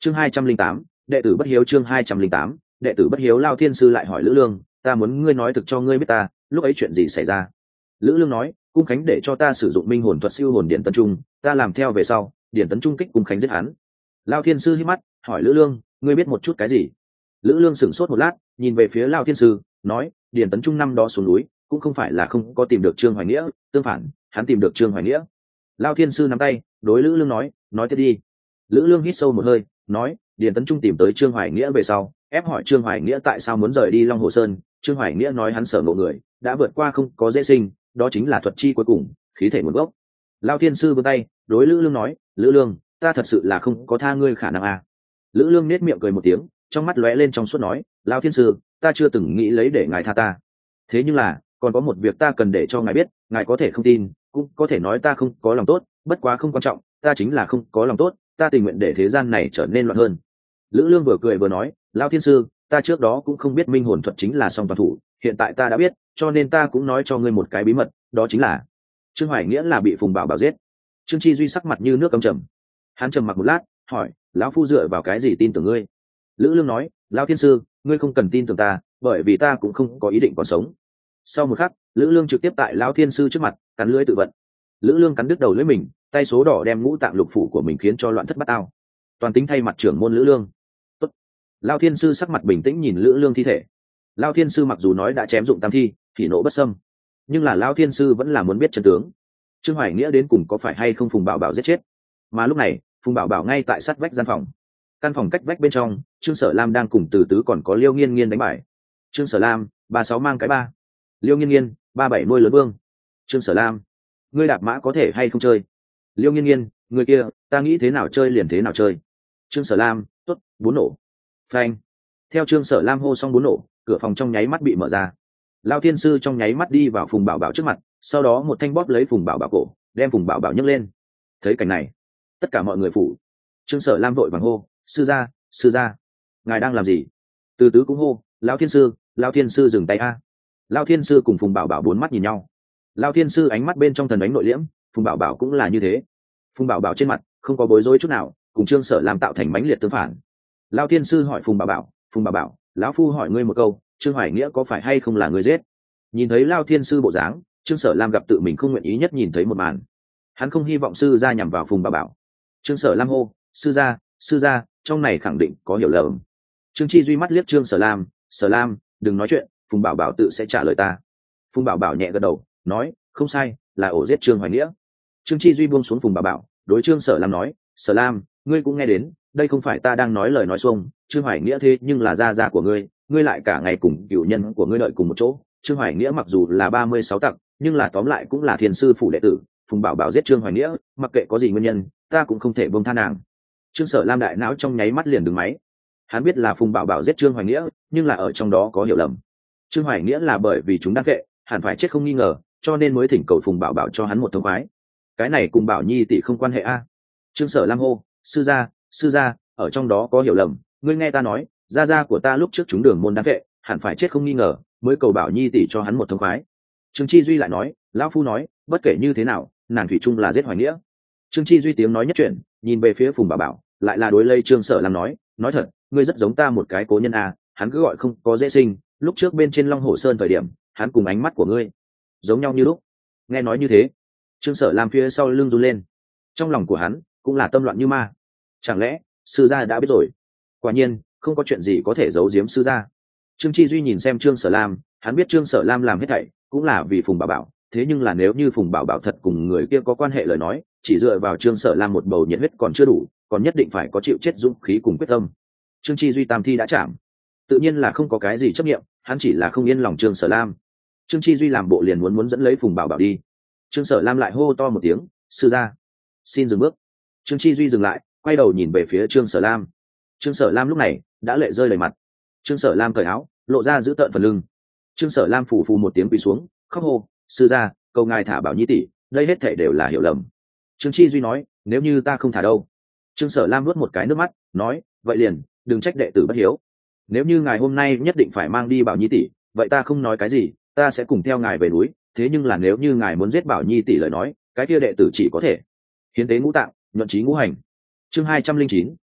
chương 208, đệ tử bất hiếu. chương 208, đệ tử bất hiếu. Lao thiên sư lại hỏi Lữ Lương, ta muốn ngươi nói thực cho ngươi biết ta lúc ấy chuyện gì xảy ra. Lữ Lương nói, cung khánh để cho ta sử dụng minh hồn thuật siêu hồn điện tấn trung, ta làm theo về sau, điện tấn trung kích cung khánh giết hắn. Lao thiên sư hít mắt hỏi Lữ Lương, ngươi biết một chút cái gì? Lữ Lương sửng sốt một lát, nhìn về phía Lao thiên sư nói, điện tấn trung năm đó xuống núi cũng không phải là không có tìm được Trương Hoài Nghĩa, tương phản hắn tìm được Trương Hoài Nghĩa. Lao thiên sư nắm tay đối Lữ Lương nói tiếp đi. Lữ Lương hít sâu một hơi nói, điền tấn trung tìm tới Trương Hoài Nghĩa về sau ép hỏi Trương Hoài Nghĩa tại sao muốn rời đi Long Hồ Sơn. Trương Hoài Nghĩa nói hắn sở ngộ người đã vượt qua không có dễ sinh, đó chính là thuật chi cuối cùng, khí thể nguồn gốc. Lao thiên sư vươn tay đối Lữ Lương nói, Lữ Lương, ta thật sự là không có tha ngươi khả năng à. Lữ Lương nết miệng cười một tiếng, trong mắt lóe lên trong suốt nói, Lao thiên sư, ta chưa từng nghĩ lấy để ngài tha ta, thế nhưng là còn có một việc ta cần để cho ngài biết, ngài có thể không tin, cũng có thể nói ta không có lòng tốt, bất quá không quan trọng, ta chính là không có lòng tốt, ta tình nguyện để thế gian này trở nên loạn hơn. Lữ Lương vừa cười vừa nói, Lao thiên sư, ta trước đó cũng không biết minh hồn thuật chính là song toàn thủ, hiện tại ta đã biết, cho nên ta cũng nói cho ngươi một cái bí mật, đó chính là Trương Hoài Nghĩa là bị Phùng Bảo Bảo giết. Trương Chi Duy sắc mặt như nước cấm trầm, hắn trầm mặc một lát hỏi, lão phu dựa vào cái gì tin tưởng ngươi? Lữ Lương nói, Lao thiên sư, ngươi không cần tin tưởng ta, bởi vì ta cũng không có ý định còn sống. Sau một khắc, Lữ Lương trực tiếp tại Lão thiên sư trước mặt cắn lưỡi tự vận. Lữ Lương cắn đứt đầu lưỡi mình, tay số đỏ đem ngũ tạng lục phủ của mình khiến cho loạn thất bát ao. Toàn tính thay mặt trưởng môn Lữ Lương. Tốt. Lão thiên sư sắc mặt bình tĩnh nhìn Lữ Lương thi thể. Lão thiên sư mặc dù nói đã chém dụng tam thi, thì nộ bất xâm, nhưng là Lão thiên sư vẫn là muốn biết chân tướng. Trương Hoài Nghĩa đến cùng có phải hay không Phùng Bảo Bảo giết chết? Mà lúc này, Phùng Bảo Bảo ngay tại sát vách gian phòng. Căn phòng cách vách bên trong, Trương Sở Lam đang cùng Từ Tứ còn có Liêu Nghiên Nghiên đánh bài. Trương Sở Lam, 36 mang cái 3. Liêu Nghiên Nghiên, 37 nuôi lớn vương. Trương Sở Lam, ngươi đạp mã có thể hay không chơi? Liêu Nghiên Nghiên, người kia, ta nghĩ thế nào chơi liền thế nào chơi. Trương Sở Lam, tốt, bốn nổ. Phanh. Theo Trương Sở Lam hô xong bốn nổ, cửa phòng trong nháy mắt bị mở ra. Lao thiên sư trong nháy mắt đi vào Phùng Bảo Bảo trước mặt, sau đó một thanh bóp lấy Phùng Bảo Bảo cổ, đem Phùng Bảo Bảo nhấc lên. Thấy cảnh này, tất cả mọi người phủ. Trương Sở Lam vội vàng hô, sư gia, ngài đang làm gì? Từ Tứ cũng hô, Lao thiên sư dừng tay a. Lao thiên sư cùng Phùng Bảo Bảo bốn mắt nhìn nhau. Lao thiên sư ánh mắt bên trong thần ánh nội liễm, Phùng Bảo Bảo cũng là như thế. Phùng Bảo Bảo trên mặt không có bối rối chút nào, cùng Trương Sở Lam tạo thành mãnh liệt tương phản. Lao thiên sư hỏi Phùng Bảo Bảo, lão phu hỏi ngươi một câu, Trương Hoài Nghĩa có phải hay không là người giết? Nhìn thấy Lao thiên sư bộ dáng, Trương Sở Lam gặp tự mình không nguyện ý nhất nhìn thấy một màn. Hắn không hy vọng sư gia nhằm vào Phùng Bảo Bảo. Trương Sở Lam hô, sư gia, trong này khẳng định có hiểu lầm. Trương Chi Duy mắt liếc Trương Sở Lam, đừng nói chuyện, Phùng Bảo Bảo tự sẽ trả lời ta. Phùng Bảo Bảo nhẹ gật đầu nói, không sai, là ổ giết Trương Hoài Nghĩa. Trương Chi Duy buông xuống Phùng Bảo Bảo, đối Trương Sở Lam nói, Sở Lam, ngươi cũng nghe đến, đây không phải ta đang nói lời nói xuông, Trương Hoài Nghĩa thế nhưng là gia của ngươi, ngươi lại cả ngày cùng cựu nhân của ngươi đợi cùng một chỗ. Trương Hoài Nghĩa mặc dù là 36 tặc, nhưng là tóm lại cũng là Thiền sư phủ đệ tử. Phùng Bảo Bảo giết Trương Hoài Nghĩa, mặc kệ có gì nguyên nhân, ta cũng không thể buông tha nàng. Trương Sở Lam đại não trong nháy mắt liền đứng máy. Hắn biết là Phùng Bảo Bảo giết Trương Hoài Nghĩa, nhưng là ở trong đó có hiểu lầm. Trương Hoài Nghĩa là bởi vì chúng đan vệ, hẳn phải chết không nghi ngờ, cho nên mới thỉnh cầu Phùng Bảo Bảo cho hắn một thông khoái. Cái này cùng Bảo Nhi tỷ không quan hệ a. Trương Sở Lam hô, sư gia, ở trong đó có hiểu lầm, ngươi nghe ta nói, gia của ta lúc trước chúng đường môn đan vệ, hẳn phải chết không nghi ngờ, mới cầu Bảo Nhi tỷ cho hắn một thông khoái. Trương Chi Duy lại nói, lão phu nói, bất kể như thế nào, nàng thủy chung là giết Hoài Nghĩa. Trương Chi Duy tiếng nói nhất chuyện, nhìn về phía Phùng Bảo Bảo, lại là đối lây Trương Sở Lam nói thật, ngươi rất giống ta một cái cố nhân a, hắn cứ gọi không có dễ sinh, lúc trước bên trên Long Hổ Sơn thời điểm, hắn cùng ánh mắt của ngươi giống nhau như lúc. Nghe nói như thế, Trương Sở Lam phía sau lưng run lên, trong lòng của hắn cũng là tâm loạn như ma. Chẳng lẽ sư gia đã biết rồi? Quả nhiên không có chuyện gì có thể giấu giếm sư gia. Trương Chi Duy nhìn xem Trương Sở Lam, hắn biết Trương Sở Lam làm hết thảy cũng là vì Phùng Bảo Bảo, thế nhưng là nếu như Phùng Bảo Bảo thật cùng người kia có quan hệ lời nói, chỉ dựa vào Trương Sở Lam một bầu nhiệt huyết còn chưa đủ, còn nhất định phải có chịu chết dũng khí cùng quyết tâm. Trương Chi Duy tam thi đã chạm, tự nhiên là không có cái gì chấp nghiệm, hắn chỉ là không yên lòng Trương Sở Lam. Trương Chi Duy làm bộ liền muốn dẫn lấy Phùng Bảo Bảo đi. Trương Sở Lam lại hô to một tiếng, sư gia, xin dừng bước. Trương Chi Duy dừng lại, quay đầu nhìn về phía Trương Sở Lam. Trương Sở Lam lúc này đã lệ rơi đầy mặt. Trương Sở Lam cởi áo, lộ ra giữ tợn phần lưng. Trương Sở Lam phù phù một tiếng quỳ xuống, khóc hô, sư gia, cầu ngài thả Bảo Nhi tỷ, đây hết thảy đều là hiểu lầm. Trương Chi Duy nói, nếu như ta không thả đâu? Trương Sở Lam nuốt một cái nước mắt, nói, vậy liền đừng trách đệ tử bất hiếu. Nếu như ngài hôm nay nhất định phải mang đi Bảo Nhi tỷ, vậy ta không nói cái gì, ta sẽ cùng theo ngài về núi. Thế nhưng là nếu như ngài muốn giết Bảo Nhi tỷ lời nói, cái kia đệ tử chỉ có thể hiến tế ngũ tạng, nhuận chí ngũ hành. Chương 209,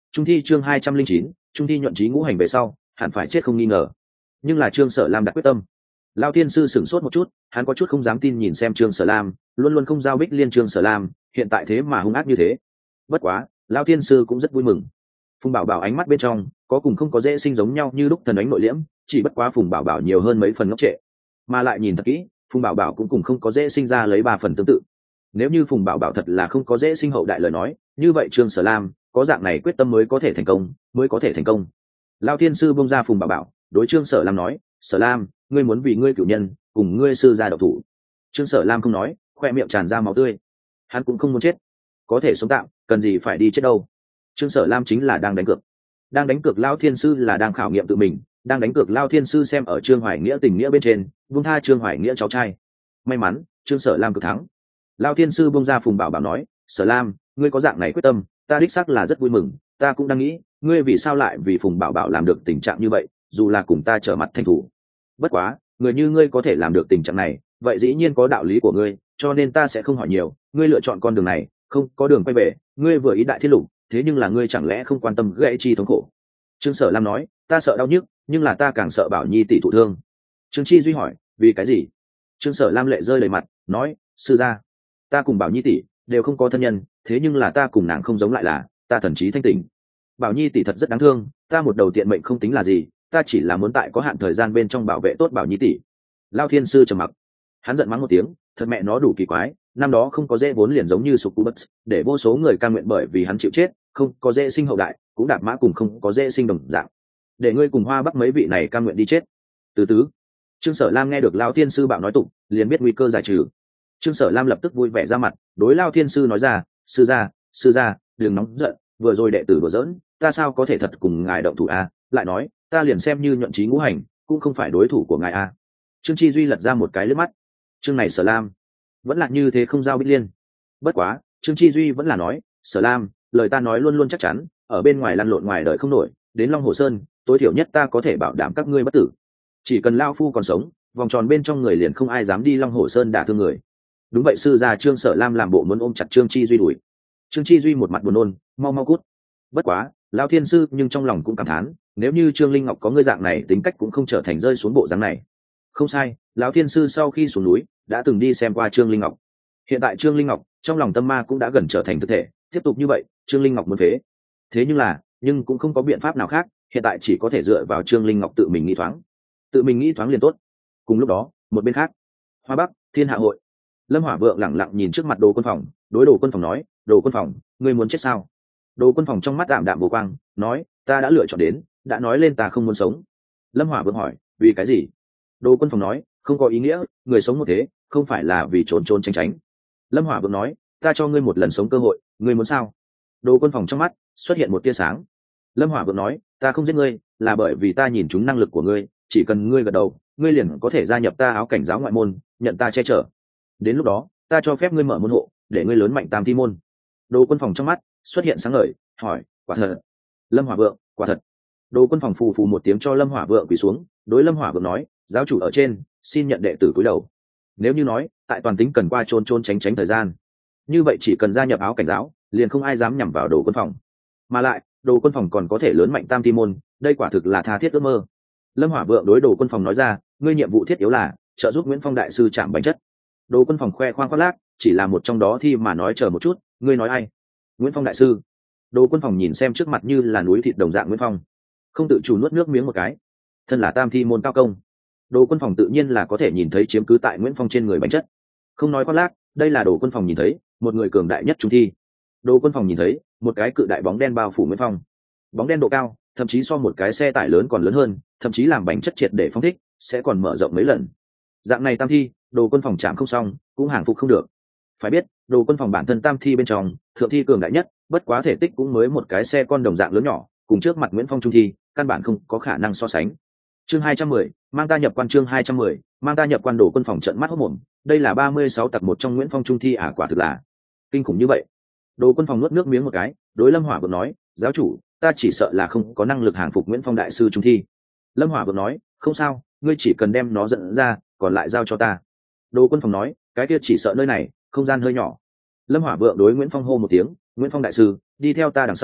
Trung thi chương 209, trung thi nhuận trí ngũ hành về sau hẳn phải chết không nghi ngờ. Nhưng là Trương Sở Lam đặt quyết tâm. Lao thiên sư sửng sốt một chút, hắn có chút không dám tin nhìn xem Trương Sở Lam, luôn luôn không giao bích liên Trương Sở Lam hiện tại thế mà hung ác như thế. Bất quá Lao thiên sư cũng rất vui mừng. Phùng Bảo Bảo ánh mắt bên trong có cùng không có dễ sinh giống nhau như lúc thần ánh nội liễm, chỉ bất quá Phùng Bảo Bảo nhiều hơn mấy phần ngốc trệ, mà lại nhìn thật kỹ Phùng Bảo Bảo cũng cùng không có dễ sinh ra lấy 3 phần tương tự. Nếu như Phùng Bảo Bảo thật là không có dễ sinh hậu đại lời nói, như vậy Trương Sở Lam có dạng này quyết tâm mới có thể thành công. Lao thiên sư bông ra Phùng Bảo Bảo, đối Trương Sở Lam nói, Sở Lam, ngươi muốn vì ngươi cửu nhân cùng ngươi sư gia độc thủ. Trương Sở Lam không nói, khoe miệng tràn ra máu tươi. Hắn cũng không muốn chết, có thể sống tạm, cần gì phải đi chết đâu. Trương Sở Lam chính là đang đánh cược Lao thiên sư là đang khảo nghiệm tự mình, đang đánh cược Lao thiên sư xem ở Trương Hoài Nghĩa tình nghĩa bên trên, buông tha Trương Hoài Nghĩa cháu trai. May mắn Trương Sở Lam cực thắng. Lao thiên sư bông ra Phùng Bảo Bảo nói, Sở Lam, ngươi có dạng này quyết tâm, ta đích xác là rất vui mừng. Ta cũng đang nghĩ, ngươi vì sao lại vì Phùng Bảo Bảo làm được tình trạng như vậy, dù là cùng ta trở mặt thành thủ. Bất quá người như ngươi có thể làm được tình trạng này, vậy dĩ nhiên có đạo lý của ngươi, cho nên ta sẽ không hỏi nhiều. Ngươi lựa chọn con đường này, không có đường quay về. Ngươi vừa ý đại thiết lục, thế nhưng là ngươi chẳng lẽ không quan tâm gãy chi thống khổ? Trương Sở Lam nói, ta sợ đau nhức, nhưng là ta càng sợ Bảo Nhi tỷ thụ thương. Trương Chi Duy hỏi, vì cái gì? Trương Sở Lam lệ rơi đầy mặt, nói, sư gia, ta cùng Bảo Nhi tỷ đều không có thân nhân, thế nhưng là ta cùng nàng không giống lại là, ta thần trí thanh tỉnh. Bảo Nhi tỷ thật rất đáng thương, ta một đầu tiện mệnh không tính là gì, ta chỉ là muốn tại có hạn thời gian bên trong bảo vệ tốt Bảo Nhi tỷ. Lao thiên sư trầm mặc, hắn giận mắng một tiếng, thật mẹ nó đủ kỳ quái, năm đó không có dễ vốn liền giống như sục cú bất, để vô số người cam nguyện bởi vì hắn chịu chết, không có dễ sinh hậu đại, cũng đạp mã cùng không có dễ sinh đồng dạng, để ngươi cùng Hoa Bắc mấy vị này cam nguyện đi chết. Từ từ, Trương Sở Lam nghe được Lao thiên sư bạo nói tục, liền biết nguy cơ giải trừ. Trương Sở Lam lập tức vui vẻ ra mặt, đối Lao thiên sư nói ra, sư gia, đừng nóng giận, vừa rồi đệ tử đùa giỡn, ta sao có thể thật cùng ngài động thủ a? Lại nói, ta liền xem như nhuận trí ngũ hành, cũng không phải đối thủ của ngài a. Trương Chi Duy lật ra một cái lướt mắt, Trương này Sở Lam vẫn là như thế không giao bích liên. Bất quá Trương Chi Duy vẫn là nói, Sở Lam, lời ta nói luôn luôn chắc chắn, ở bên ngoài lăn lộn ngoài đời không nổi, đến Long Hồ Sơn tối thiểu nhất ta có thể bảo đảm các ngươi bất tử. Chỉ cần lao phu còn sống, vòng tròn bên trong người liền không ai dám đi Long Hồ Sơn đả thương người. Đúng vậy sư gia. Trương Sở Lam làm bộ muốn ôm chặt Trương Chi Duy đuổi. Trương Chi Duy một mặt buồn nôn, mau cút. Bất quá Lão thiên sư nhưng trong lòng cũng cảm thán, nếu như Trương Linh Ngọc có ngươi dạng này tính cách cũng không trở thành rơi xuống bộ dáng này. Không sai, Lão thiên sư sau khi xuống núi đã từng đi xem qua Trương Linh Ngọc. Hiện tại Trương Linh Ngọc trong lòng tâm ma cũng đã gần trở thành thực thể, tiếp tục như vậy Trương Linh Ngọc muốn phế. Thế nhưng cũng không có biện pháp nào khác, hiện tại chỉ có thể dựa vào Trương Linh Ngọc tự mình nghĩ thoáng liền tốt. Cùng lúc đó một bên khác, Hoa Bắc Thiên Hạ hội, Lâm Hỏa Vượng lẳng lặng nhìn trước mặt Đồ Quân Phòng, đối Đồ Quân Phòng nói, Đồ Quân Phòng, ngươi muốn chết sao? Đồ Quân Phòng trong mắt đạm đạm vô quang, nói, ta đã lựa chọn đến, đã nói lên ta không muốn sống. Lâm Hỏa Vượng hỏi, vì cái gì? Đồ Quân Phòng nói, không có ý nghĩa, người sống một thế không phải là vì trốn tránh. Lâm Hỏa Vượng nói, ta cho ngươi một lần sống cơ hội, ngươi muốn sao? Đồ Quân Phòng trong mắt xuất hiện một tia sáng. Lâm Hỏa Vượng nói, ta không giết ngươi là bởi vì ta nhìn trúng năng lực của ngươi, chỉ cần ngươi gật đầu, ngươi liền có thể gia nhập ta áo cảnh giáo ngoại môn, nhận ta che chở. Đến lúc đó ta cho phép ngươi mở môn hộ, để ngươi lớn mạnh tam thi môn. Đồ Quân Phòng trong mắt xuất hiện sáng ngời, hỏi, quả thật? Lâm Hỏa Vượng, quả thật. Đồ Quân Phòng phù phù một tiếng cho Lâm Hỏa Vượng quỳ xuống, đối Lâm Hỏa Vượng nói, giáo chủ ở trên, xin nhận đệ tử cúi đầu. Nếu như nói tại toàn tính cần qua trốn tránh thời gian, như vậy chỉ cần gia nhập áo cảnh giáo, liền không ai dám nhằm vào Đồ Quân Phòng. Mà lại Đồ Quân Phòng còn có thể lớn mạnh tam thi môn, đây quả thực là tha thiết ước mơ. Lâm Hỏa Vượng đối Đồ Quân Phòng nói ra, ngươi nhiệm vụ thiết yếu là trợ giúp Nguyễn Phong đại sư chạm bánh chất. Đồ Quân Phòng khoe khoang khoác lác, chỉ là một trong đó thi mà nói, chờ một chút, ngươi nói ai? Nguyễn Phong đại sư. Đồ Quân Phòng nhìn xem trước mặt như là núi thịt đồng dạng Nguyễn Phong, không tự chủ nuốt nước miếng một cái. Thân là tam thi môn cao công, Đồ Quân Phòng tự nhiên là có thể nhìn thấy chiếm cứ tại Nguyễn Phong trên người bánh chất. Không nói khoác lác, đây là Đồ Quân Phòng nhìn thấy một người cường đại nhất trung thi. Đồ Quân Phòng nhìn thấy một cái cự đại bóng đen bao phủ Nguyễn Phong, bóng đen độ cao thậm chí so một cái xe tải lớn còn lớn hơn, thậm chí làm bánh chất triệt để phong thích sẽ còn mở rộng mấy lần. Dạng này tam thi, Đồ Quân Phòng chạm không xong cũng hàng phục không được. Phải biết Đồ Quân Phòng bản thân tam thi bên trong thượng thi cường đại nhất, bất quá thể tích cũng mới một cái xe con đồng dạng lớn nhỏ, cùng trước mặt Nguyễn Phong trung thi căn bản không có khả năng so sánh. Chương 210, mang ta nhập quan. Chương 210, mang ta nhập quan. Đồ Quân Phòng trợn mắt hốt mồm, đây là 36 tặc một trong Nguyễn Phong trung thi à, quả thực là kinh khủng như vậy. Đồ Quân Phòng nuốt nước miếng một cái, đối Lâm Hỏa Vượng nói, giáo chủ, ta chỉ sợ là không có năng lực hàng phục Nguyễn Phong đại sư trung thi. Lâm Hỏa Vượng nói, không sao, ngươi chỉ cần đem nó dẫn ra, còn lại giao cho ta. Đồ Quân Phòng nói, cái kia chỉ sợ nơi này không gian hơi nhỏ. Lâm Hỏa Vượng đối Nguyễn Phong hô một tiếng, Nguyễn Phong đại sư, đi theo ta đằng sau,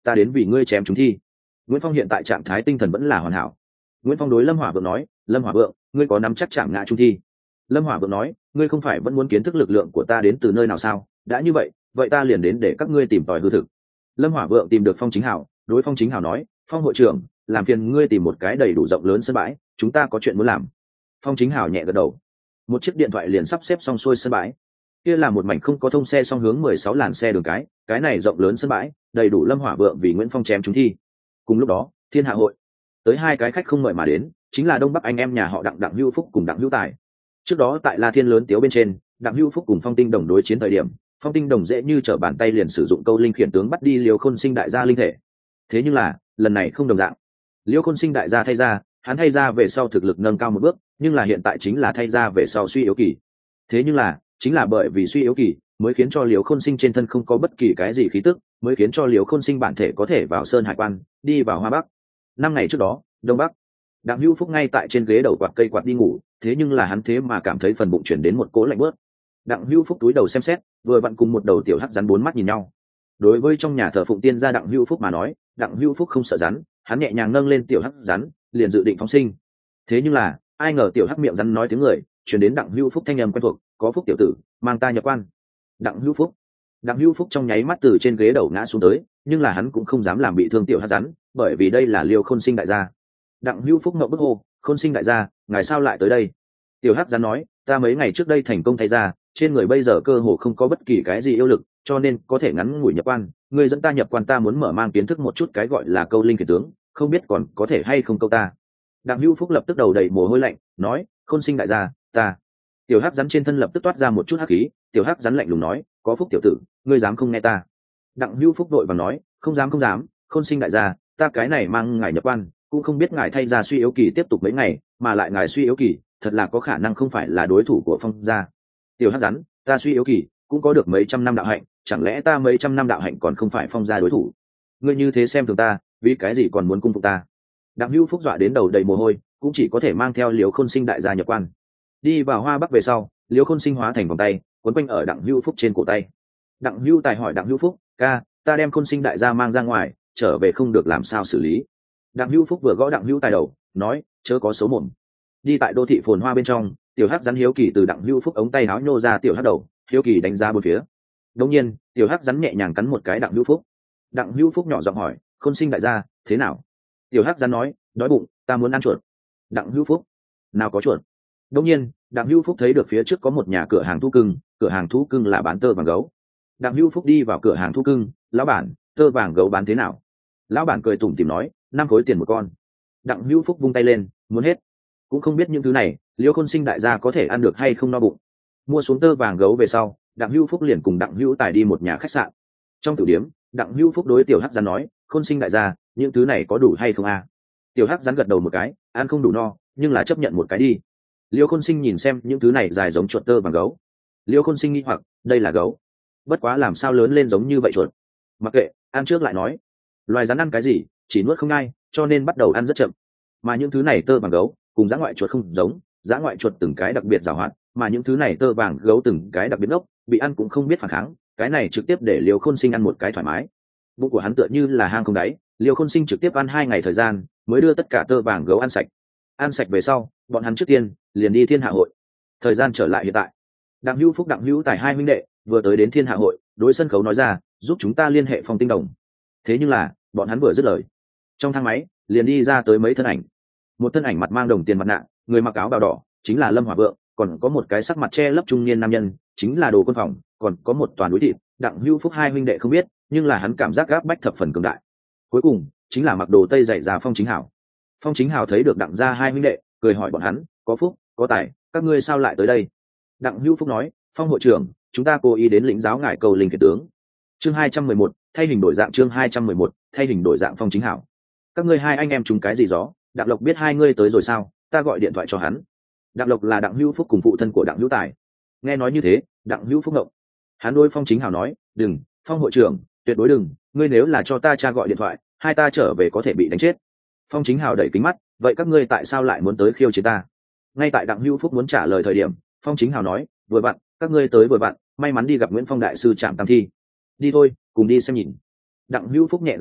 ta đến vì ngươi chém chúng thi. Nguyễn Phong hiện tại trạng thái tinh thần vẫn là hoàn hảo. Nguyễn Phong đối Lâm Hỏa Vượng nói, Lâm Hỏa Vượng, ngươi có nắm chắc chạm ngã trung thi? Lâm Hỏa Vượng nói, ngươi không phải vẫn muốn kiến thức lực lượng của ta đến từ nơi nào sao? Đã như vậy, vậy ta liền đến để các ngươi tìm tòi hư thực. Lâm Hỏa Vượng tìm được Phong Chính Hảo, đối Phong Chính Hảo nói, Phong hội trưởng, làm phiền ngươi tìm một cái đầy đủ rộng lớn sân bãi, chúng ta có chuyện muốn làm. Phong Chính Hảo nhẹ gật đầu. Một chiếc điện thoại liền sắp xếp xong xuôi sân bãi. Kia là một mảnh không có thông xe song hướng 16 làn xe đường cái này rộng lớn sân bãi, đầy đủ Lâm Hỏa Vượng vì Nguyễn Phong chém chúng thi. Cùng lúc đó, Thiên Hạ hội, tới hai cái khách không mời mà đến, chính là Đông Bắc anh em nhà họ Đặng, Đặng Hữu Phúc cùng Đặng Hữu Tài. Trước đó tại La Thiên lớn tiếu bên trên, Đặng Hữu Phúc cùng Phong Tinh Đồng đối chiến thời điểm, Phong Tinh Đồng dễ như trở bàn tay liền sử dụng câu linh khiển tướng bắt đi Liêu Khôn Sinh đại gia linh thể. Thế nhưng là, lần này không đồng dạng. Liêu Khôn Sinh đại gia thay ra, hắn thay ra về sau thực lực nâng cao một bước, nhưng là hiện tại chính là thay ra về sau suy yếu kỳ. Thế nhưng là, chính là bởi vì suy yếu kỳ, mới khiến cho Liêu Khôn Sinh trên thân không có bất kỳ cái gì khí tức, mới khiến cho Liêu Khôn Sinh bản thể có thể vào Sơn Hải Quan, đi vào Hoa Bắc. 5 ngày trước đó, Đông Bắc, Đặng Hữu Phúc ngay tại trên ghế đầu quạt cây quạt đi ngủ, thế nhưng là hắn thế mà cảm thấy phần bụng chuyển đến một cỗ lạnh bớt. Đặng Hữu Phúc túi đầu xem xét, vừa vặn cùng một đầu tiểu hắc rắn bốn mắt nhìn nhau. Đối với trong nhà thờ phụng tiên gia Đặng Hữu Phúc mà nói, Đặng Hữu Phúc không sợ rắn, hắn nhẹ nhàng nâng lên tiểu hắc rắn, liền dự định phóng sinh. Thế nhưng là, ai ngờ tiểu hắc miệng rắn nói tiếng người, truyền đến Đặng Hữu Phúc thanh âm quen thuộc, "Có phúc tiểu tử, mang ta nhập quan." Đặng Hữu Phúc. Đặng Hữu Phúc trong nháy mắt từ trên ghế đầu ngã xuống tới, nhưng là hắn cũng không dám làm bị thương tiểu hắc rắn, bởi vì đây là Liêu Khôn Sinh đại gia. Đặng Hữu Phúc ngậm bức hô, "Khôn Sinh đại gia, ngài sao lại tới đây?" Tiểu hắc rắn nói, "Ta mấy ngày trước đây thành công thay ra, trên người bây giờ cơ hồ không có bất kỳ cái gì yêu lực, cho nên có thể ngắn ngủi nhập quan. Ngươi dẫn ta nhập quan, ta muốn mở mang kiến thức một chút cái gọi là câu linh khiển tướng, không biết còn có thể hay không câu ta." Đặng Hữu Phúc lập tức đầu đầy mồ hôi lạnh, nói, "Khôn Sinh đại gia, ta." Tiểu hắc rắn trên thân lập tức toát ra một chút hắc khí, tiểu hắc rắn lạnh lùng nói, "Có phúc tiểu tử, ngươi dám không nghe ta?" Đặng Hữu Phúc đội và nói, "Không dám không dám, Khôn Sinh đại gia, ta cái này mang ngài nhập quan, cũng không biết ngài thay ra suy yếu kỳ tiếp tục mấy ngày, mà lại ngài suy yếu kỳ, thật là có khả năng không phải là đối thủ của Phong gia." Tiểu hắc rắn, "Ta suy yếu kỳ, cũng có được mấy trăm năm đạo hạnh, chẳng lẽ ta mấy trăm năm đạo hạnh còn không phải Phong gia đối thủ? Ngươi như thế xem thường ta, vì cái gì còn muốn cung phục ta?" Đặng Hữu Phúc dọa đến đầu đầy mồ hôi, cũng chỉ có thể mang theo Liêu Khôn Sinh đại gia nhập quan. Đi vào Hoa Bắc về sau, Liêu Khôn Sinh hóa thành vòng tay, quấn quanh ở Đặng Hữu Phúc trên cổ tay. Đặng Hữu Tài hỏi Đặng Hữu Phúc, "Ca, ta đem Khôn Sinh đại gia mang ra ngoài, trở về không được làm sao xử lý?" Đặng Hữu Phúc vừa gõ Đặng Hữu Tài đầu, nói, "Chớ có xấu mồm." Đi tại đô thị phồn hoa bên trong, tiểu hắc rắn hiếu kỳ từ Đặng Hữu Phúc ống tay áo nhô ra tiểu hắc đầu, hiếu kỳ đánh giá bốn phía. Đột nhiên, tiểu hắc rắn nhẹ nhàng cắn một cái Đặng Hữu Phúc. Đặng Hữu Phúc nhỏ giọng hỏi, "Khôn Sinh đại gia, thế nào?" Tiểu hắc rắn nói, "Đói bụng, ta muốn ăn chuột." Đặng Hữu Phúc, "Nào có chuột?" Đột nhiên, Đặng Hữu Phúc thấy được phía trước có một nhà cửa hàng thú cưng, cửa hàng thú cưng là bán tơ vàng gấu. Đặng Hữu Phúc đi vào cửa hàng thú cưng, "Lão bản, tơ vàng gấu bán thế nào?" Lão bản cười tủm tỉm nói, 5 khối tiền một con. Đặng Hữu Phúc vung tay lên, muốn hết. Cũng không biết những thứ này, Liêu Khôn Sinh đại gia có thể ăn được hay không no bụng. Mua xuống tơ vàng gấu về sau, Đặng Hữu Phúc liền cùng Đặng Hữu Tài đi một nhà khách sạn. Trong tử điếm, Đặng Hữu Phúc đối tiểu hắc rắn nói, "Khôn Sinh đại gia, những thứ này có đủ hay không a?" Tiểu hắc rắn gật đầu một cái, "Ăn không đủ no, nhưng là chấp nhận một cái đi." Liêu Khôn Sinh nhìn xem những thứ này dài giống chuột tơ vàng gấu. Liêu Khôn Sinh nghi hoặc, đây là gấu, bất quá làm sao lớn lên giống như vậy chuột? Mặc kệ, ăn trước lại nói. Loài rắn ăn cái gì, chỉ nuốt không ngay, cho nên bắt đầu ăn rất chậm. Mà những thứ này tơ vàng gấu, cùng dã ngoại chuột không giống, dã ngoại chuột từng cái đặc biệt giàu hoạt, mà những thứ này tơ vàng gấu từng cái đặc biệt ngốc, bị ăn cũng không biết phản kháng, cái này trực tiếp để Liêu Khôn Sinh ăn một cái thoải mái. Bụng của hắn tựa như là hang không đáy, Liêu Khôn Sinh trực tiếp ăn 2 ngày thời gian, mới đưa tất cả tơ vàng gấu ăn sạch. Ăn sạch về sau, bọn hắn trước tiên liền đi Thiên Hạ hội. Thời gian trở lại hiện tại, Đặng Hữu Phúc, Đặng Hữu Tài hai huynh đệ vừa tới đến Thiên Hạ hội, đối sân khấu nói ra, "Giúp chúng ta liên hệ Phong Tinh Đồng." Thế nhưng là, bọn hắn vừa dứt lời, trong thang máy liền đi ra tới mấy thân ảnh. Một thân ảnh mặt mang đồng tiền mặt nạ, người mặc áo bào đỏ, chính là Lâm Hỏa Vượng, còn có một cái sắc mặt che lấp trung niên nam nhân, chính là Đồ Quân Phòng, còn có một toàn núi thịt. Đặng Hữu Phúc hai huynh đệ không biết, nhưng là hắn cảm giác gáp bách thập phần cường đại. Cuối cùng, chính là mặc đồ tây dày già Phong Chính Hảo. Phong Chính Hảo thấy được Đặng gia hai huynh đệ, cười hỏi bọn hắn, "Có phúc, có tài, các ngươi sao lại tới đây?" Đặng Hữu Phúc nói, "Phong hội trưởng, chúng ta cố ý đến lĩnh giáo ngài cầu linh khiển tướng." Chương 211, thay hình đổi dạng. Chương 211, thay hình đổi dạng. Phong Chính Hảo, "Các ngươi hai anh em trúng cái gì gió? Đặng Lộc biết hai ngươi tới rồi sao? Ta gọi điện thoại cho hắn." Đặng Lộc là Đặng Hữu Phúc cùng phụ thân của Đặng Hữu Tài. Nghe nói như thế, Đặng Hữu Phúc ngộng. Hắn đối Phong Chính Hảo nói, "Đừng, Phong hội trưởng, tuyệt đối đừng, ngươi nếu là cho ta cha gọi điện thoại, hai ta trở về có thể bị đánh chết." Phong Chính Hảo đẩy kính mắt, "Vậy các ngươi tại sao lại muốn tới khiêu chiến ta?" Ngay tại Đặng Hữu Phúc muốn trả lời thời điểm, Phong Chính Hảo nói, "Vừa vặn, các ngươi tới vừa vặn, may mắn đi gặp Nguyễn Phong đại sư Trạm Tam Thi. Đi thôi, cùng đi xem nhìn." Đặng Hữu Phúc nhẹ gật đầu,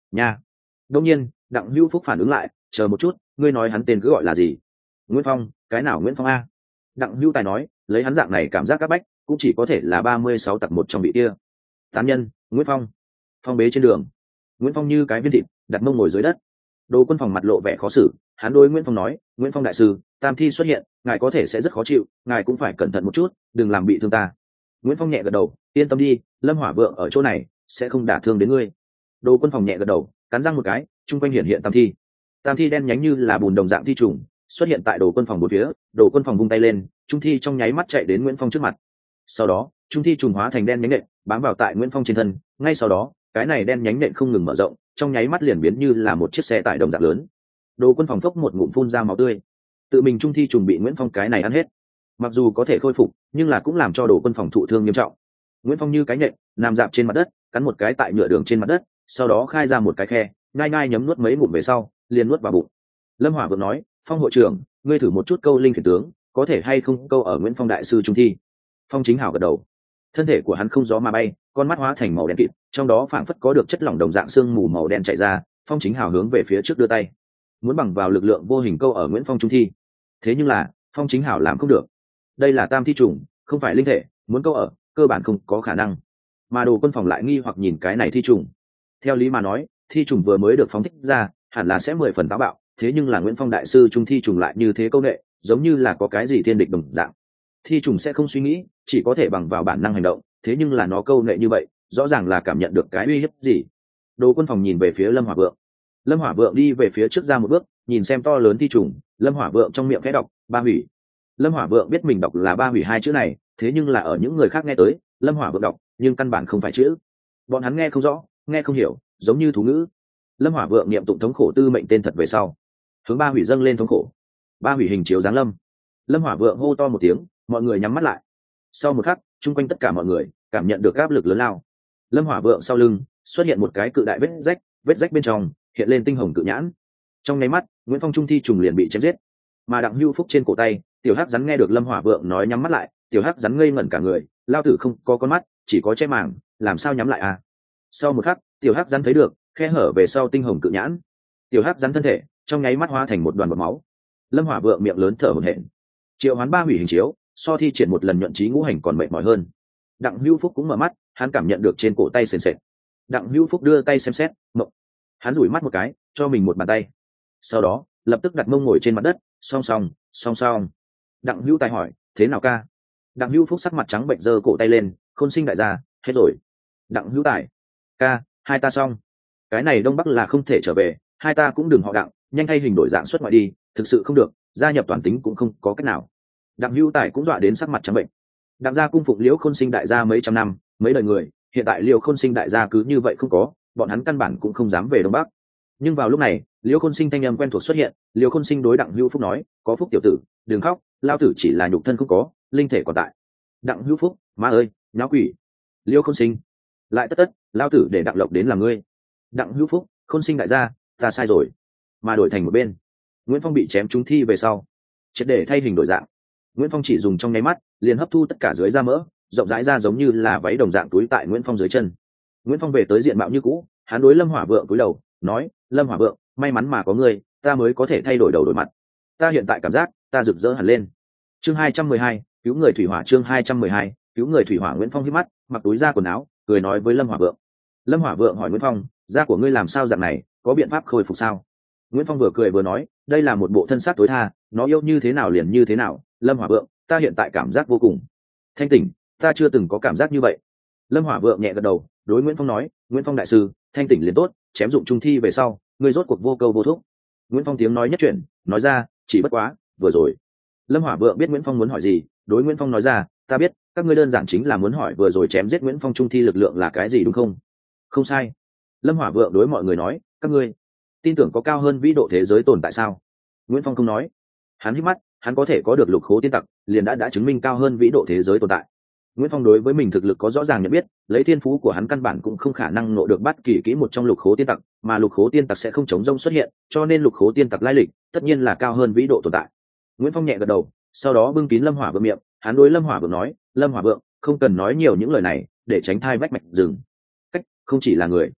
nha. Đông nhiên Đặng Hữu Phúc phản ứng lại, chờ một chút, ngươi nói hắn tên cứ gọi là gì? Nguyễn Phong. Cái nào Nguyễn Phong a? Đặng Hữu Tài nói, lấy hắn dạng này cảm giác các bách cũng chỉ có thể là 36 tặc một trong vị kia. Tán nhân Nguyễn Phong. Phong bế trên đường. Nguyễn Phong như cái viên thịt đặt mông ngồi dưới đất. Đồ Quân Phòng mặt lộ vẻ khó xử, hắn đối Nguyễn Phong nói, Nguyễn Phong đại sư, tam thi xuất hiện, ngài có thể sẽ rất khó chịu, ngài cũng phải cẩn thận một chút, đừng làm bị thương ta. Nguyễn Phong nhẹ gật đầu, yên tâm đi, Lâm Hỏa Vượng ở chỗ này sẽ không đả thương đến ngươi. Đồ Quân Phòng nhẹ gật đầu, cắn răng một cái, trung quanh hiện hiện tam thi. Tam thi đen nhánh như là bùn đồng dạng thi trùng xuất hiện tại Đồ Quân Phòng bốn phía. Đồ Quân Phòng vung tay lên, trung thi trong nháy mắt chạy đến Nguyễn Phong trước mặt. Sau đó trung thi trùng hóa thành đen nhánh nện bám vào tại Nguyễn Phong trên thân. Ngay sau đó cái này đen nhánh nện không ngừng mở rộng, trong nháy mắt liền biến như là một chiếc xe tải đồng dạng lớn. Đồ Quân Phòng phốc một ngụm phun ra máu tươi. Tự mình trung thi trùng bị Nguyễn Phong cái này ăn hết, mặc dù có thể khôi phục nhưng là cũng làm cho Đồ Quân Phòng thụ thương nghiêm trọng. Nguyễn Phong như cái nện nằm dạp trên mặt đất, cắn một cái tại nhựa đường trên mặt đất, sau đó khai ra một cái khe, nhai nhai nhấm nuốt mấy ngụm về sau liền nuốt vào bụng. Lâm Hỏa Vượng nói, Phong hội trưởng, ngươi thử một chút câu linh khiển tướng, có thể hay không câu ở Nguyễn Phong đại sư trung thi? Phong Chính Hảo gật đầu. Thân thể của hắn không gió mà bay, con mắt hóa thành màu đen kịt, trong đó phảng phất có được chất lỏng đồng dạng sương mù màu đen chảy ra. Phong Chính Hảo hướng về phía trước đưa tay, muốn bằng vào lực lượng vô hình câu ở Nguyễn Phong trung thi. Thế nhưng là Phong Chính Hảo làm không được. Đây là tam thi trùng, không phải linh thể, muốn câu ở cơ bản không có khả năng. Mà Đồ Quân Phòng lại nghi hoặc nhìn cái này thi trùng. Theo lý mà nói, thi trùng vừa mới được phóng thích ra, hẳn là sẽ 10 phần táo bạo, thế nhưng là Nguyễn Phong đại sư trung thi trùng lại như thế câu nệ, giống như là có cái gì thiên địch đồng dạng. Thi trùng sẽ không suy nghĩ, chỉ có thể bằng vào bản năng hành động, thế nhưng là nó câu nệ như vậy, rõ ràng là cảm nhận được cái uy hiếp gì. Đồ Quân Phòng nhìn về phía Lâm Hỏa Vượng. Lâm Hỏa Vượng đi về phía trước ra một bước, nhìn xem to lớn thi trùng. Lâm Hỏa Vượng trong miệng khẽ đọc, ba hủy. Lâm Hỏa Vượng biết mình đọc là ba hủy hai chữ này, thế nhưng là ở những người khác nghe tới, Lâm Hỏa Vượng đọc, nhưng căn bản không phải chữ. Bọn hắn nghe không rõ, nghe không hiểu, giống như thú ngữ. Lâm Hỏa Vượng niệm tụng thống khổ tư mệnh tên thật về sau, hướng ba hủy dâng lên thống khổ. Ba hủy hình chiếu giáng lâm. Lâm Hỏa Vượng hô to một tiếng, mọi người nhắm mắt lại. Sau một khắc, chung quanh tất cả mọi người cảm nhận được áp lực lớn lao. Lâm Hỏa Vượng sau lưng xuất hiện một cái cự đại vết rách bên trong hiện lên tinh hồng cự nhãn. Trong nháy mắt, Nguyễn Phong trung thi trùng liền bị chém giết. Mà Đặng Hữu Phúc trên cổ tay, tiểu hắc rắn nghe được Lâm Hỏa Vượng nói nhắm mắt lại, tiểu hắc rắn ngây ngẩn cả người, lao tử không có con mắt, chỉ có che màng, làm sao nhắm lại à? Sau một khắc, tiểu hắc rắn thấy được khe hở về sau tinh hồng cự nhãn. Tiểu hắc rắn thân thể trong nháy mắt hóa thành một đoàn bọt máu. Lâm Hỏa Vượng miệng lớn thở hổn hển. Triệu Hoán ba hủy hình chiếu, so thi triển một lần nhuận trí ngũ hành còn mệt mỏi hơn. Đặng Hữu Phúc cũng mở mắt, hắn cảm nhận được trên cổ tay sền sệt. Đặng Hữu Phúc đưa tay xem xét, mộng. Hắn rủi mắt một cái, cho mình một bàn tay. Sau đó, lập tức đặt mông ngồi trên mặt đất, song song. Đặng Hữu Tài hỏi, thế nào ca? Đặng Hữu Phúc sắc mặt trắng bệnh giơ cổ tay lên, Khôn Sinh đại gia, hết rồi. Đặng Hữu Tài, ca, hai ta xong. Cái này Đông Bắc là không thể trở về, hai ta cũng đừng họ Đặng, nhanh thay hình đổi dạng xuất ngoại đi, thực sự không được, gia nhập toàn tính cũng không có cách nào. Đặng Hữu Tài cũng dọa đến sắc mặt trắng bệnh. Đặng gia cung phụng Liễu Khôn Sinh đại gia mấy trăm năm, mấy đời người, hiện tại Liễu Khôn Sinh đại gia cứ như vậy không có, bọn hắn căn bản cũng không dám về Đông Bắc. Nhưng vào lúc này, Liễu Khôn Sinh thanh âm quen thuộc xuất hiện. Liễu Khôn Sinh đối Đặng Hữu Phúc nói, có Phúc tiểu tử, đừng khóc, lao tử chỉ là nhục thân không có, linh thể còn tại. Đặng Hữu Phúc, má ơi, nháo quỷ. Liễu Khôn Sinh, lại tất lao tử để Đặng Lộc đến làm ngươi. Đặng Hữu Phúc, Khôn Sinh đại gia, ta sai rồi. Mà đổi thành một bên, Nguyễn Phong bị chém trúng thi về sau, triệt để thay hình đổi dạng. Nguyễn Phong chỉ dùng trong nháy mắt liền hấp thu tất cả dưới da mỡ, rộng rãi ra giống như là váy đồng dạng túi tại Nguyễn Phong dưới chân. Nguyễn Phong về tới diện mạo như cũ, hắn đối Lâm Hỏa Vượng cúi đầu nói, Lâm Hỏa Vượng, may mắn mà có ngươi, ta mới có thể thay đổi đầu đổi mặt. Ta hiện tại cảm giác ta rực rỡ hẳn lên. Chương 212, cứu người thủy hỏa. Chương 212, cứu người thủy hỏa. Nguyễn Phong hít mắt, mặc túi da quần áo, cười nói với Lâm Hỏa Vượng. Lâm Hỏa Vượng hỏi Nguyễn Phong, da của ngươi làm sao dạng này, có biện pháp khôi phục sao? Nguyễn Phong vừa cười vừa nói, đây là một bộ thân xác tối tha, nó yêu như thế nào liền như thế nào. Lâm Hỏa Vượng, ta hiện tại cảm giác vô cùng thanh tỉnh, ta chưa từng có cảm giác như vậy. Lâm Hỏa Vượng nhẹ gật đầu, đối Nguyễn Phong nói, Nguyễn Phong đại sư, thanh tỉnh liền tốt, chém dụng trung thi về sau, ngươi rốt cuộc vô câu vô thúc. Nguyễn Phong tiếng nói nhất chuyển, nói ra, chỉ bất quá vừa rồi. Lâm Hỏa Vượng biết Nguyễn Phong muốn hỏi gì, đối Nguyễn Phong nói ra, ta biết các ngươi đơn giản chính là muốn hỏi vừa rồi chém giết Nguyễn Phong trung thi lực lượng là cái gì đúng không? Không sai. Lâm Hỏa Vượng đối mọi người nói, các ngươi tin tưởng có cao hơn vĩ độ thế giới tồn tại sao? Nguyễn Phong không nói. Hắn hít mắt, hắn có thể có được lục khố tiên tặc, liền đã chứng minh cao hơn vĩ độ thế giới tồn tại. Nguyễn Phong đối với mình thực lực có rõ ràng nhận biết, lấy thiên phú của hắn căn bản cũng không khả năng nộ được bất kỳ kỹ một trong lục khố tiên tặc, mà lục khố tiên tặc sẽ không chống rông xuất hiện, cho nên lục khố tiên tặc lai lịch tất nhiên là cao hơn vĩ độ tồn tại. Nguyễn Phong nhẹ gật đầu, sau đó bưng kín Lâm Hỏa Vượng miệng, hắn đối Lâm Hỏa Vượng nói, Lâm Hỏa Vượng, không cần nói nhiều những lời này, để tránh thai vách mạch rừng. Cách không chỉ là người.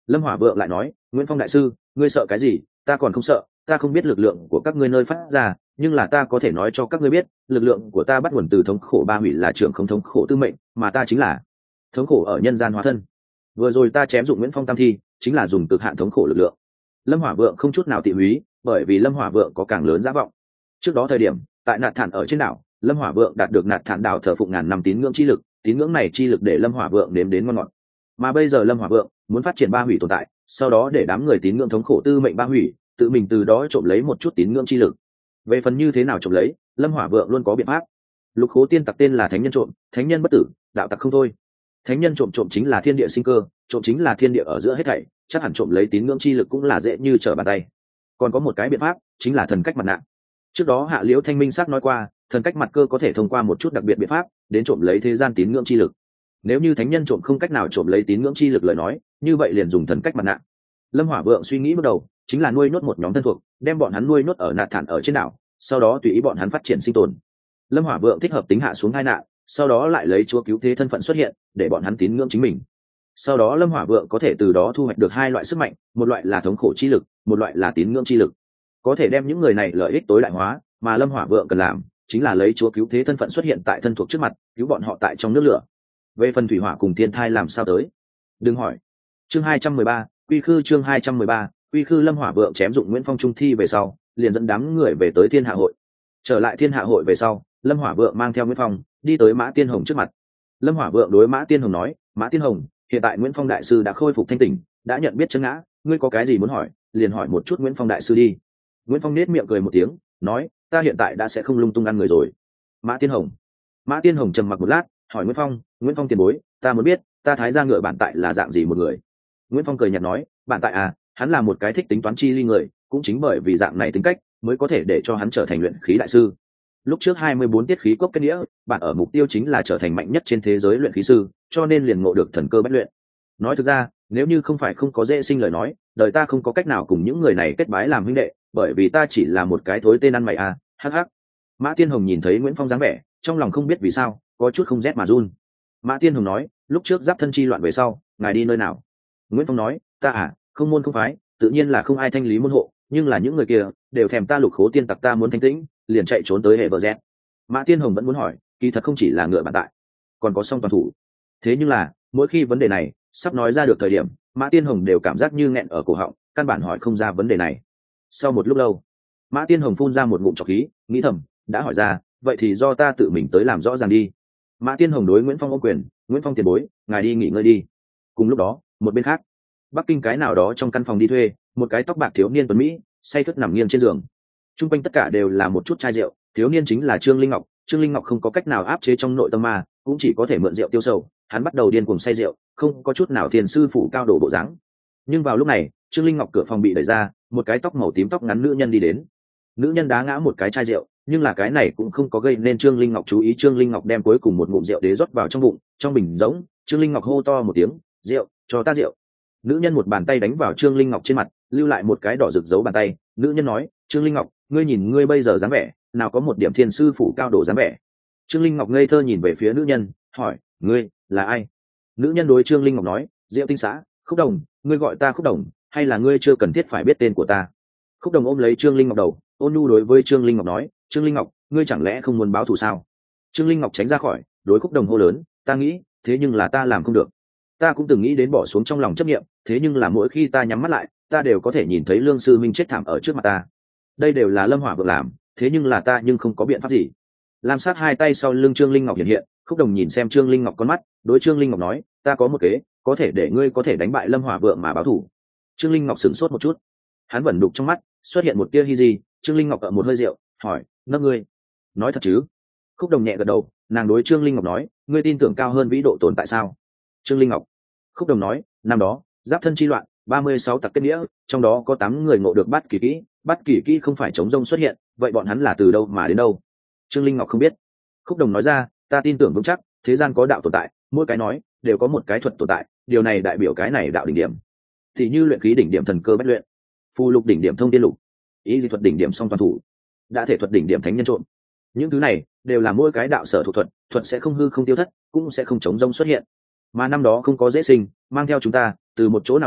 Lâm Hỏa Vượng lại nói, Nguyễn Phong đại sư, ngươi sợ cái gì? Ta còn không sợ, ta không biết lực lượng của các ngươi nơi phát ra, nhưng là ta có thể nói cho các ngươi biết, lực lượng của ta bắt nguồn từ thống khổ ba hủy là trưởng không thống khổ tư mệnh, mà ta chính là thống khổ ở nhân gian hóa thân. Vừa rồi ta chém dụng Nguyễn Phong tam thi, chính là dùng cực hạn thống khổ lực lượng. Lâm Hỏa Vượng không chút nào tị húy, bởi vì Lâm Hỏa Vượng có càng lớn giá vọng. Trước đó thời điểm, tại Nạt Thản ở trên đảo, Lâm Hỏa Vượng đạt được Nạt Thản đảo thờ phụng ngàn năm tín ngưỡng chi lực, tín ngưỡng này chi lực để Lâm Hỏa Vượng nếm đến ngon ngọt. Mà bây giờ Lâm Hỏa Vượng muốn phát triển ba hủy tồn tại, sau đó để đám người tín ngưỡng thống khổ tư mệnh ba hủy, tự mình từ đó trộm lấy một chút tín ngưỡng chi lực. Về phần như thế nào trộm lấy, Lâm Hỏa Vượng luôn có biện pháp. Lục Khố Tiên tặc tên là thánh nhân trộm, thánh nhân bất tử, đạo tặc không thôi. Thánh nhân trộm chính là thiên địa sinh cơ, trộm chính là thiên địa ở giữa hết thảy, chắc hẳn trộm lấy tín ngưỡng chi lực cũng là dễ như trở bàn tay. Còn có một cái biện pháp, chính là thần cách mặt nạ. Trước đó Hạ Liễu Thanh Minh sắc nói qua, thần cách mặt cơ có thể thông qua một chút đặc biệt biện pháp đến trộm lấy thế gian tín ngưỡng chi lực. Nếu như thánh nhân trộm không cách nào trộm lấy tín ngưỡng chi lực lời nói, như vậy liền dùng thần cách mặt nạ. Lâm Hỏa Vượng suy nghĩ bước đầu chính là nuôi nhốt một nhóm thân thuộc, đem bọn hắn nuôi nhốt ở Nạt Thản ở trên đảo, sau đó tùy ý bọn hắn phát triển sinh tồn. Lâm Hỏa Vượng thích hợp tính hạ xuống hai nạn, sau đó lại lấy chúa cứu thế thân phận xuất hiện, để bọn hắn tín ngưỡng chính mình. Sau đó Lâm Hỏa Vượng có thể từ đó thu hoạch được hai loại sức mạnh, một loại là thống khổ chi lực, một loại là tín ngưỡng chi lực. Có thể đem những người này lợi ích tối đại hóa, mà Lâm Hỏa Vượng cần làm chính là lấy chúa cứu thế thân phận xuất hiện tại thân thuộc trước mặt, cứu bọn họ tại trong nước lửa. Về phần thủy hỏa cùng thiên thai làm sao tới? Đừng hỏi. Chương 213, Quy Khư chương 213, Quy Khư. Lâm Hỏa Vượng chém dụng Nguyễn Phong trung thi về sau, liền dẫn đám người về tới Thiên Hạ hội. Trở lại Thiên Hạ hội về sau, Lâm Hỏa Vượng mang theo Nguyễn Phong đi tới Mã Tiên Hồng trước mặt. Lâm Hỏa Vượng đối Mã Tiên Hồng nói, Mã Tiên Hồng, hiện tại Nguyễn Phong đại sư đã khôi phục thanh tỉnh, đã nhận biết chân ngã, ngươi có cái gì muốn hỏi, liền hỏi một chút Nguyễn Phong đại sư đi. Nguyễn Phong nết miệng cười một tiếng, nói, ta hiện tại đã sẽ không lung tung ăn người rồi. Mã Tiên Hồng trầm mặc một lát, hỏi Nguyễn Phong tiền bối, ta muốn biết, ta Thái Gia Ngựa bản tại là dạng gì một người. Nguyễn Phong cười nhạt nói, bản tại à, hắn là một cái thích tính toán chi ly người, cũng chính bởi vì dạng này tính cách mới có thể để cho hắn trở thành luyện khí đại sư. Lúc trước 24 tiết khí cốc kết nghĩa, bạn ở mục tiêu chính là trở thành mạnh nhất trên thế giới luyện khí sư, cho nên liền ngộ được thần cơ bách luyện. Nói thực ra, nếu như không phải không có dễ sinh lời nói, đời ta không có cách nào cùng những người này kết bái làm huynh đệ, bởi vì ta chỉ là một cái thối tên ăn mày à, hắc hắc. Mã Tiên Hồng nhìn thấy Nguyễn Phong dáng vẻ, trong lòng không biết vì sao, có chút không rét mà run. Mã Tiên Hồng nói, lúc trước giáp thân chi loạn về sau, ngài đi nơi nào? Nguyễn Phong nói, ta à, không môn không phái, tự nhiên là không ai thanh lý môn hộ, nhưng là những người kia đều thèm ta Lục Khố Tiên tặc, ta muốn thanh tĩnh, liền chạy trốn tới hệ bờ rét. Mã Tiên Hồng vẫn muốn hỏi, kỳ thật không chỉ là ngựa bản tại, còn có song toàn thủ. Thế nhưng là mỗi khi vấn đề này sắp nói ra được thời điểm, Mã Tiên Hồng đều cảm giác như nghẹn ở cổ họng, căn bản hỏi không ra vấn đề này. Sau một lúc lâu, Mã Tiên Hồng phun ra một ngụm trọc khí, nghĩ thầm, đã hỏi ra, vậy thì do ta tự mình tới làm rõ ràng đi. Mã Tiên Hồng đối Nguyễn Phong ôm quyền, Nguyễn Phong tiền bối, ngài đi nghỉ ngơi đi. Cùng lúc đó, một bên khác, Bắc Kinh cái nào đó trong căn phòng đi thuê, một cái tóc bạc thiếu niên tuấn mỹ say khướt nằm nghiêng trên giường. Trung quanh tất cả đều là một chút chai rượu, thiếu niên chính là Trương Linh Ngọc. Trương Linh Ngọc không có cách nào áp chế trong nội tâm ma, cũng chỉ có thể mượn rượu tiêu sầu. Hắn bắt đầu điên cuồng say rượu, không có chút nào thiền sư phụ cao độ bộ dáng. Nhưng vào lúc này, Trương Linh Ngọc cửa phòng bị đẩy ra, một cái tóc màu tím tóc ngắn nữ nhân đi đến. Nữ nhân đá ngã một cái chai rượu, nhưng là cái này cũng không có gây nên Trương Linh Ngọc chú ý. Trương Linh Ngọc đem cuối cùng một ngụm rượu đế rót vào trong bụng, trong bình rỗng. Trương Linh Ngọc hô to một tiếng, rượu, cho ta rượu. Nữ nhân một bàn tay đánh vào Trương Linh Ngọc trên mặt, lưu lại một cái đỏ rực dấu bàn tay. Nữ nhân nói, Trương Linh Ngọc, ngươi nhìn ngươi bây giờ dáng vẻ, nào có một điểm thiên sư phụ cao độ dáng vẻ. Trương Linh Ngọc ngây thơ nhìn về phía nữ nhân, hỏi, ngươi là ai? Nữ nhân đối Trương Linh Ngọc nói, Diệu Tinh xã, Khúc Đồng, ngươi gọi ta Khúc Đồng, hay là ngươi chưa cần thiết phải biết tên của ta? Khúc Đồng ôm lấy Trương Linh Ngọc đầu, ôn nhu đối với Trương Linh Ngọc nói, Trương Linh Ngọc, ngươi chẳng lẽ không muốn báo thù sao? Trương Linh Ngọc tránh ra khỏi, đối Khúc Đồng hô lớn, ta nghĩ, thế nhưng là ta làm không được. Ta cũng từng nghĩ đến bỏ xuống trong lòng chấp niệm, thế nhưng là mỗi khi ta nhắm mắt lại, ta đều có thể nhìn thấy Lương Sư Minh chết thảm ở trước mặt ta. Đây đều là Lâm Hỏa Vượng làm, thế nhưng là ta nhưng không có biện pháp gì. Lam Sát hai tay sau lưng Trương Linh Ngọc hiện hiện, Khúc Đồng nhìn xem Trương Linh Ngọc con mắt, đối Trương Linh Ngọc nói, ta có một kế, có thể để ngươi có thể đánh bại Lâm Hỏa Vượng mà báo thù. Trương Linh Ngọc sửng sốt một chút, hắn vẫn đục trong mắt xuất hiện một tia hy gì. Trương Linh Ngọc ợ một hơi rượu, hỏi, nấc ngươi nói thật chứ? Khúc Đồng nhẹ gật đầu, nàng đối Trương Linh Ngọc nói, ngươi tin tưởng cao hơn vĩ độ tồn tại sao? Trương Linh Ngọc. Khúc Đồng nói, năm đó giáp thân chi loạn, 36 tặc kết nghĩa, trong đó có 8 người ngộ được bắt kỳ kỹ. Bắt kỳ kỹ không phải chống rông xuất hiện, vậy bọn hắn là từ đâu mà đến đâu? Trương Linh Ngọc không biết. Khúc Đồng nói ra, ta tin tưởng vững chắc, thế gian có đạo tồn tại, mỗi cái nói đều có một cái thuật tồn tại, điều này đại biểu cái này đạo đỉnh điểm. Thì như luyện khí đỉnh điểm thần cơ bách luyện, phù lục đỉnh điểm thông tiên lục, ý dị thuật đỉnh điểm song toàn thủ, đã thể thuật đỉnh điểm thánh nhân trộn. Những thứ này đều là mỗi cái đạo sở thủ thuật, thuật sẽ không hư không tiêu thất, cũng sẽ không chống rông xuất hiện. Mà năm đó không có dễ sinh, mang theo chúng ta từ một chỗ nào đó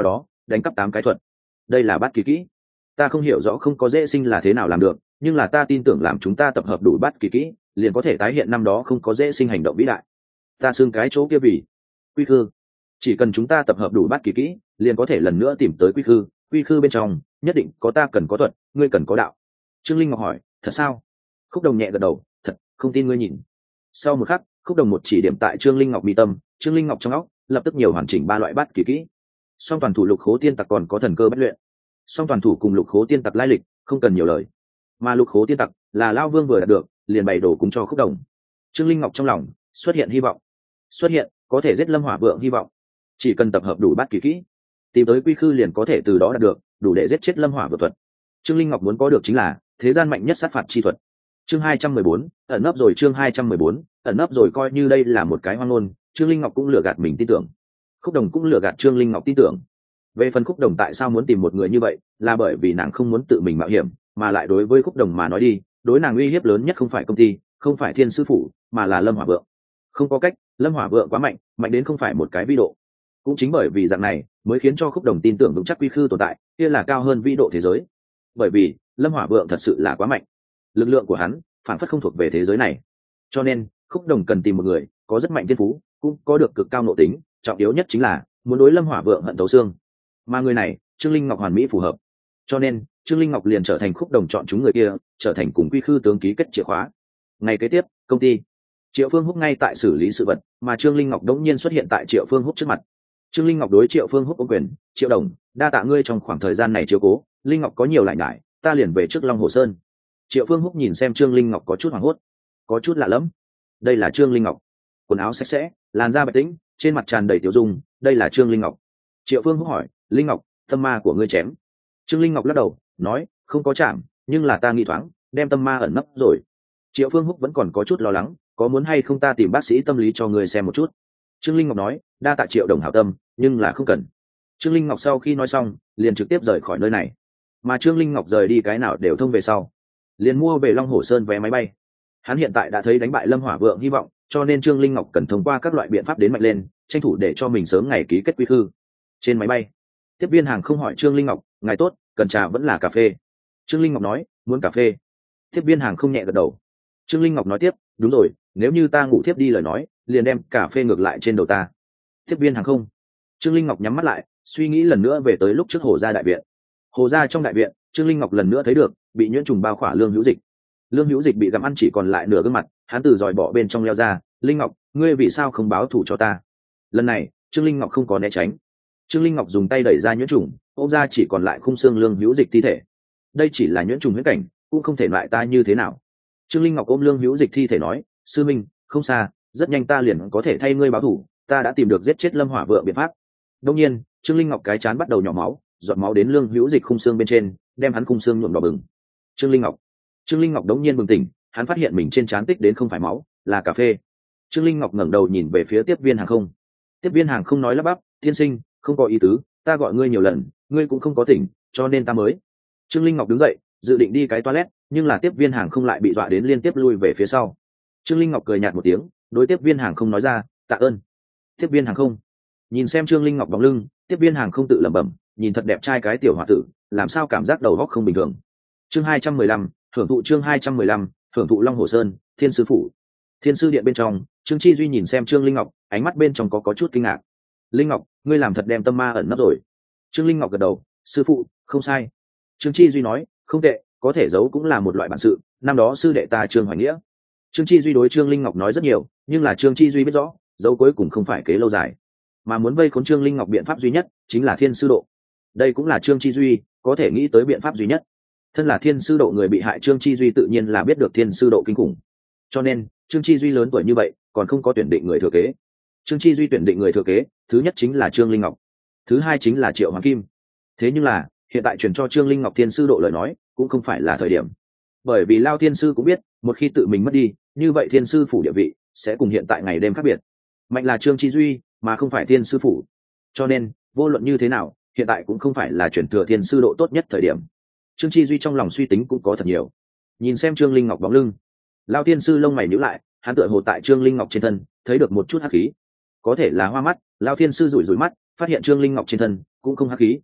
đánh cắp 8 cái thuật. Đây là bát kỳ kỹ. Ta không hiểu rõ không có dễ sinh là thế nào làm được, nhưng là ta tin tưởng làm chúng ta tập hợp đủ bát kỳ kỹ, liền có thể tái hiện năm đó không có dễ sinh hành động vĩ đại. Ta xưng cái chỗ kia vì quy khư. Chỉ cần chúng ta tập hợp đủ bát kỳ kỹ, liền có thể lần nữa tìm tới quy khư. Quy khư bên trong nhất định có ta cần có thuật, ngươi cần có đạo. Trương Linh Ngọc hỏi, thật sao? Khúc Đồng nhẹ gật đầu, thật, không tin ngươi nhìn. Sau một khắc, Khúc Đồng một chỉ điểm tại Trương Linh Ngọc mi tâm, Trương Linh Ngọc trong óc lập tức nhiều hoàn chỉnh 3 loại bát kỳ kỹ. Song toàn thủ Lục Khố Tiên Tặc còn có thần cơ bất luyện. Song toàn thủ cùng Lục Khố Tiên Tặc lai lịch không cần nhiều lời, mà Lục Khố Tiên Tặc là Lao Vương vừa đạt được, liền bày đổ cùng cho Khúc Đồng. Trương Linh Ngọc trong lòng xuất hiện hy vọng, xuất hiện có thể giết Lâm Hỏa Vượng hy vọng. Chỉ cần tập hợp đủ bát kỳ kỹ, tìm tới quy khư liền có thể từ đó đạt được đủ để giết chết Lâm Hỏa Vượng thuật. Trương Linh Ngọc muốn có được chính là thế gian mạnh nhất sát phạt chi thuật. Chương 214, ẩn nấp rồi. Chương 214, ẩn nấp rồi. Coi như đây là một cái hoang ngôn, Trương Linh Ngọc cũng lừa gạt mình tin tưởng. Khúc Đồng cũng lừa gạt Trương Linh Ngọc tin tưởng. Về phần Khúc Đồng tại sao muốn tìm một người như vậy, là bởi vì nàng không muốn tự mình mạo hiểm, mà lại đối với Khúc Đồng mà nói đi, đối nàng uy hiếp lớn nhất không phải công ty, không phải Thiên Sư Phủ, mà là Lâm Hỏa Vượng. Không có cách, Lâm Hỏa Vượng quá mạnh, mạnh đến không phải một cái vĩ độ. Cũng chính bởi vì dạng này, mới khiến cho Khúc Đồng tin tưởng vững chắc quy khư tồn tại, kia là cao hơn vĩ độ thế giới. Bởi vì Lâm Hỏa Vượng thật sự là quá mạnh, lực lượng của hắn phản phất không thuộc về thế giới này, cho nên Khúc Đồng cần tìm một người có rất mạnh thiên phú, cũng có được cực cao nội tính, trọng yếu nhất chính là muốn đối Lâm Hỏa Vượng hận thấu xương. Mà người này, Trương Linh Ngọc hoàn mỹ phù hợp, cho nên Trương Linh Ngọc liền trở thành Khúc Đồng chọn chúng người kia, trở thành cùng quy khư tướng ký kết chìa khóa. Ngày kế tiếp, công ty Triệu Phương Húc ngay tại xử lý sự vật, mà Trương Linh Ngọc đống nhiên xuất hiện tại Triệu Phương Húc trước mặt. Trương Linh Ngọc đối Triệu Phương Húc ôm quyền, Triệu đồng, đa tạ ngươi trong khoảng thời gian này chiếu cố, Linh Ngọc có nhiều lại ngại, ta liền về trước Long Hồ Sơn. Triệu Phương Húc nhìn xem Trương Linh Ngọc có chút hoảng hốt, có chút lạ lẫm. Đây là Trương Linh Ngọc, quần áo sạch sẽ, làn da bạch tĩnh, trên mặt tràn đầy tiểu dung, đây là Trương Linh Ngọc. Triệu Phương Húc hỏi, Linh Ngọc, tâm ma của ngươi chém? Trương Linh Ngọc lắc đầu, nói, không có chạm, nhưng là ta nghĩ thoáng, đem tâm ma ẩn nấp rồi. Triệu Phương Húc vẫn còn có chút lo lắng, có muốn hay không ta tìm bác sĩ tâm lý cho ngươi xem một chút? Trương Linh Ngọc nói, đa tạ Triệu đồng hảo tâm, nhưng là không cần. Trương Linh Ngọc sau khi nói xong, liền trực tiếp rời khỏi nơi này. Mà Trương Linh Ngọc rời đi cái nào đều thông về sau, liền mua về Long Hồ Sơn vé máy bay. Hắn hiện tại đã thấy đánh bại Lâm Hỏa Vượng hy vọng, cho nên Trương Linh Ngọc cần thông qua các loại biện pháp đến mạnh lên, tranh thủ để cho mình sớm ngày ký kết quy khư. Trên máy bay, tiếp viên hàng không hỏi Trương Linh Ngọc, ngài tốt, cần trà vẫn là cà phê? Trương Linh Ngọc nói, muốn cà phê. Tiếp viên hàng không nhẹ gật đầu. Trương Linh Ngọc nói tiếp, đúng rồi, nếu như ta ngủ thiếp đi lời nói, liền đem cà phê ngược lại trên đầu ta. Tiếp viên hàng không. Trương Linh Ngọc nhắm mắt lại, suy nghĩ lần nữa về tới lúc trước Hồ gia đại viện. Hồ gia trong đại viện, Trương Linh Ngọc lần nữa thấy được bị nhuyễn trùng bao khỏa Lương Hữu Dịch. Lương Hữu Dịch bị gặm ăn chỉ còn lại nửa gương mặt, hắn từ dòi bỏ bên trong leo ra, Linh Ngọc, ngươi vì sao không báo thù cho ta? Lần này Trương Linh Ngọc không có né tránh. Trương Linh Ngọc dùng tay đẩy ra nhuyễn trùng, ôm ra chỉ còn lại khung xương Lương Hữu Dịch thi thể. Đây chỉ là nhuyễn trùng huyễn cảnh, cũng không thể loại ta như thế nào. Trương Linh Ngọc ôm Lương Hữu Dịch thi thể nói, sư minh, không xa, rất nhanh ta liền có thể thay ngươi báo thù, ta đã tìm được giết chết Lâm Hỏa Vượng biện pháp. Đương nhiên, Trương Linh Ngọc cái chán bắt đầu nhỏ máu, giọt máu đến Lương Hữu Dịch khung xương bên trên, đem hắn khung xương nhuộm đỏ bừng. Trương Linh Ngọc đống nhiên bừng tỉnh, hắn phát hiện mình trên trán tích đến không phải máu, là cà phê. Trương Linh Ngọc ngẩng đầu nhìn về phía tiếp viên hàng không. Tiếp viên hàng không nói lắp bắp, tiên sinh, không có ý tứ, ta gọi ngươi nhiều lần, ngươi cũng không có tỉnh, cho nên ta mới. Trương Linh Ngọc đứng dậy, dự định đi cái toilet, nhưng là tiếp viên hàng không lại bị dọa đến liên tiếp lui về phía sau. Trương Linh Ngọc cười nhạt một tiếng, đối tiếp viên hàng không nói ra, tạ ơn. Tiếp viên hàng không nhìn xem Trương Linh Ngọc bóng lưng, tiếp viên hàng không tự lẩm bẩm, nhìn thật đẹp trai cái tiểu hòa tử, làm sao cảm giác đầu óc không bình thường. Chương 215, hưởng thụ. Chương 215, hưởng thụ. Long Hồ Sơn, Thiên Sư Phủ, Thiên Sư Điện bên trong, Trương Chi Duy nhìn xem Trương Linh Ngọc, ánh mắt bên trong có chút kinh ngạc. Linh Ngọc, ngươi làm thật đem tâm ma ẩn nấp rồi. Trương Linh Ngọc gật đầu, sư phụ, không sai. Trương Chi Duy nói, không tệ, có thể giấu cũng là một loại bản sự, năm đó sư đệ ta Trương Hoài Nghĩa. Trương Chi Duy đối Trương Linh Ngọc nói rất nhiều, nhưng là Trương Chi Duy biết rõ, giấu cuối cùng không phải kế lâu dài, mà muốn vây khốn Trương Linh Ngọc biện pháp duy nhất chính là Thiên Sư Độ. Đây cũng là Trương Chi Duy có thể nghĩ tới biện pháp duy nhất. Thân là Thiên Sư Độ người bị hại, Trương Chi Duy tự nhiên là biết được Thiên Sư Độ kinh khủng, cho nên Trương Chi Duy lớn tuổi như vậy còn không có tuyển định người thừa kế. Trương Chi Duy tuyển định người thừa kế, thứ nhất chính là Trương Linh Ngọc, thứ hai chính là Triệu Hoàng Kim. Thế nhưng là hiện tại chuyển cho Trương Linh Ngọc Thiên Sư Độ lời nói cũng không phải là thời điểm, bởi vì Lao Thiên Sư cũng biết, một khi tự mình mất đi, như vậy Thiên Sư Phủ địa vị sẽ cùng hiện tại ngày đêm khác biệt. Mạnh là Trương Chi Duy mà không phải Thiên Sư Phủ, cho nên vô luận như thế nào, hiện tại cũng không phải là chuyển thừa Thiên Sư Độ tốt nhất thời điểm. Trương Chi Duy trong lòng suy tính cũng có thật nhiều. Nhìn xem Trương Linh Ngọc bóng lưng, Lao Thiên Sư lông mày nhíu lại, hắn tựa hồ tại Trương Linh Ngọc trên thân thấy được một chút hắc khí, có thể là hoa mắt. Lao Thiên Sư rủi rủi mắt, phát hiện Trương Linh Ngọc trên thân cũng không hắc khí,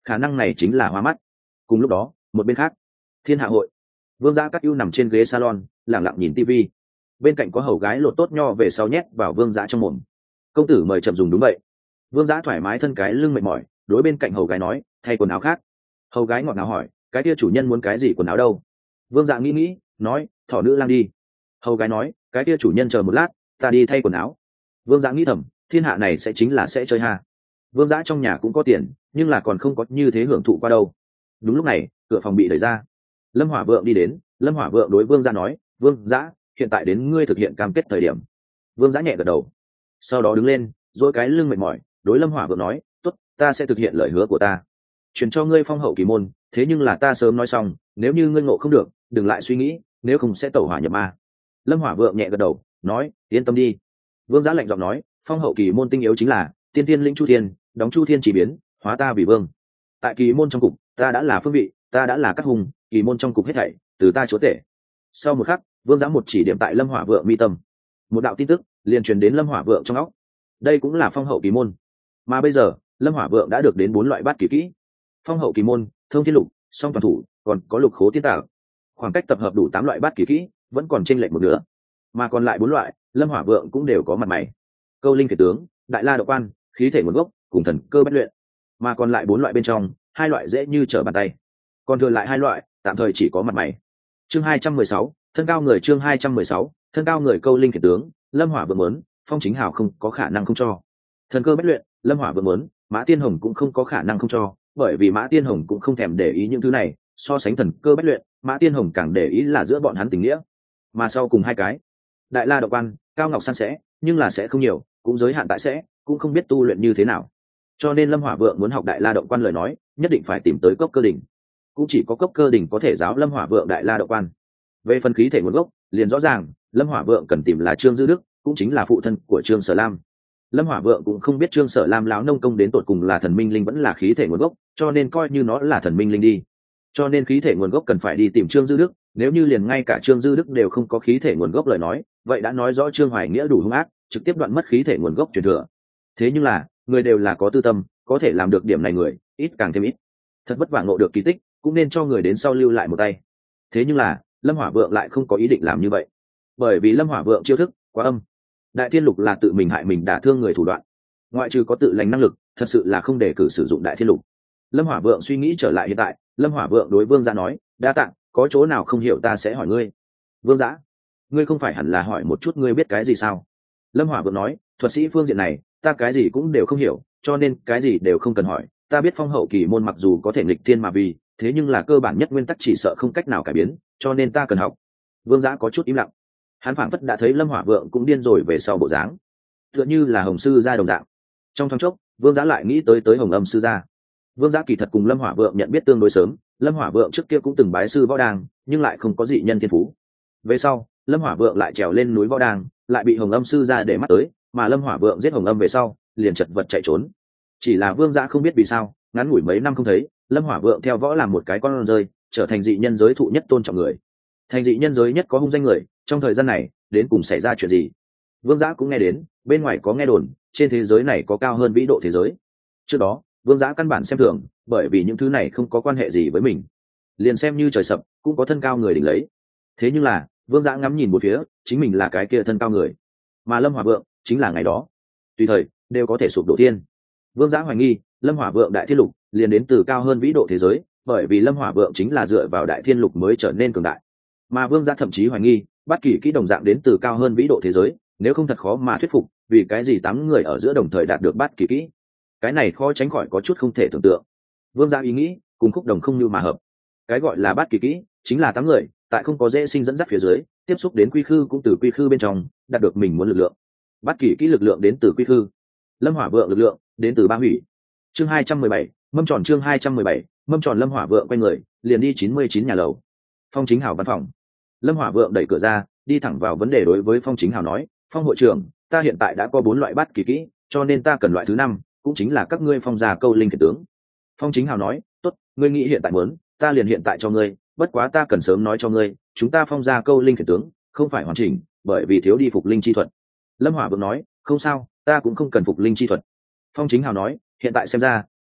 khả năng này chính là hoa mắt. Cùng lúc đó một bên khác, Thiên Hạ hội, Vương Giã Cát Ưu nằm trên ghế salon lẳng lặng nhìn tivi, bên cạnh có hầu gái lột tốt nho về sau nhét vào Vương Giã trong mồm. Công tử mời chậm dùng. Đúng vậy. Vương Giã thoải mái thân cái lưng mệt mỏi, đối bên cạnh hầu gái nói, thay quần áo khác. Hầu gái ngọt ngào hỏi, cái kia chủ nhân muốn cái gì quần áo đâu? Vương Giã nghĩ nói, thỏ nữ lang đi. Hầu gái nói, cái kia chủ nhân chờ một lát, ta đi thay quần áo. Vương Giã nghĩ thầm, thiên hạ này sẽ chính là sẽ chơi ha. Vương Giã trong nhà cũng có tiền, nhưng là còn không có như thế hưởng thụ qua đâu. Đúng lúc này cửa phòng bị đẩy ra, Lâm Hỏa Vượng đi đến. Lâm Hỏa Vượng đối Vương Giã nói, Vương Giã, hiện tại đến ngươi thực hiện cam kết thời điểm. Vương Giã nhẹ gật đầu, sau đó đứng lên dỗi cái lưng mệt mỏi, đối Lâm Hỏa Vượng nói, tốt, ta sẽ thực hiện lời hứa của ta, truyền cho ngươi phong hậu kỳ môn. Thế nhưng là ta sớm nói xong, nếu như ngươi ngộ không được, đừng lại suy nghĩ, nếu không sẽ tẩu hỏa nhập ma. Lâm Hỏa Vượng nhẹ gật đầu nói, yên tâm đi. Vương Giã lạnh giọng nói, phong hậu kỳ môn tinh yếu chính là tiên tiên lĩnh chu thiên, đóng chu thiên chỉ biến, hóa ta vì vương. Tại kỳ môn trong cục, ta đã là phương vị, ta đã là các hùng, kỳ môn trong cục hết thảy từ ta chúa tể. Sau một khắc, Vương Giã một chỉ điểm tại Lâm Hỏa Vượng mi tâm, một đạo tin tức liền truyền đến Lâm Hỏa Vượng trong óc. Đây cũng là phong hậu kỳ môn, mà bây giờ Lâm Hỏa Vượng đã được đến 4 loại bát kỳ kỹ. Phong hậu kỳ môn, thông thiên lục, song toàn thủ, còn có lục khố tiên tạo. Khoảng cách tập hợp đủ 8 loại bát kỳ kỹ, vẫn còn chênh lệch một nửa, mà còn lại 4 loại, Lâm Hỏa Vượng cũng đều có mặt mày. Câu linh kiệt tướng, đại la độ quan, khí thể nguồn gốc, cùng thần cơ bất luyện. Mà còn lại 4 loại bên trong, 2 loại dễ như trở bàn tay, còn thừa lại 2 loại tạm thời chỉ có mặt mày. Chương 216, thân cao người. Chương 216, thân cao người. Câu linh kiệt tướng, Lâm Hỏa Vượng muốn, Phong Chính Hào không có khả năng không cho. Thần cơ bất luyện, Lâm Hỏa Vượng muốn, Mã Tiên Hồng cũng không có khả năng không cho, bởi vì Mã Tiên Hồng cũng không thèm để ý những thứ này. So sánh thần cơ bất luyện, Mã Tiên Hồng càng để ý là giữa bọn hắn tình nghĩa. Mà sau cùng 2 cái, đại la độc quan, cao ngọc san sẽ, nhưng là sẽ không nhiều, cũng giới hạn tại sẽ, cũng không biết tu luyện như thế nào. Cho nên Lâm Hỏa Vượng muốn học đại la động quan lời nói, nhất định phải tìm tới Cốc Cơ Đỉnh. Cũng chỉ có Cốc Cơ Đỉnh có thể giáo Lâm Hỏa Vượng đại la động quan. Về phần khí thể nguồn gốc, liền rõ ràng, Lâm Hỏa Vượng cần tìm là Trương Dư Đức, cũng chính là phụ thân của Trương Sở Lam. Lâm Hỏa Vượng cũng không biết Trương Sở Lam lão nông công đến tột cùng là thần minh linh vẫn là khí thể nguồn gốc, cho nên coi như nó là thần minh linh đi. Cho nên khí thể nguồn gốc cần phải đi tìm Trương Dư Đức, nếu như liền ngay cả Trương Dư Đức đều không có khí thể nguồn gốc lời nói, vậy đã nói rõ Trương Hoài Nghĩa đủ hung ác, trực tiếp đoạn mất khí thể nguồn gốc truyền thừa. Thế nhưng là, người đều là có tư tâm, có thể làm được điểm này người, ít càng thêm ít. Thật vất vả ngộ được kỳ tích, cũng nên cho người đến sau lưu lại một tay. Thế nhưng là, Lâm Hỏa Vượng lại không có ý định làm như vậy, bởi vì Lâm Hỏa Vượng chiêu thức quá âm. Đại Thiên Lục là tự mình hại mình đả thương người thủ đoạn, ngoại trừ có tự lành năng lực, thật sự là không để cử sử dụng Đại Thiên Lục. Lâm Hỏa Vượng suy nghĩ trở lại hiện tại, Lâm Hỏa Vượng đối Vương Giã nói, đa tạ, có chỗ nào không hiểu ta sẽ hỏi ngươi. Vương Giã, ngươi không phải hẳn là hỏi một chút ngươi biết cái gì sao? Lâm Hỏa Vượng nói, thuật sĩ phương diện này, ta cái gì cũng đều không hiểu, cho nên cái gì đều không cần hỏi. Ta biết phong hậu kỳ môn mặc dù có thể nghịch thiên mà vì, thế nhưng là cơ bản nhất nguyên tắc chỉ sợ không cách nào cải biến, cho nên ta cần học. Vương Giã có chút im lặng, hắn phảng phất đã thấy Lâm Hỏa Vượng cũng điên rồi về sau bộ dáng, tựa như là Hồng sư gia đồng dạng. Trong thoáng chốc, Vương Giã lại nghĩ tới Hồng Âm sư gia. Vương Giã kỳ thật cùng Lâm Hỏa Vượng nhận biết tương đối sớm, Lâm Hỏa Vượng trước kia cũng từng bái sư võ đàng, nhưng lại không có dị nhân thiên phú. Về sau, Lâm Hỏa Vượng lại trèo lên núi võ đàng, lại bị Hồng Âm sư gia để mắt tới, mà Lâm Hỏa Vượng giết Hồng Âm về sau, liền chật vật chạy trốn. Chỉ là Vương Giã không biết vì sao, ngắn ngủi mấy năm không thấy, Lâm Hỏa Vượng theo võ làm một cái con rơi, trở thành dị nhân giới thụ nhất tôn trọng người. Thành dị nhân giới nhất có hung danh người, trong thời gian này, đến cùng xảy ra chuyện gì? Vương Giã cũng nghe đến, bên ngoài có nghe đồn, trên thế giới này có cao hơn vĩ độ thế giới. Trước đó, Vương Giã căn bản xem thường, bởi vì những thứ này không có quan hệ gì với mình. Liền xem như trời sập, cũng có thân cao người đỉnh lấy. Thế nhưng là, Vương Giã ngắm nhìn một phía, chính mình là cái kia thân cao người. Mà Lâm Hỏa Vượng, chính là ngày đó. Tùy thời, đều có thể sụp đổ thiên. Vương Giã hoài nghi, Lâm Hỏa Vượng đại thiên lục, liền đến từ cao hơn vĩ độ thế giới, bởi vì Lâm Hỏa Vượng chính là dựa vào đại thiên lục mới trở nên cường đại. Mà Vương Giã thậm chí hoài nghi, bất kỳ kỹ đồng dạng đến từ cao hơn vĩ độ thế giới, nếu không thật khó mà thuyết phục, vì cái gì 8 người ở giữa đồng thời đạt được bất kỳ kỹ. Cái này khó tránh khỏi có chút không thể tưởng tượng. Vương Giã ý nghĩ cùng Khúc Đồng không như mà hợp. Cái gọi là bất kỳ kỹ chính là 8 người tại không có dễ sinh dẫn dắt phía dưới, tiếp xúc đến quy khư cũng từ quy khư bên trong đạt được mình muốn lực lượng. Bất kỳ kỹ lực lượng đến từ quy khư, Lâm Hỏa Vượng lực lượng đến từ ba hủy. Chương 217, mâm tròn. Chương 217, mâm tròn. Lâm Hỏa Vượng quay người liền đi 99 nhà lầu. Phong Chính Hào văn phòng. Lâm Hỏa Vượng đẩy cửa ra, đi thẳng vào vấn đề đối với Phong Chính Hào nói, Phong hội trưởng, ta hiện tại đã có 4 loại bát kỳ kỹ, cho nên ta cần loại thứ 5, cũng chính là các ngươi Phong gia câu linh kiệt tướng. Phong Chính Hào nói, tốt, ngươi nghĩ hiện tại muốn, ta liền hiện tại cho ngươi, bất quá ta cần sớm nói cho ngươi, chúng ta Phong gia câu linh kiệt tướng không phải hoàn chỉnh, bởi vì thiếu đi phục linh chi thuật. Lâm Hỏa Vượng nói, không sao, ta cũng không cần phục linh chi thuật. Phong Chính Hào nói, hiện tại xem ra,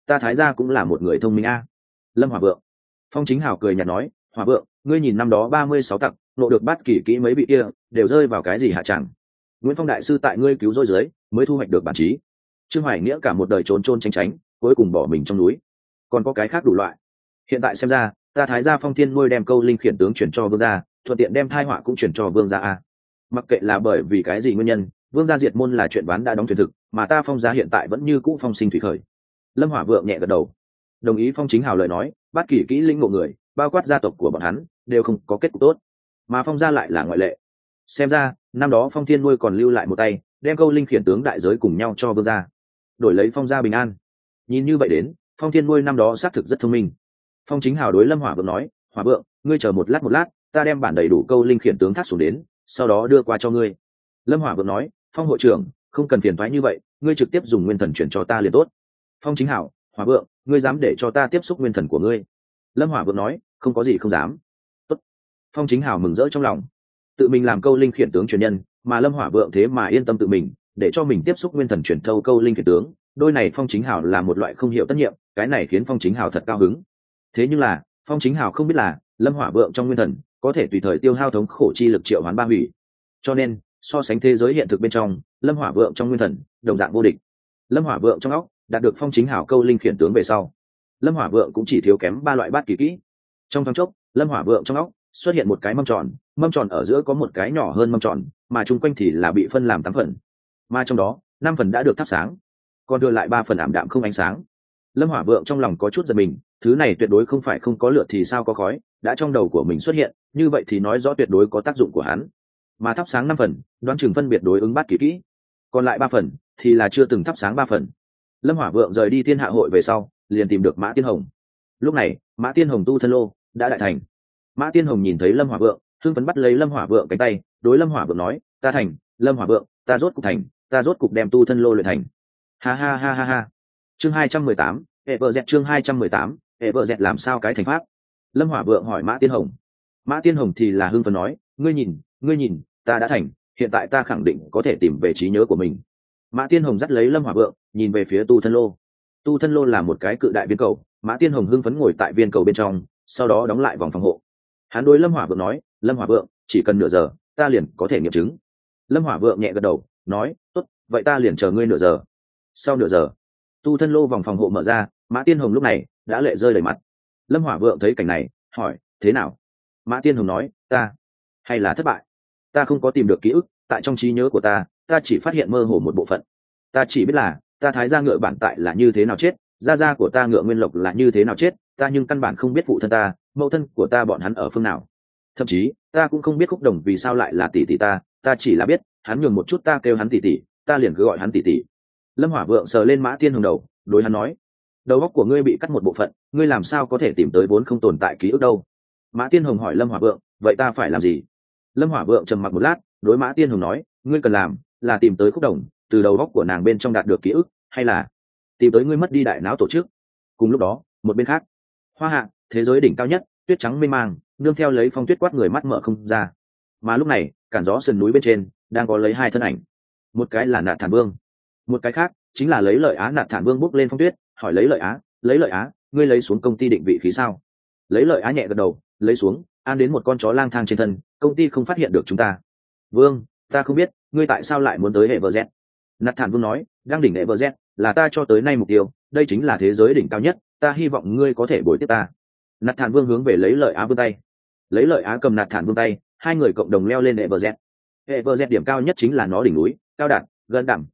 ta thái gia cũng là một người thông minh a. Lâm Hỏa Vượng. Phong Chính Hào cười nhạt nói, Hỏa Vượng, ngươi nhìn năm đó 36 tặc nộ được bắt kỷ kỹ mấy vị kia đều rơi vào cái gì hạ chẳng. Nguyễn Phong đại sư tại ngươi cứu rỗi dưới mới thu hoạch được bản chí. Trương Hoài Nghĩa cả một đời trốn trốn tránh tránh, cuối cùng bỏ mình trong núi. Còn có cái khác đủ loại. Hiện tại xem ra, ta thái gia Phong Thiên nuôi đem câu linh khiển tướng chuyển cho vương gia, thuận tiện đem thai họa cũng chuyển cho vương gia a. Mặc kệ là bởi vì cái gì nguyên nhân, vương gia diệt môn là chuyện ván đã đóng thuyền thực, mà ta Phong gia hiện tại vẫn như cũ phong sinh thủy khởi. Lâm Hỏa Vượng nhẹ gật đầu, đồng ý Phong Chính Hào lời nói, bắt kỷ kỹ linh ngộ người, bao quát gia tộc của bọn hắn đều không có kết cục tốt, mà Phong gia lại là ngoại lệ. Xem ra năm đó Phong Thiên nuôi còn lưu lại một tay, đem câu linh khiển tướng đại giới cùng nhau cho vương gia, đổi lấy Phong gia bình an. Nhìn như vậy đến, Phong Thiên nuôi năm đó xác thực rất thông minh. Phong Chính Hào đối Lâm Hỏa Vượng nói, Hỏa Vượng, ngươi chờ một lát, ta đem bản đầy đủ câu linh khiển tướng thác xuống đến, sau đó đưa qua cho ngươi. Lâm Hỏa Vượng nói, Phong hội trưởng, không cần phiền toái như vậy, ngươi trực tiếp dùng nguyên thần chuyển cho ta liền tốt. Phong Chính Hào, Hỏa Vượng, ngươi dám để cho ta tiếp xúc nguyên thần của ngươi? Lâm Hỏa Vượng nói, không có gì không dám. Tốt. Phong Chính Hào mừng rỡ trong lòng, tự mình làm câu linh khiển tướng truyền nhân, mà Lâm Hỏa Vượng thế mà yên tâm tự mình để cho mình tiếp xúc nguyên thần chuyển thâu câu linh khiển tướng, đôi này Phong Chính Hào là một loại không hiểu tất nhiệm, cái này khiến Phong Chính Hào thật cao hứng. Thế nhưng là Phong Chính Hào không biết là Lâm Hỏa Vượng trong nguyên thần có thể tùy thời tiêu hao thống khổ chi lực triệu hoán ba hủy, cho nên so sánh thế giới hiện thực bên trong, Lâm Hỏa Vượng trong nguyên thần đồng dạng vô địch. Lâm Hỏa Vượng trong óc đạt được Phong Chính Hào câu linh khiển tướng về sau, Lâm Hỏa Vượng cũng chỉ thiếu kém 3 loại bát kỳ kỹ. Trong thoáng chốc, Lâm Hỏa Vượng trong óc xuất hiện một cái mâm tròn ở giữa có một cái nhỏ hơn mâm tròn, mà chung quanh thì là bị phân làm 8 phần, mà trong đó 5 phần đã được thắp sáng, còn đưa lại 3 phần ảm đạm không ánh sáng. Lâm Hỏa Vượng trong lòng có chút giật mình, thứ này tuyệt đối không phải không có lửa thì sao có khói, đã trong đầu của mình xuất hiện, như vậy thì nói rõ tuyệt đối có tác dụng của hắn. Mà thắp sáng 5 phần, đoán chừng phân biệt đối ứng bát kỳ kỹ, còn lại 3 phần thì là chưa từng thắp sáng 3 phần. Lâm Hỏa Vượng rời đi Thiên Hạ hội về sau, liền tìm được Mã Tiên Hồng. Lúc này, Mã Tiên Hồng tu thân lô đã đại thành. Mã Tiên Hồng nhìn thấy Lâm Hỏa Vượng, hưng phấn bắt lấy Lâm Hỏa Vượng cánh tay, đối Lâm Hỏa Vượng nói, ta thành, Lâm Hỏa Vượng, ta rốt cục thành, ta rốt cục đem tu thân lô luyện thành. Ha ha ha ha ha. Chương 218, Everz chương 218, Everz làm sao cái thành pháp? Lâm Hỏa Vượng hỏi Mã Tiên Hồng. Mã Tiên Hồng thì là hưng phấn nói, ngươi nhìn, ta đã thành, hiện tại ta khẳng định có thể tìm về trí nhớ của mình. Mã Tiên Hồng dắt lấy Lâm Hỏa Vượng, nhìn về phía tu thân lô. Tu thân lô là một cái cự đại viên cầu, Mã Tiên Hồng hưng phấn ngồi tại viên cầu bên trong, sau đó đóng lại vòng phòng hộ. Hắn đối Lâm Hỏa Vượng nói, Lâm Hỏa Vượng, chỉ cần nửa giờ, ta liền có thể nghiệm chứng. Lâm Hỏa Vượng nhẹ gật đầu, nói, tốt, vậy ta liền chờ ngươi nửa giờ. Sau nửa giờ, tu thân lô vòng phòng hộ mở ra, Mã Tiên Hồng lúc này đã lệ rơi đầy mặt. Lâm Hỏa Vượng thấy cảnh này, hỏi, thế nào? Mã Tiên Hồng nói, ta hay là thất bại, ta không có tìm được ký ức, tại trong trí nhớ của ta chỉ phát hiện mơ hồ một bộ phận. Ta chỉ biết là ta thái gia ngựa bản tại là như thế nào chết, gia của ta ngựa Nguyên Lộc là như thế nào chết, ta nhưng căn bản không biết phụ thân ta, mẫu thân của ta bọn hắn ở phương nào. Thậm chí ta cũng không biết Khúc Đồng vì sao lại là tỷ tỷ ta chỉ là biết hắn nhường một chút ta kêu hắn tỷ tỷ, ta liền cứ gọi hắn tỷ tỷ. Lâm Hỏa Vượng sờ lên Mã Tiên Hồng đầu, đối hắn nói, đầu óc của ngươi bị cắt một bộ phận, ngươi làm sao có thể tìm tới vốn không tồn tại ký ức đâu? Mã Tiên Hồng hỏi Lâm Hỏa Vượng, vậy ta phải làm gì? Lâm Hỏa Vượng trầm mặc một lát, đối Mã Tiên Hồng nói, ngươi cần làm là tìm tới Khúc Đồng, từ đầu óc của nàng bên trong đạt được ký ức, hay là tìm tới ngươi mất đi đại não tổ chức. Cùng lúc đó, một bên khác, Hoa Hạ, thế giới đỉnh cao nhất, tuyết trắng mê mang, nương theo lấy phong tuyết quát người mắt mở không ra. Mà lúc này, cản gió sườn núi bên trên đang có lấy 2 thân ảnh, một cái là Nạt Thản Vương, một cái khác chính là Lấy Lợi Á. Nạt Thản Vương bước lên phong tuyết, hỏi Lấy Lợi Á, ngươi lấy xuống công ty định vị khí sao? Lấy Lợi Á nhẹ gật đầu, lấy xuống, an đến một con chó lang thang trên thân, công ty không phát hiện được chúng ta. Vương, ta không biết, ngươi tại sao lại muốn tới Everz? Nạt Thản Vương nói, đang đỉnh Everz là ta cho tới nay mục tiêu, đây chính là thế giới đỉnh cao nhất, ta hy vọng ngươi có thể bồi tiếp ta. Nạt Thản Vương hướng về Lấy Lợi Á vươn tay. Lấy Lợi Á cầm Nạt Thản Vương tay, hai người cộng đồng leo lên Everz. Everz điểm cao nhất chính là nó đỉnh núi, cao đạt gần đẳng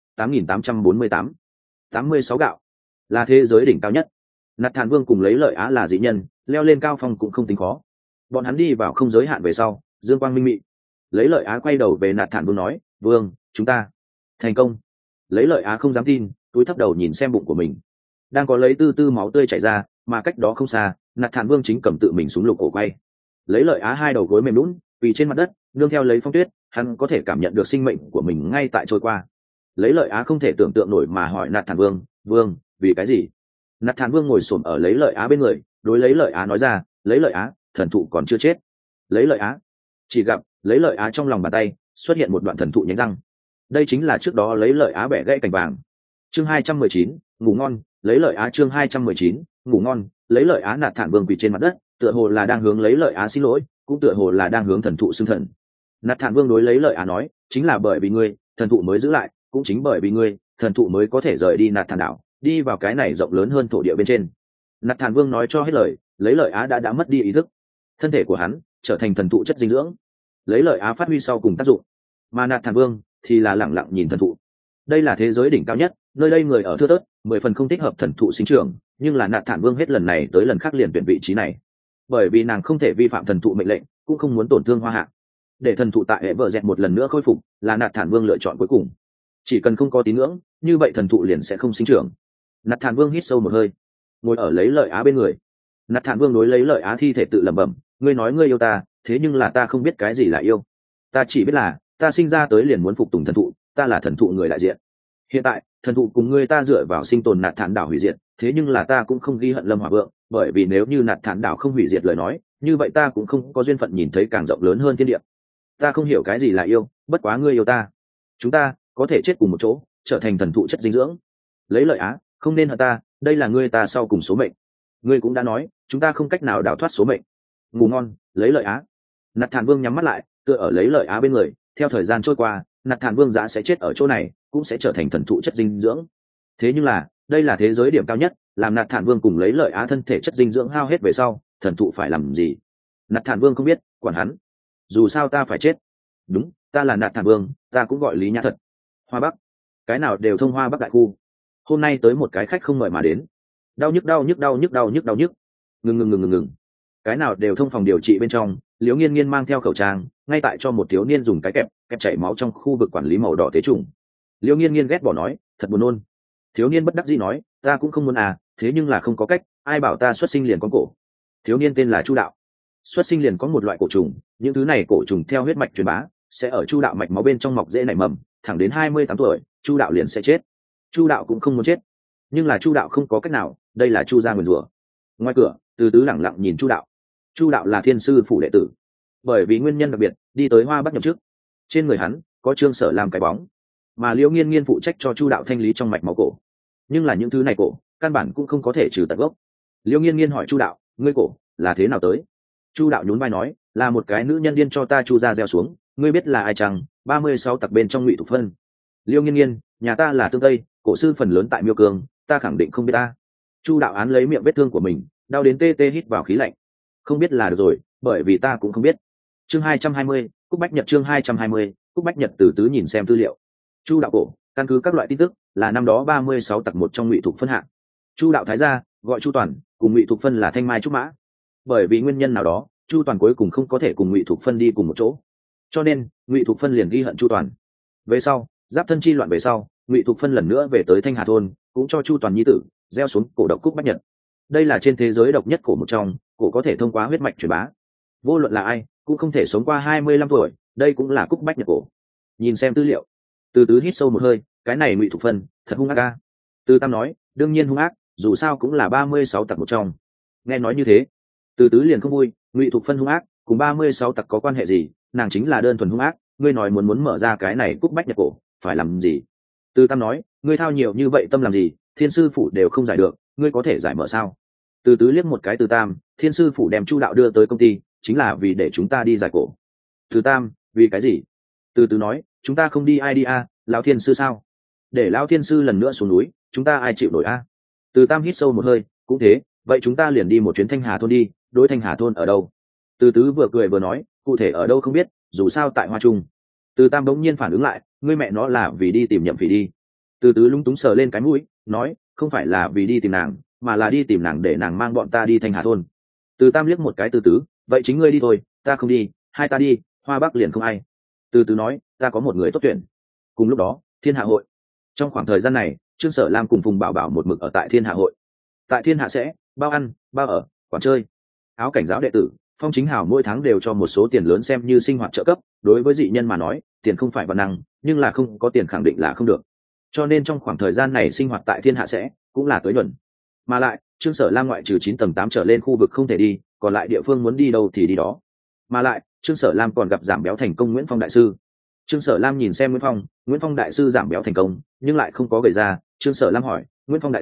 8.848, 86 gạo, là thế giới đỉnh cao nhất. Nạt Thản Vương cùng Lấy Lợi Á là dị nhân, leo lên cao phong cũng không tính khó. Bọn hắn đi vào không giới hạn về sau, dương quang minh mị. Lấy Lợi Á quay đầu về Nạt Thản Vương nói, Vương, chúng ta thành công. Lấy Lợi Á không dám tin, túi thấp đầu nhìn xem bụng của mình, đang có lấy tư máu tươi chảy ra, mà cách đó không xa, Nạt Thản Vương chính cầm tự mình súng lục cổ quay. Lấy Lợi Á hai đầu gối mềm lún vì trên mặt đất, nương theo lấy phong tuyết, hắn có thể cảm nhận được sinh mệnh của mình ngay tại trôi qua. Lấy Lợi Á không thể tưởng tượng nổi mà hỏi Nạt Thản Vương, Vương, vì cái gì? Nạt Thản Vương ngồi xổm ở Lấy Lợi Á bên người, đối Lấy Lợi Á nói ra, Lấy Lợi Á, thần thụ còn chưa chết. Lấy Lợi Á, chỉ gặp Lấy Lợi Á trong lòng bàn tay xuất hiện một đoạn thần thụ nhánh răng, đây chính là trước đó Lấy Lợi Á bẻ gãy cành vàng. Chương 219, ngủ ngon, lấy lợi á chương 219, ngủ ngon, lấy lợi á. Nạt Thản Vương quỳ trên mặt đất, tựa hồ là đang hướng lấy lợi á xin lỗi, cũng tựa hồ là đang hướng thần thụ xưng thần. Nạt Thản Vương đối lấy lợi á nói, chính là bởi vì ngươi, thần thụ mới giữ lại, cũng chính bởi vì ngươi, thần thụ mới có thể rời đi Nạt Thản đảo, đi vào cái này rộng lớn hơn thổ địa bên trên. Nạt Thản Vương nói cho hết lời, lấy lợi á đã mất đi ý thức, thân thể của hắn trở thành thần thụ chất dinh dưỡng, lấy lợi á phát huy sau cùng tác dụng, mà Nạt Thản Vương thì là lẳng lặng nhìn thần thụ. Đây là thế giới đỉnh cao nhất, nơi đây người ở thưa thớt, 10 phần không thích hợp thần thụ sinh trưởng, nhưng là Nạt Thản Vương hết lần này tới lần khác liền tuyển vị trí này, bởi vì nàng không thể vi phạm thần thụ mệnh lệnh, cũng không muốn tổn thương hoa hạ. Để thần thụ tại hệ vợ dẹt một lần nữa khôi phục là Nạt Thản Vương lựa chọn cuối cùng. Chỉ cần không có tín ngưỡng, như vậy thần thụ liền sẽ không sinh trưởng. Nạt Thản Vương hít sâu một hơi, ngồi ở lấy lợi á bên người. Nạt Thản Vương đối lấy lợi á thi thể tự lẩm bẩm, ngươi nói ngươi yêu ta, thế nhưng là ta không biết cái gì là yêu. Ta chỉ biết là ta sinh ra tới liền muốn phục tùng thần thụ, ta là thần thụ người đại diện. Hiện tại thần thụ cùng ngươi ta dựa vào sinh tồn Nạt Thản đảo hủy diệt, thế nhưng là ta cũng không ghi hận Lâm Hỏa Vượng, bởi vì nếu như Nạt Thản đảo không hủy diệt lời nói, như vậy ta cũng không có duyên phận nhìn thấy càng rộng lớn hơn thiên địa. Ta không hiểu cái gì là yêu, bất quá ngươi yêu ta, chúng ta có thể chết cùng một chỗ, trở thành thần thụ chất dinh dưỡng. Lấy lợi á, không nên hận ta, đây là ngươi ta sau cùng số mệnh. Ngươi cũng đã nói chúng ta không cách nào đào thoát số mệnh. Ngủ ngon, lấy lợi á. Nạt Thản Vương nhắm mắt lại, tựa ở lấy lợi á bên người. Theo thời gian trôi qua, Nạt Thản Vương giá sẽ chết ở chỗ này, cũng sẽ trở thành thần thụ chất dinh dưỡng. Thế nhưng là đây là thế giới điểm cao nhất, làm Nạt Thản Vương cùng lấy lợi á thân thể chất dinh dưỡng hao hết về sau, thần thụ phải làm gì? Nạt Thản Vương không biết, quản hắn. Dù sao ta phải chết. Đúng, ta là Nạt Thản Vương, ta cũng gọi Lý Nhã Thật. Hoa Bắc, cái nào đều thông Hoa Bắc đại khu. Hôm nay tới một cái khách không mời mà đến. Đau nhức đau nhức đau nhức đau nhức đau nhức. Ngừng. Cái nào đều thông phòng điều trị bên trong. Liễu Nghiên Nghiên mang theo khẩu trang, ngay tại cho một thiếu niên dùng cái kẹp chảy máu trong khu vực quản lý màu đỏ tế trùng. Liễu Nghiên Nghiên ghét bỏ nói, thật buồn nôn. Thiếu niên bất đắc dĩ nói, ta cũng không muốn à, thế nhưng là không có cách, ai bảo ta xuất sinh liền có cổ. Thiếu niên tên là Chu Đạo, xuất sinh liền có một loại cổ trùng, những thứ này cổ trùng theo huyết mạch truyền bá, sẽ ở Chu Đạo mạch máu bên trong mọc dễ nảy mầm, thẳng đến 28 tuổi, Chu Đạo liền sẽ chết. Chu Đạo cũng không muốn chết, nhưng là Chu Đạo không có cách nào, đây là Chu gia nguyền rủa. Ngoài cửa, Từ Tứ lẳng lặng nhìn Chu Đạo. Chu Đạo là thiên sư phủ đệ tử, bởi vì nguyên nhân đặc biệt, đi tới Hoa Bắc nhậm chức. Trên người hắn có Trương Sở làm cái bóng, mà Liễu Nghiên Nghiên phụ trách cho Chu Đạo thanh lý trong mạch máu cổ. Nhưng là những thứ này cổ, căn bản cũng không có thể trừ tận gốc. Liễu Nghiên Nghiên hỏi Chu Đạo, ngươi cổ là thế nào tới? Chu Đạo nhún vai nói, là một cái nữ nhân điên cho ta Chu gia gieo xuống, ngươi biết là ai chăng? 36 tặc bên trong Ngụy Thục Phân. Liễu Nghiên Nghiên, nhà ta là Tương Tây, cổ sư phần lớn tại Miêu Cương, ta khẳng định không biết ta. Chu Đạo án lấy miệng vết thương của mình, đau đến tê tê hít vào khí lạnh. Không biết là được rồi, bởi vì ta cũng không biết. Chương 220, Cúc Bách Nhật chương 220, Cúc Bách Nhật. Từ Tứ nhìn xem tư liệu. Chu Đạo cổ, căn cứ các loại tin tức, là năm đó 36 tặc một trong Ngụy Thục Phân hạng. Chu Đạo thái gia gọi Chu Toàn, cùng Ngụy Thục Phân là thanh mai trúc mã. Bởi vì nguyên nhân nào đó, Chu Toàn cuối cùng không có thể cùng Ngụy Thục Phân đi cùng một chỗ, cho nên Ngụy Thục Phân liền ghi hận Chu Toàn. Về sau, giáp thân chi loạn về sau, Ngụy Thục Phân lần nữa về tới Thanh Hà thôn, cũng cho Chu Toàn nhi tử gieo xuống cổ độc Cúc Bách Nhật. Đây là trên thế giới độc nhất cổ một trong, cổ có thể thông qua huyết mạch truyền bá, vô luận là ai cũng không thể sống qua 25 tuổi, đây cũng là Cúc Bách Nhật cổ. Nhìn xem tư liệu, Từ Tứ hít sâu một hơi, cái này Ngụy Thục Phân thật hung ác a. Từ Tam nói, đương nhiên hung ác, dù sao cũng là 36 tặc một trong. Nghe nói như thế, Từ Tứ liền không vui, Ngụy Thục Phân hung ác cùng 36 tặc có quan hệ gì? Nàng chính là đơn thuần hung ác, ngươi nói muốn mở ra cái này Cúc Bách Nhật cổ, phải làm gì? Từ Tam nói, ngươi thao nhiều như vậy tâm làm gì, thiên sư phủ đều không giải được, ngươi có thể giải mở sao? Từ Tứ liếc một cái Từ Tam, thiên sư phủ đem Chu Đạo đưa tới công ty, chính là vì để chúng ta đi giải cổ. Từ Tam, vì cái gì? Từ Tứ nói, chúng ta không đi ai đi a, lão thiên sư sao? Để lão thiên sư lần nữa xuống núi, chúng ta ai chịu nổi a? Từ Tam hít sâu một hơi, cũng thế, vậy chúng ta liền đi một chuyến Thanh Hà thôn đi, đối Thanh Hà thôn ở đâu? Từ Tứ vừa cười vừa nói, cụ thể ở đâu không biết, dù sao tại Hoa Trung. Từ Tam bỗng nhiên phản ứng lại, ngươi mẹ nó là vì đi tìm Nhậm Phỉ đi. Từ Tứ lúng túng sờ lên cái mũi, nói, không phải là vì đi tìm nàng, mà là đi tìm nàng để nàng mang bọn ta đi Thanh Hà thôn. Từ Tam liếc một cái Từ Tứ, vậy chính ngươi đi thôi, ta không đi, hai ta đi, Hoa Bắc liền không ai. Từ Tứ nói, ta có một người tốt tuyển. Cùng lúc đó, Thiên Hạ hội. Trong khoảng thời gian này, Trương Sở Lam cùng Phùng Bảo Bảo một mực ở tại Thiên Hạ hội. Tại Thiên Hạ sẽ bao ăn, bao ở, quán chơi. Áo cảnh giáo đệ tử, Phong Chính Hào mỗi tháng đều cho một số tiền lớn xem như sinh hoạt trợ cấp, đối với dị nhân mà nói, tiền không phải văn năng, nhưng là không có tiền khẳng định là không được. Cho nên trong khoảng thời gian này sinh hoạt tại Thiên Hạ sẽ cũng là tới nhuận. Mà lại, Trương Sở Lam ngoại trừ 9 tầng 8 trở lên khu vực không thể đi, còn lại địa phương muốn đi đâu thì đi đó. Mà lại, Trương Sở Lam còn gặp giảm béo thành công Nguyễn Phong đại sư. Trương Sở Lam nhìn xem Nguyễn Phong đại sư giảm béo thành công, nhưng lại không có gầy ra. Trương Sở Lam hỏi, Nguyễn Phong đại sư,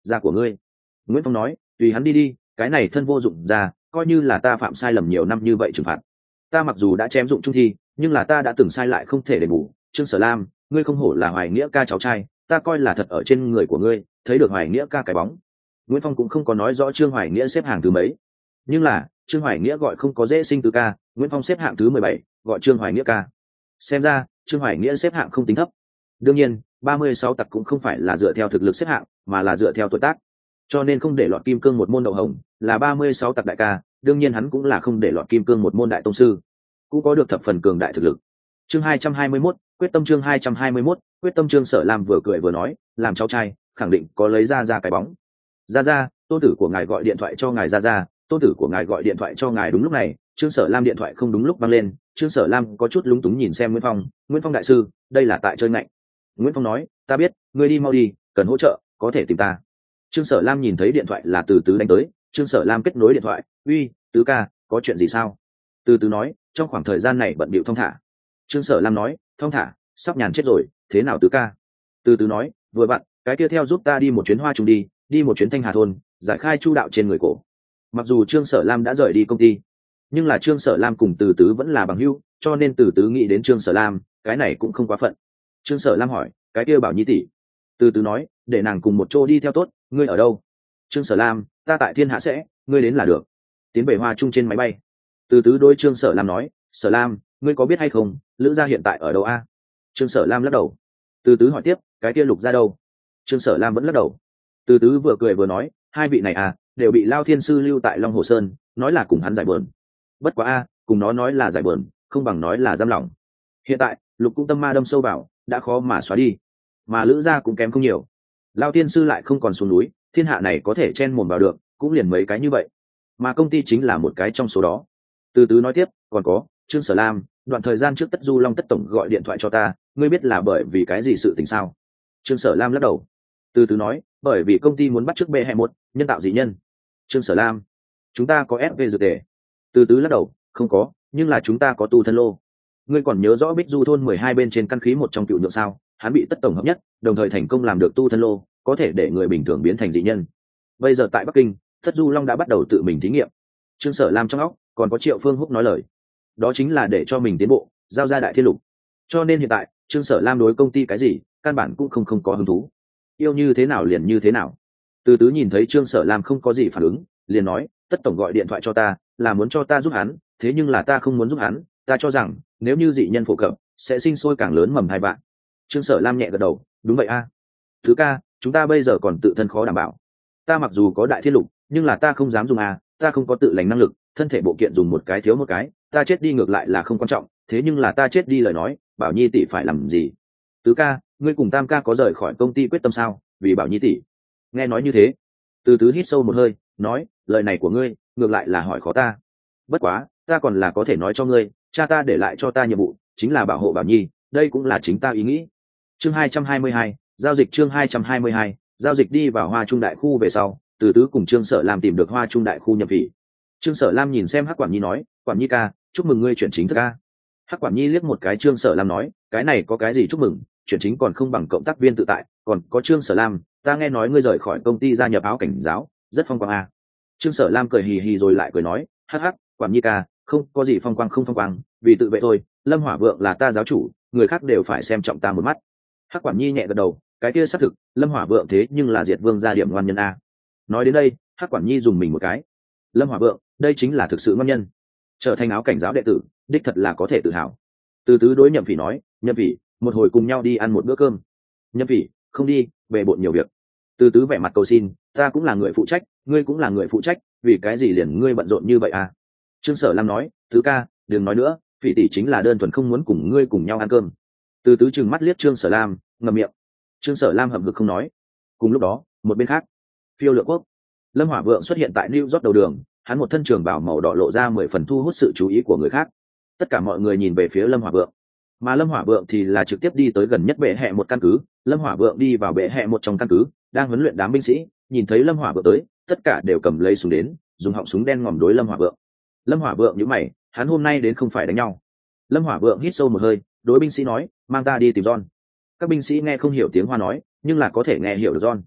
da của ngươi. Nguyễn Phong nói, tùy hắn đi đi, cái này thân vô dụng ra, coi như là ta phạm sai lầm nhiều năm như vậy trừng phạt. Ta mặc dù đã chém dụng trung thi, nhưng là ta đã từng sai lại không thể đền bù. Trương Sở Lam, ngươi không hổ là Hoài Nghĩa ca cháu trai, ta coi là thật ở trên người của ngươi thấy được Hoài Nghĩa ca cái bóng. Nguyễn Phong cũng không có nói rõ Trương Hoài Nghĩa xếp hạng thứ mấy, nhưng là Trương Hoài Nghĩa gọi không có dễ sinh từ ca, Nguyễn Phong xếp hạng thứ 17, gọi Trương Hoài Nghĩa ca. Xem ra Trương Hoài Nghĩa xếp hạng không tính thấp. Đương nhiên 36 tặc cũng không phải là dựa theo thực lực xếp hạng, mà là dựa theo tuổi tác, cho nên không để lọt kim cương một môn đậu hồng là 36 tặc đại ca. Đương nhiên hắn cũng là không để lọt kim cương một môn đại tông sư, cũng có được thập phần cường đại thực lực. Chương 221, quyết tâm. Chương 221, quyết tâm. Trương Sở Lam vừa cười vừa nói, làm cháu trai khẳng định có lấy ra cái bóng. Ra tôn tử của ngài gọi điện thoại cho ngài. Ra tôn tử của ngài gọi điện thoại cho ngài. Đúng lúc này Trương Sở Lam điện thoại không đúng lúc vang lên. Trương Sở Lam có chút lúng túng nhìn xem Nguyễn Phong. Nguyễn Phong đại sư, đây là tại chơi ngạnh. Nguyễn Phong nói, ta biết, ngươi đi mau đi, cần hỗ trợ có thể tìm ta. Trương Sở Lam nhìn thấy điện thoại là Từ Tứ đánh tới. Trương Sở Lam kết nối điện thoại, uy, Tứ ca, có chuyện gì sao? Từ Tứ nói, trong khoảng thời gian này bận bịu thong thả. Trương Sở Lam nói, thong thả, sắp nhàn chết rồi, thế nào Tứ ca? Từ Tứ nói, vừa vặn, cái kia theo giúp ta đi một chuyến Hoa Trung đi một chuyến Thanh Hà thôn, giải khai chu đạo trên người cổ. Mặc dù Trương Sở Lam đã rời đi công ty, nhưng là Trương Sở Lam cùng Từ Tứ vẫn là bằng hữu, cho nên Từ Tứ nghĩ đến Trương Sở Lam, cái này cũng không quá phận. Trương Sở Lam hỏi, cái kia Bảo Nhi tỷ. Từ Tứ nói, để nàng cùng một chỗ đi theo tốt, ngươi ở đâu? Trương Sở Lam, ta tại Thiên Hạ sẽ, ngươi đến là được. Tiến về Hoa Trung trên máy bay. Từ Tứ đôi Trương Sở Lam nói, Sở Lam, ngươi có biết hay không, Lữ gia hiện tại ở đâu a? Trương Sở Lam lắc đầu. Từ Tứ hỏi tiếp, cái kia Lục gia đâu? Trương Sở Lam vẫn lắc đầu. Từ Tứ vừa cười vừa nói, hai vị này à, đều bị Lao Thiên sư lưu tại Long Hồ Sơn, nói là cùng hắn giải bờn. Bất quá a, cùng nó nói là giải bờn, không bằng nói là giam lỏng. Hiện tại Lục cung tâm ma đâm sâu vào, đã khó mà xóa đi, mà Lữ gia cũng kém không nhiều. Lao Thiên sư lại không còn xuống núi, thiên hạ này có thể chen mồm vào được, cũng liền mấy cái như vậy, mà công ty chính là một cái trong số đó. Từ Tứ nói tiếp, còn có Trương Sở Lam, đoạn thời gian trước Tất Du Long Tất tổng gọi điện thoại cho ta, ngươi biết là bởi vì cái gì sự tình sao? Trương Sở Lam lắc đầu. Từ Tứ nói, bởi vì công ty muốn bắt chước B21 nhân tạo dị nhân. Trương Sở Lam, chúng ta có SV dược tề. Từ Tứ lắc đầu, không có, nhưng là chúng ta có tu thân lô. Ngươi còn nhớ rõ Bích Du thôn 12 bên trên căn khí một trong cựu nhượng sao? Hắn bị Tất tổng hợp nhất, đồng thời thành công làm được tu thân lô, có thể để người bình thường biến thành dị nhân. Bây giờ tại Bắc Kinh, Tất Du Long đã bắt đầu tự mình thí nghiệm. Trương Sở Lam trong óc còn có Triệu Phương Húc nói lời, đó chính là để cho mình tiến bộ, giao ra đại thiên lục. Cho nên hiện tại Trương Sở Lam đối công ty cái gì căn bản cũng không có hứng thú, yêu như thế nào liền như thế nào. Từ Tứ nhìn thấy Trương Sở Lam không có gì phản ứng, liền nói, Tất tổng gọi điện thoại cho ta là muốn cho ta giúp hắn, thế nhưng là ta không muốn giúp hắn, ta cho rằng nếu như dị nhân phổ cập sẽ sinh sôi càng lớn mầm hai bạn. Trương Sở Lam nhẹ gật đầu, đúng vậy a. Thứ ca, chúng ta bây giờ còn tự thân khó đảm bảo. Ta mặc dù có đại thiên lục, nhưng là ta không dám dùng a, ta không có tự lành năng lực, thân thể bộ kiện dùng một cái thiếu một cái, ta chết đi ngược lại là không quan trọng, thế nhưng là ta chết đi lời nói, Bảo Nhi tỷ phải làm gì? Tứ ca, ngươi cùng Tam ca có rời khỏi công ty quyết tâm sao? Vì Bảo Nhi tỷ. Nghe nói như thế, Từ Tứ hít sâu một hơi, nói, lời này của ngươi ngược lại là hỏi khó ta. Bất quá, ta còn là có thể nói cho ngươi, cha ta để lại cho ta nhiệm vụ chính là bảo hộ Bảo Nhi, đây cũng là chính ta ý nghĩ. Chương 222, giao dịch. Chương 222, giao dịch. Đi vào Hoa Trung đại khu về sau, Từ Tứ cùng Trương Sở Lam tìm được Hoa Trung đại khu nhập vị. Trương Sở Lam nhìn xem Hắc Quản Nhi nói, Quản Nhi ca, chúc mừng ngươi chuyển chính thức ca. Hắc Quản Nhi liếc một cái Trương Sở Lam nói, cái này có cái gì chúc mừng, chuyển chính còn không bằng cộng tác viên tự tại. Còn có Trương Sở Lam, ta nghe nói ngươi rời khỏi công ty gia nhập Áo Cảnh Giáo, rất phong quang à. Trương Sở Lam cười hì hì rồi lại cười nói, hắc hắc, Quản Nhi ca, không có gì phong quang không phong quang, vì tự vệ thôi. Lâm Hỏa Vượng là ta giáo chủ, người khác đều phải xem trọng ta một mắt. Hắc Quản Nhi nhẹ gật đầu, cái kia xác thực, Lâm Hỏa Vượng thế nhưng là Diệt Vương gia điểm ngoan nhân a. Nói đến đây, Hắc Quản Nhi dùng mình một cái. Lâm Hỏa Vượng, đây chính là thực sự ngoan nhân, trở thành Áo Cảnh Giáo đệ tử, đích thật là có thể tự hào. Từ Tứ đối Nhậm Phỉ nói, Nhậm Phỉ, một hồi cùng nhau đi ăn một bữa cơm. Nhậm Phỉ, không đi, bề bộn nhiều việc. Từ Tứ vẻ mặt cầu xin, ta cũng là người phụ trách, ngươi cũng là người phụ trách, vì cái gì liền ngươi bận rộn như vậy à? Trương Sở Lam nói, Tứ ca, đừng nói nữa, Phỉ tỷ chính là đơn thuần không muốn cùng ngươi cùng nhau ăn cơm. Từ Tứ trừng mắt liếc Trương Sở Lam, ngậm miệng. Trương Sở Lam hậm hực không nói. Cùng lúc đó, một bên khác, Phiêu Lượng Quốc, Lâm Hỏa Vượng xuất hiện tại New York đầu đường, hắn một thân trường bào màu đỏ lộ ra 10 phần thu hút sự chú ý của người khác. Tất cả mọi người nhìn về phía Lâm Hỏa Vượng, mà Lâm Hỏa Vượng thì là trực tiếp đi tới gần nhất bệ hệ một căn cứ. Lâm Hỏa Vượng đi vào bệ hệ một trong căn cứ, đang huấn luyện đám binh sĩ, nhìn thấy Lâm Hỏa Vượng tới, tất cả đều cầm lấy súng đến, dùng họng súng đen ngòm đối Lâm Hỏa Vượng. Lâm Hỏa Vượng nhíu mày, hắn hôm nay đến không phải đánh nhau. Lâm Hỏa Vượng hít sâu một hơi, đối binh sĩ nói, mang ta đi tìm John. Các binh sĩ nghe không hiểu tiếng Hoa nói, nhưng là có thể nghe hiểu được John.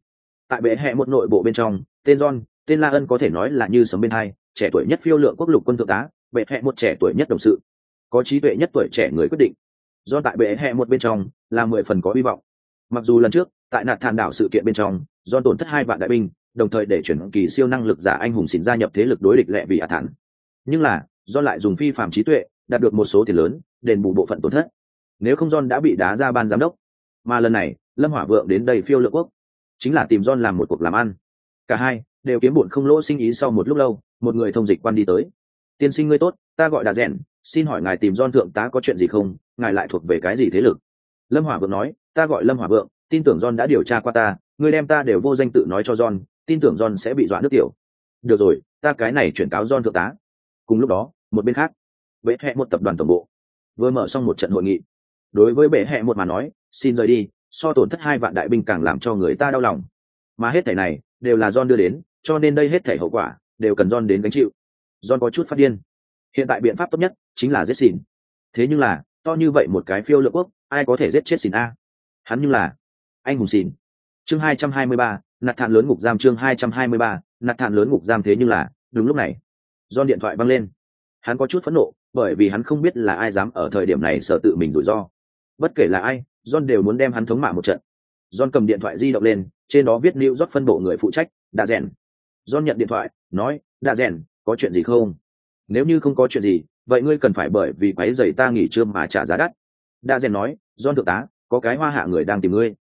Tại bệ hệ một nội bộ bên trong, tên John, tên La Ân có thể nói là như sấm bên hai, trẻ tuổi nhất phiêu lượng quốc lục quân thượng tá, bệ hệ một trẻ tuổi nhất đồng sự, có trí tuệ nhất tuổi trẻ người quyết định. John tại bệ hệ một bên trong là 10 phần có hy vọng. Mặc dù lần trước tại nạt thản đảo sự kiện bên trong, John tổn thất 2 vạn đại binh, đồng thời để chuyển kỳ siêu năng lực giả anh hùng xỉn gia nhập thế lực đối địch lệ vì thản. Nhưng là John lại dùng phi phàm trí tuệ đạt được một số tiền lớn đền bù bộ phận tổn thất. Nếu không John đã bị đá ra ban giám đốc. Mà lần này Lâm Hỏa Vượng đến đây phiêu lượng quốc chính là tìm John làm một cuộc làm ăn. Cả hai đều kiếm bụn không lỗ sinh ý. Sau một lúc lâu, một người thông dịch quan đi tới. Tiên sinh ngươi tốt, ta gọi Đà Rèn, xin hỏi ngài tìm John thượng tá có chuyện gì không? Ngài lại thuộc về cái gì thế lực? Lâm Hỏa Vượng nói, ta gọi Lâm Hỏa Vượng, tin tưởng John đã điều tra qua ta, ngươi đem ta đều vô danh tự nói cho John, tin tưởng John sẽ bị dọa nước tiểu. Được rồi, ta cái này chuyển cáo John thượng tá. Cùng lúc đó, một bên khác, bệ hệ một tập đoàn tổng bộ vừa mở xong một trận hội nghị. Đối với bệ hệ một mà nói, xin rời đi, so tổn thất 2 vạn đại binh càng làm cho người ta đau lòng. Mà hết thảy này đều là John đưa đến, cho nên đây hết thảy hậu quả đều cần John đến gánh chịu. John có chút phát điên. Hiện tại biện pháp tốt nhất chính là giết Xin. Thế nhưng là, to như vậy một cái phiêu lượng quốc, ai có thể giết chết Xin a? Hắn nhưng là anh hùng Xin. Chương 223, nạt thản lớn ngục giam. Chương 223, nạt thản lớn ngục giam. Thế nhưng là, đúng lúc này, John điện thoại vang lên. Hắn có chút phẫn nộ, bởi vì hắn không biết là ai dám ở thời điểm này sợ tự mình rủi ro. Bất kể là ai, John đều muốn đem hắn thống mạ một trận. John cầm điện thoại di động lên, trên đó viết New York phân bộ người phụ trách, Đà Rèn. John nhận điện thoại, nói, Đà Rèn, có chuyện gì không? Nếu như không có chuyện gì, vậy ngươi cần phải bởi vì quấy rầy ta nghỉ trưa mà trả giá đắt. Đà Rèn nói, John thượng tá, có cái hoa hạ người đang tìm ngươi.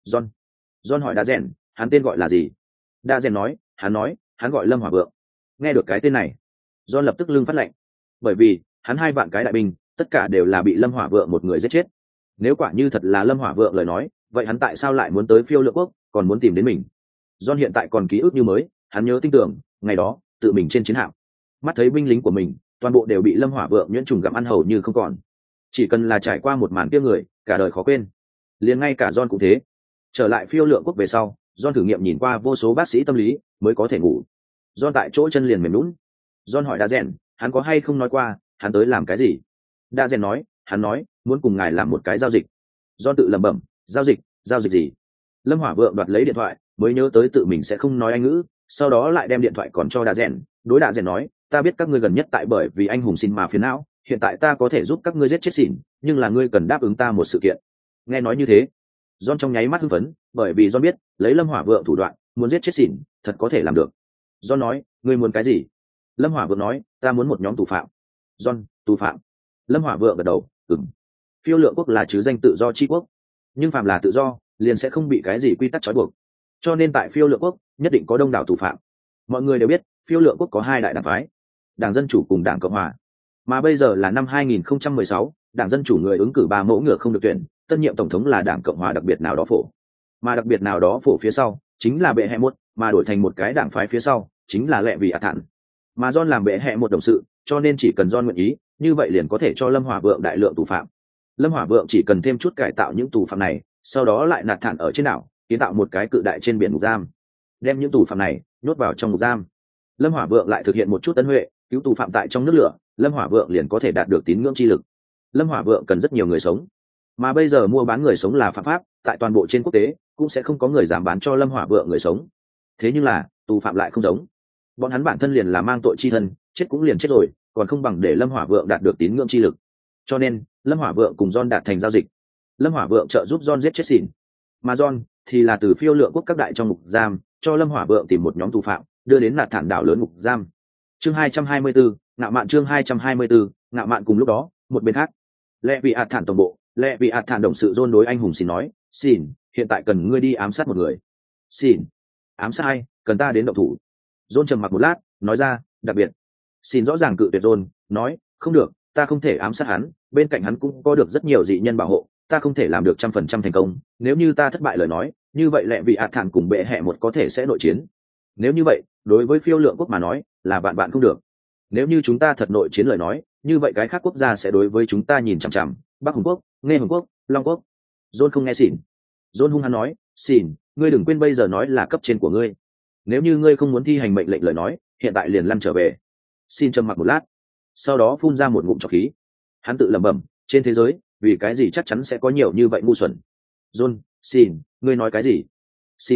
John hỏi Đà Rèn, hắn tên gọi là gì? Đà Rèn nói, hắn gọi Lâm Hỏa Vượng. Nghe được cái tên này, John lập tức lưng phát lạnh, bởi vì hắn 2 vạn cái đại binh, tất cả đều là bị Lâm Hỏa Vượng một người giết chết. Nếu quả như thật là Lâm Hỏa Vượng lời nói, vậy hắn tại sao lại muốn tới phiêu lượng quốc, còn muốn tìm đến mình? John hiện tại còn ký ức như mới, hắn nhớ tinh tưởng, ngày đó, tự mình trên chiến hạm, mắt thấy binh lính của mình, toàn bộ đều bị Lâm Hỏa Vượng nhuyễn trùng gặm ăn hầu như không còn. Chỉ cần là trải qua một màn kia người, cả đời khó quên. Liền ngay cả John cũng thế. Trở lại phiêu lượng quốc về sau, John thử nghiệm nhìn qua vô số bác sĩ tâm lý, mới có thể ngủ. John tại chỗ chân liền mềm nhũn. John hỏi Đa Rèn, hắn có hay không nói qua, hắn tới làm cái gì? Đa Rèn nói, hắn nói, muốn cùng ngài làm một cái giao dịch. John tự lẩm bẩm, giao dịch gì? Lâm Hỏa Vượng đoạt lấy điện thoại, mới nhớ tới tự mình sẽ không nói Anh ngữ, sau đó lại đem điện thoại còn cho Đa Rèn. Đối Đa Rèn nói, ta biết các ngươi gần nhất tại bởi vì anh hùng Xin mà phiền não, hiện tại ta có thể giúp các ngươi giết chết Xin, nhưng là ngươi cần đáp ứng ta một sự kiện. Nghe nói như thế, John trong nháy mắt hưng phấn, bởi vì John biết, lấy Lâm Hỏa Vượng thủ đoạn, muốn giết chết Xin, thật có thể làm được. John nói, ngươi muốn cái gì? Lâm Hỏa Vượng nói, ta muốn một nhóm tù phạm. John, tù phạm? Lâm Hỏa Vượng gật đầu, ừm. Phiêu lượng quốc là chứ danh tự do chi quốc, nhưng phàm là tự do, liền sẽ không bị cái gì quy tắc trói buộc. Cho nên tại phiêu lượng quốc, nhất định có đông đảo tù phạm. Mọi người đều biết, phiêu lượng quốc có 2 đại đảng phái, Đảng Dân Chủ cùng Đảng Cộng Hòa. Mà bây giờ là năm 2016, Đảng Dân Chủ người ứng cử 3 mẫu ngựa không được tuyển, tân nhiệm tổng thống là Đảng Cộng Hòa đặc biệt nào đó phổ. Mà đặc biệt nào đó phổ phía sau, chính là bệ hệ một, mà đổi thành một cái đảng phái phía sau, chính là lệ vì thản. Mà John làm bệ hệ một đồng sự, cho nên chỉ cần John nguyện ý, như vậy liền có thể cho Lâm Hỏa Vượng đại lượng tù phạm. Lâm Hỏa Vượng chỉ cần thêm chút cải tạo những tù phạm này, sau đó lại nạt thản ở trên đảo, kiến tạo một cái cự đại trên biển ngục giam, đem những tù phạm này nhốt vào trong ngục giam. Lâm Hỏa Vượng lại thực hiện một chút ân huệ, cứu tù phạm tại trong nước lửa, Lâm Hỏa Vượng liền có thể đạt được tín ngưỡng chi lực. Lâm Hỏa Vượng cần rất nhiều người sống, mà bây giờ mua bán người sống là phạm pháp, tại toàn bộ trên quốc tế cũng sẽ không có người dám bán cho Lâm Hỏa Vượng người sống. Thế nhưng là tù phạm lại không giống, bọn hắn bản thân liền là mang tội chi thân, chết cũng liền chết rồi, còn không bằng để Lâm Hỏa Vượng đạt được tín ngưỡng chi lực. Cho nên Lâm Hỏa Vượng cùng John đạt thành giao dịch. Lâm Hỏa Vượng trợ giúp John giết chết Xin, mà John thì là từ phiêu lượng quốc các đại trong ngục giam cho Lâm Hỏa Vượng tìm một nhóm tù phạm, đưa đến nạt thản đảo lớn ngục giam. Chương 224, ngạo mạn. Chương 224, ngạo mạn. Cùng lúc đó, một bên khác, lệ vị thản tổng bộ, lệ vị thản đồng sự John đối anh hùng Xin nói, Xin, hiện tại cần ngươi đi ám sát một người. Xin, ám sát ai? Cần ta đến động thủ? John trầm mặc một lát, nói ra, đặc biệt. Xin rõ ràng cự tuyệt John, nói, không được, ta không thể ám sát hắn, bên cạnh hắn cũng có được rất nhiều dị nhân bảo hộ, ta không thể làm được 100% thành công. Nếu như ta thất bại lời nói, như vậy lệ vị thản cùng bệ hệ một có thể sẽ nội chiến. Nếu như vậy, đối với phiêu lượng quốc mà nói, là bạn không được. Nếu như chúng ta thật nội chiến lời nói, như vậy cái khác quốc gia sẽ đối với chúng ta nhìn chằm chằm, Bắc Hùng quốc, Nghe Hùng quốc, Long quốc. John không nghe Xin. John hung hăng nói, Xin, ngươi đừng quên bây giờ nói là cấp trên của ngươi. Nếu như ngươi không muốn thi hành mệnh lệnh lời nói, hiện tại liền lăn trở về. Xin trầm mặc một lát, sau đó phun ra một ngụm trọc khí. Hắn tự lẩm bẩm, trên thế giới, vì cái gì chắc chắn sẽ có nhiều như vậy ngu xuẩn. John, Xin, ngươi nói cái gì? Xin nói,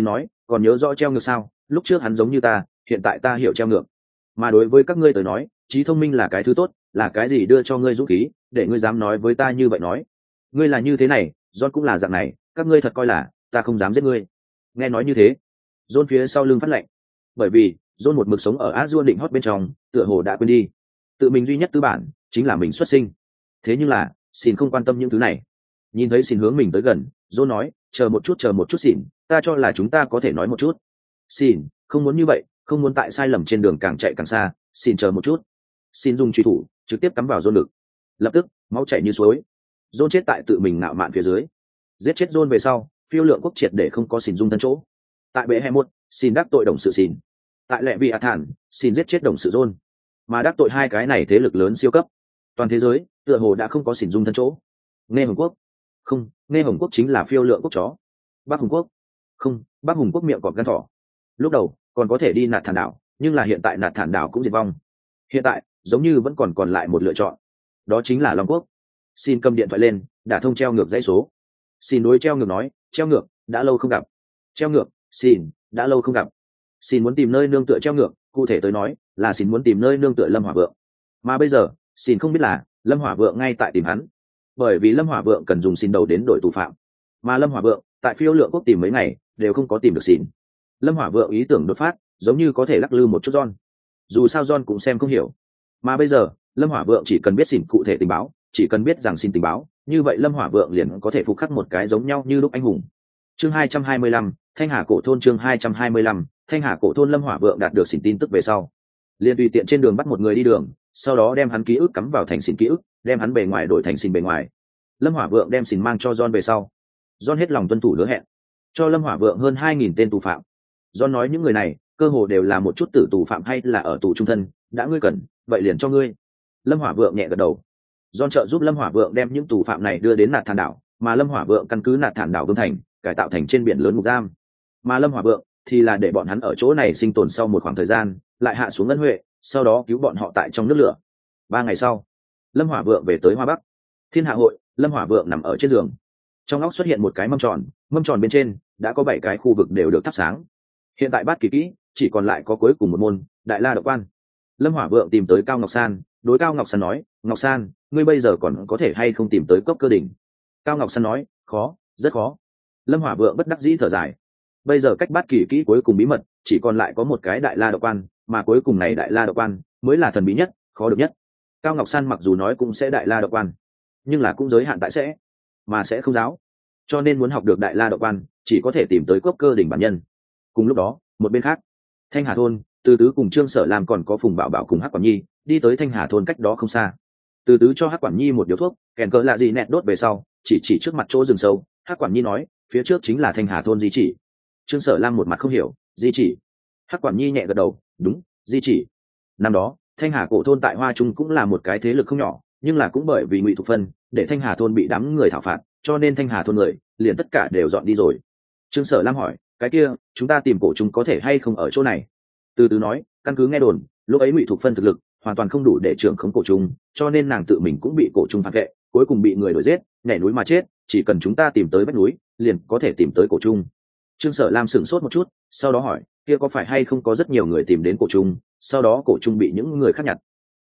còn nhớ rõ treo ngược sao? Lúc trước hắn giống như ta, hiện tại ta hiểu treo ngược. Mà đối với các ngươi tới nói, trí thông minh là cái thứ tốt, là cái gì đưa cho ngươi dũng khí để ngươi dám nói với ta như vậy nói? Ngươi là như thế này, John cũng là dạng này, các ngươi thật coi là ta không dám giết ngươi. Nghe nói như thế, John phía sau lưng phát lệnh, bởi vì John một mực sống ở Azure định hót bên trong, tựa hồ đã quên đi tự mình duy nhất tư bản chính là mình xuất sinh. Thế nhưng là xin không quan tâm những thứ này. Nhìn thấy xin hướng mình tới gần, John nói, chờ một chút xỉn, ta cho là chúng ta có thể nói một chút. Xin không muốn như vậy, không muốn tại sai lầm trên đường càng chạy càng xa. Xin chờ một chút. Xin dùng truy thủ trực tiếp cắm vào John ngực, lập tức máu chảy như suối. John chết tại tự mình ngạo mạn phía dưới. Giết chết John về sau, phiêu lượng quốc triệt để không có xin dung thân chỗ. Tại bệ hai một, xin đắc tội đồng sự xin. Tại lệ vị thản, xin giết chết đồng sự John. Mà đắc tội hai cái này thế lực lớn siêu cấp. Toàn thế giới tựa hồ đã không có xin dung thân chỗ. Nghe Hồng Quốc không, nghe Hồng Quốc chính là phiêu lượng quốc chó. Bắc Hùng Quốc không, Bắc Hùng Quốc miệng cọp gan thỏ. Lúc đầu còn có thể đi Nạt Thản đảo, nhưng là hiện tại Nạt Thản đảo cũng diệt vong. Hiện tại giống như vẫn còn lại một lựa chọn, đó chính là Long Quốc. Xin cầm điện thoại lên, đả thông treo ngược dãy số. Xin đối treo ngược nói, treo ngược, đã lâu không gặp. Treo ngược, xin, đã lâu không gặp. Xin muốn tìm nơi nương tựa treo ngược, cụ thể tới nói là xin muốn tìm nơi nương tựa Lâm Hỏa Vượng. Mà bây giờ xin không biết là Lâm Hỏa Vượng ngay tại tìm hắn, bởi vì Lâm Hỏa Vượng cần dùng xin đầu đến đổi tù phạm, mà Lâm Hỏa Vượng tại phiêu lượng quốc tìm mấy ngày đều không có tìm được xin. Lâm Hỏa Vượng ý tưởng đột phát, giống như có thể lắc lư một chút John, dù sao John cũng xem không hiểu. Mà bây giờ Lâm Hỏa Vượng chỉ cần biết xin cụ thể tình báo, chỉ cần biết rằng xin tình báo, như vậy Lâm Hỏa Vượng liền có thể phục khắc một cái giống nhau như lúc anh hùng. Chương 225, Thanh Hà cổ thôn. Chương 225, Thanh Hà cổ thôn. Lâm Hỏa Vượng đạt được xin tin tức về sau, liền tùy tiện trên đường bắt một người đi đường, sau đó đem hắn ký ức cắm vào thành xin ký ức, đem hắn bề ngoài đổi thành xin bề ngoài. Lâm Hỏa Vượng đem xin mang cho John về sau, John hết lòng tuân thủ hứa hẹn, cho Lâm Hỏa Vượng hơn 2.000 tên tù phạm. John nói những người này cơ hồ đều là một chút tử tù phạm hay là ở tù trung thân, đã ngươi cần, vậy liền cho ngươi. Lâm Hỏa Vượng nhẹ gật đầu. John trợ giúp Lâm Hỏa Vượng đem những tù phạm này đưa đến Nạt Thản đảo, mà Lâm Hỏa Vượng căn cứ Nạt Thản đảo vương thành, cải tạo thành trên biển lớn ngục giam. Mà Lâm Hỏa Vượng thì là để bọn hắn ở chỗ này sinh tồn sau một khoảng thời gian, lại hạ xuống ngân huệ, sau đó cứu bọn họ tại trong nước lửa. 3 ngày sau, Lâm Hỏa Vượng về tới Hoa Bắc Thiên Hạ hội. Lâm Hỏa Vượng nằm ở trên giường, trong óc xuất hiện một cái mâm tròn bên trên đã có 7 cái khu vực đều được thắp sáng. Hiện tại bát kỳ kỹ chỉ còn lại có cuối cùng một môn, Đại La Độc Quan. Lâm Hỏa Vượng tìm tới Cao Ngọc San, đối Cao Ngọc San nói, Ngọc San, ngươi bây giờ còn có thể hay không tìm tới cốc cơ đỉnh? Cao Ngọc San nói, khó, rất khó. Lâm Hỏa Vượng bất đắc dĩ thở dài. Bây giờ cách bát kỳ kỹ cuối cùng bí mật chỉ còn lại có một cái Đại La Độc Quan, mà cuối cùng này Đại La Độc Quan mới là thần bí nhất, khó được nhất. Cao Ngọc San mặc dù nói cũng sẽ Đại La Độc Quan, nhưng là cũng giới hạn tại sẽ, mà sẽ không giáo. Cho nên muốn học được Đại La Độc Quan, chỉ có thể tìm tới cốc cơ đỉnh bản nhân. Cùng lúc đó, một bên khác, Thanh Hà thôn, Từ Tứ cùng Trương Sở Lam còn có Phùng Bảo Bảo cùng Hắc Quản Nhi đi tới Thanh Hà thôn cách đó không xa. Từ Tứ cho Hắc Quản Nhi một điếu thuốc, kèn cỡ lạ gì nẹt đốt về sau, chỉ trước mặt chỗ rừng sâu. Hắc Quản Nhi nói, phía trước chính là Thanh Hà thôn di chỉ. Trương Sở Lam một mặt không hiểu, di chỉ? Hắc Quản Nhi nhẹ gật đầu, đúng, di chỉ. Năm đó Thanh Hà cổ thôn tại Hoa Trung cũng là một cái thế lực không nhỏ, nhưng là cũng bởi vì Ngụy Thục Phân để Thanh Hà thôn bị đám người thảo phạt, cho nên Thanh Hà thôn người liền tất cả đều dọn đi rồi. Trương Sở Lam hỏi, cái kia chúng ta tìm cổ trùng có thể hay không ở chỗ này? Từ Từ nói, căn cứ nghe đồn lúc ấy Ngụy Thục Phân thực lực hoàn toàn không đủ để trưởng khống cổ trùng, cho nên nàng tự mình cũng bị cổ trùng phản vệ, cuối cùng bị người đuổi giết, nhảy núi mà chết. Chỉ cần chúng ta tìm tới vách núi liền có thể tìm tới cổ trùng. Trương Sở Lam sửng sốt một chút, sau đó hỏi, kia có phải hay không có rất nhiều người tìm đến cổ trùng, sau đó cổ trùng bị những người khác nhặt?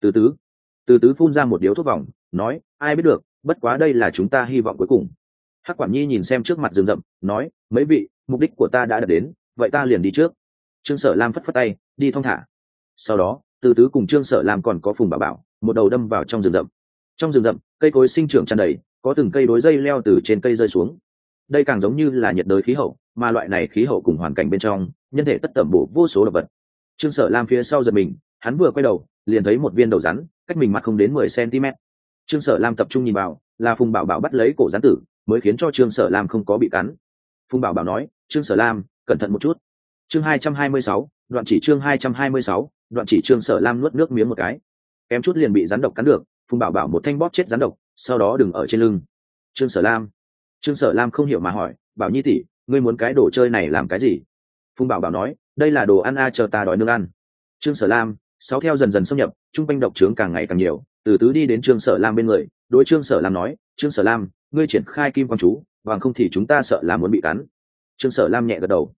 Từ Tứ phun ra một điếu thuốc vòng, nói, ai biết được, bất quá đây là chúng ta hy vọng cuối cùng. Hắc Quản Nhi nhìn xem trước mặt rừng rậm, nói, mấy vị, mục đích của ta đã đạt đến, vậy ta liền đi trước. Trương Sở Lam phất phất tay, đi thong thả. Sau đó Từ Tứ cùng Trương Sở Lam còn có Phùng Bảo Bảo một đầu đâm vào trong rừng rậm. Trong rừng rậm cây cối sinh trưởng tràn đầy, có từng cây đối dây leo từ trên cây rơi xuống. Đây càng giống như là nhiệt đới khí hậu, mà loại này khí hậu cùng hoàn cảnh bên trong nhân thể tất tẩm bổ vô số độc vật. Trương Sở Lam phía sau giật mình, hắn vừa quay đầu liền thấy một viên đầu rắn cách mình mặt không đến 10 cm. Trương Sở Lam tập trung nhìn vào, là Phùng Bảo Bảo bắt lấy cổ rắn tử, mới khiến cho Trương Sở Lam không có bị cắn. Phùng Bảo Bảo nói, Trương Sở Lam, cẩn thận một chút. Chương 226, đoạn chỉ. Chương 226, đoạn chỉ. Trương Sở Lam nuốt nước miếng một cái, kém chút liền bị rắn độc cắn được. Phùng Bảo Bảo một thanh bóp chết rắn độc, sau đó đừng ở trên lưng. Trương Sở Lam không hiểu mà hỏi, Bảo Nhi tỷ, ngươi muốn cái đồ chơi này làm cái gì? Phùng Bảo Bảo nói, đây là đồ ăn a, chờ ta đói nương ăn. Trương Sở Lam sáu theo dần dần xâm nhập, trung quanh độc trướng càng ngày càng nhiều. Từ Tứ đi đến Trương Sở Lam bên người, đối Trương Sở Lam nói, Trương Sở Lam, ngươi triển khai kim quang chú, bằng không thì chúng ta sợ là muốn bị cắn. Trương Sở Lam nhẹ gật đầu.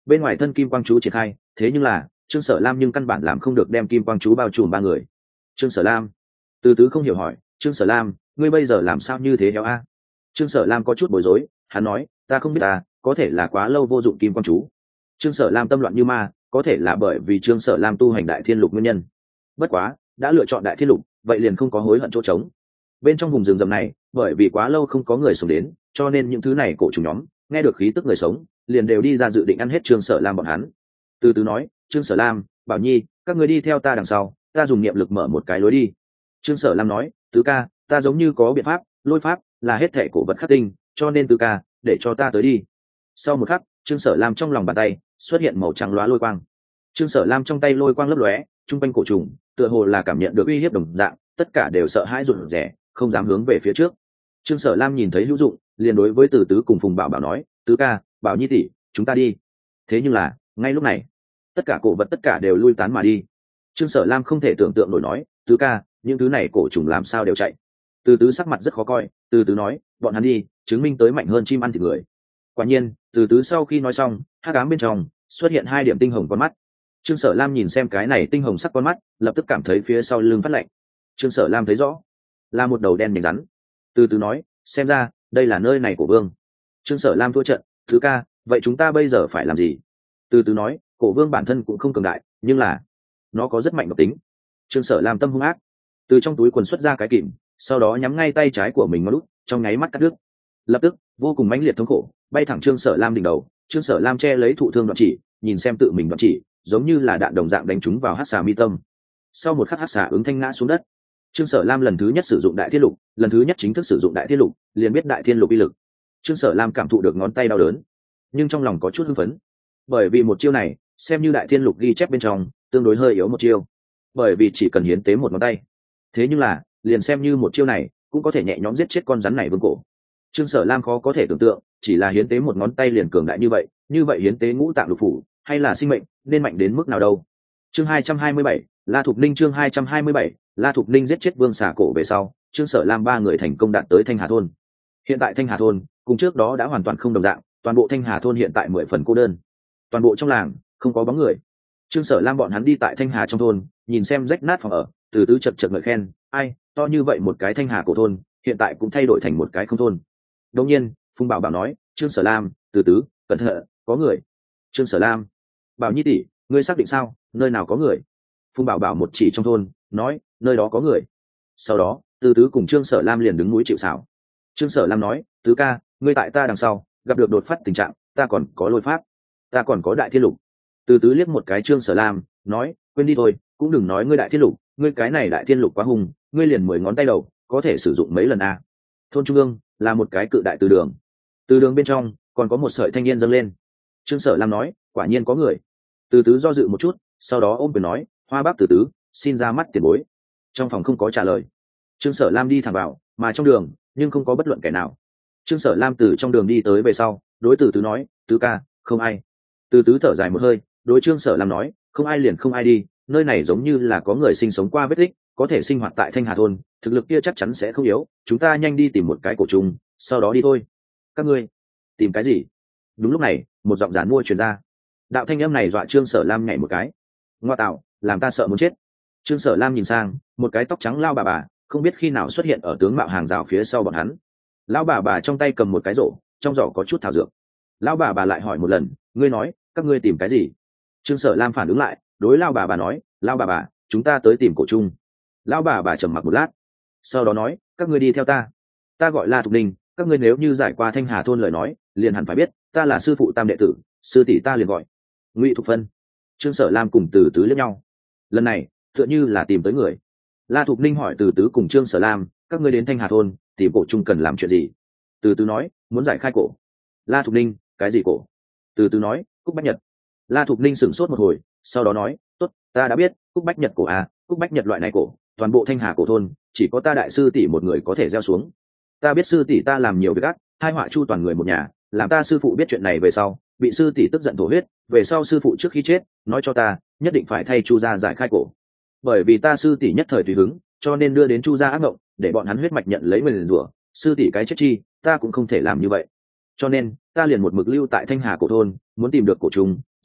bên ngoài thân kim quang chú triển khai, thế nhưng là Trương Sở Lam nhưng căn bản làm không được đem kim quang chú bao trùm ba người. Trương Sở Lam, Từ Tứ không hiểu hỏi, Trương Sở Lam, ngươi bây giờ làm sao như thế héo a? Trương Sở Lam có chút bối rối, hắn nói, ta không biết ta, có thể là quá lâu vô dụng kim quang chú. Trương Sở Lam tâm loạn như ma, có thể là bởi vì Trương Sở Lam tu hành đại thiên lục nguyên nhân. Bất quá, đã lựa chọn đại thiên lục, vậy liền không có hối hận chỗ trống. Bên trong vùng rừng rậm này, bởi vì quá lâu không có người sống đến, cho nên những thứ này cổ trùng nhóm nghe được khí tức người sống, liền đều đi ra dự định ăn hết Trương Sở Lam bọn hắn. Từ Từ nói, Trương Sở Lam, Bảo Nhi, các người đi theo ta đằng sau, ta dùng niệm lực mở một cái lối đi. Trương Sở Lam nói, Tứ ca, ta giống như có biện pháp, lôi pháp là hết thể cổ vật khắc tinh, cho nên Tứ ca, để cho ta tới đi. Sau một khắc, Trương Sở Lam trong lòng bàn tay xuất hiện màu trắng lóa lôi quang. Trương Sở Lam trong tay lôi quang lấp lóe, trung quanh cổ trùng tựa hồ là cảm nhận được uy hiếp đồng dạng, tất cả đều sợ hãi rụt rè, không dám hướng về phía trước. Trương Sở Lam nhìn thấy hữu dụng, liền đối với Từ Tứ cùng Phùng Bảo Bảo nói, Tứ ca, Bảo Nhi tỷ, chúng ta đi. Thế nhưng là, ngay lúc này, tất cả cổ vật tất cả đều lui tán mà đi. Trương Sở Lam không thể tưởng tượng nổi nói, Tứ ca, những thứ này cổ trùng làm sao đều chạy. Từ Tứ sắc mặt rất khó coi, Từ Tứ nói, bọn hắn đi, chứng minh tới mạnh hơn chim ăn thịt người. Quả nhiên, Từ Tứ sau khi nói xong, hắc ám bên trong xuất hiện hai điểm tinh hồng con mắt. Trương Sở Lam nhìn xem cái này tinh hồng sắc con mắt, lập tức cảm thấy phía sau lưng phát lạnh. Trương Sở Lam thấy rõ, là một đầu đen nhánh rắn. Từ Từ nói, xem ra đây là nơi này của vương. Trương Sở Lam thua trận, Tứ ca, vậy chúng ta bây giờ phải làm gì? Từ Từ nói, cổ vương bản thân cũng không cường đại, nhưng là nó có rất mạnh độc tính. Trương Sở Lam tâm hung ác, từ trong túi quần xuất ra cái kìm, sau đó nhắm ngay tay trái của mình ngón út, trong nháy mắt cắt đứt. Lập tức, vô cùng mãnh liệt thống khổ bay thẳng Trương Sở Lam đỉnh đầu. Trương Sở Lam che lấy thụ thương đoạn chỉ, nhìn xem tự mình đoạn chỉ, giống như là đạn đồng dạng đánh trúng vào hắc xà mi tâm. Sau một khắc hắc xà ứng thanh ngã xuống đất. Trương Sở Lam lần thứ nhất sử dụng đại thiên lục, lần thứ nhất chính thức sử dụng đại thiên lục, liền biết đại thiên lục uy lực. Trương Sở Lam cảm thụ được ngón tay đau đớn, nhưng trong lòng có chút hưng phấn, bởi vì một chiêu này xem như đại thiên lục ghi chép bên trong tương đối hơi yếu một chiêu, bởi vì chỉ cần hiến tế một ngón tay. Thế nhưng là liền xem như một chiêu này cũng có thể nhẹ nhõm giết chết con rắn này vương cổ. Trương Sở Lam khó có thể tưởng tượng, chỉ là hiến tế một ngón tay liền cường đại như vậy hiến tế ngũ tạng lục phủ hay là sinh mệnh nên mạnh đến mức nào đâu. Chương 227, La Thục Ninh. Chương 227, La Thục Ninh giết chết vương xà cổ về sau, Trương Sở Lam ba người thành công đạt tới Thanh Hà thôn. Hiện tại Thanh Hà thôn cùng trước đó đã hoàn toàn không đồng dạng, toàn bộ Thanh Hà thôn hiện tại 10 phần cô đơn, toàn bộ trong làng không có bóng người. Trương Sở Lam bọn hắn đi tại Thanh Hà trong thôn, nhìn xem rách nát phòng ở, Từ Tứ chật chật ngợi khen, ai, to như vậy một cái Thanh Hà cổ thôn, hiện tại cũng thay đổi thành một cái không thôn. Đương nhiên, Phùng Bảo Bảo nói, Trương Sở Lam, Từ Tứ, cẩn thận, có người. Trương Sở Lam, Bảo Nhi tỷ, ngươi xác định sao, nơi nào có người? Phùng Bảo Bảo một chỉ trong thôn, nói, nơi đó có người. Sau đó, Từ Tứ cùng Trương Sở Lam liền đứng núi chịu sào. Trương Sở Lam nói, Tứ ca, ngươi tại ta đằng sau, gặp được đột phát tình trạng, ta còn có lôi pháp, ta còn có đại thiên lục. Từ Tứ liếc một cái Trương Sở Lam, nói, quên đi thôi, cũng đừng nói ngươi đại thiên lục, ngươi cái này đại thiên lục quá hùng, ngươi liền 10 ngón tay đầu, có thể sử dụng mấy lần a. Thôn trung ương là một cái cự đại từ đường, từ đường bên trong còn có một sợi thanh niên dâng lên. Trương Sở Lam nói, quả nhiên có người. Từ Tứ do dự một chút, sau đó ôm quyền nói, Hoa Bác Từ Tứ, xin ra mắt tiền bối. Trong phòng không có trả lời. Trương Sở Lam đi thẳng vào, mà trong đường nhưng không có bất luận kẻ nào. Trương Sở Lam từ trong đường đi tới về sau, đối Từ Tứ nói, Tứ ca, không ai. Từ Tứ thở dài một hơi, đối Trương Sở Lam nói, không ai liền không ai đi, nơi này giống như là có người sinh sống qua vết tích, có thể sinh hoạt tại Thanh Hà thôn, thực lực kia chắc chắn sẽ không yếu, chúng ta nhanh đi tìm một cái cổ trùng, sau đó đi thôi. Các ngươi tìm cái gì? Đúng lúc này, một giọng giản mua truyền ra. Đạo thanh âm này dọa Trương Sở Lam nhảy một cái. Ngoa tạo, làm ta sợ muốn chết. Trương Sở Lam nhìn sang, một cái tóc trắng lao bà không biết khi nào xuất hiện ở tướng mạo hàng rào phía sau bọn hắn. Lão bà trong tay cầm một cái rổ, trong giỏ có chút thảo dược. Lão bà lại hỏi một lần, ngươi nói, các ngươi tìm cái gì? Trương Sở Lam phản ứng lại, đối lão bà nói, lão bà, chúng ta tới tìm cổ trùng. Lão bà trầm mặc một lát, sau đó nói, các ngươi đi theo ta. Ta gọi La Thục Ninh, các ngươi nếu như giải qua Thanh Hà thôn lời nói, liền hẳn phải biết, ta là sư phụ tam đệ tử, sư tỷ ta liền gọi Ngụy Thục Phân. Trương Sở Lam cùng Từ Tứ liếc nhau, lần này tựa như là tìm tới người. La Thục Ninh hỏi Từ Tứ cùng Trương Sở Lam, các ngươi đến Thanh Hà thôn tìm cổ trùng cần làm chuyện gì? Từ Tứ nói, muốn giải khai cổ. La Thục Ninh, cái gì cổ? Từ Tứ nói, Cúc Bách Nhật. La Thục Ninh sửng sốt một hồi, sau đó nói, tốt, ta đã biết, Cúc Bách Nhật cổ à, Cúc Bách Nhật loại này cổ, toàn bộ Thanh Hà cổ thôn chỉ có ta đại sư tỷ một người có thể gieo xuống. Ta biết sư tỷ ta làm nhiều việc ác, hai họa chu toàn người một nhà, làm ta sư phụ biết chuyện này về sau, bị sư tỷ tức giận thổ huyết, về sau sư phụ trước khi chết nói cho ta nhất định phải thay chu gia giải khai cổ, bởi vì ta sư tỷ nhất thời tùy hứng, cho nên đưa đến chu gia ác mộng, để bọn hắn huyết mạch nhận lấy nguyền rủa. Sư tỷ cái chết chi, ta cũng không thể làm như vậy, cho nên ta liền một mực lưu tại Thanh Hà cổ thôn, muốn tìm được cổ trùng,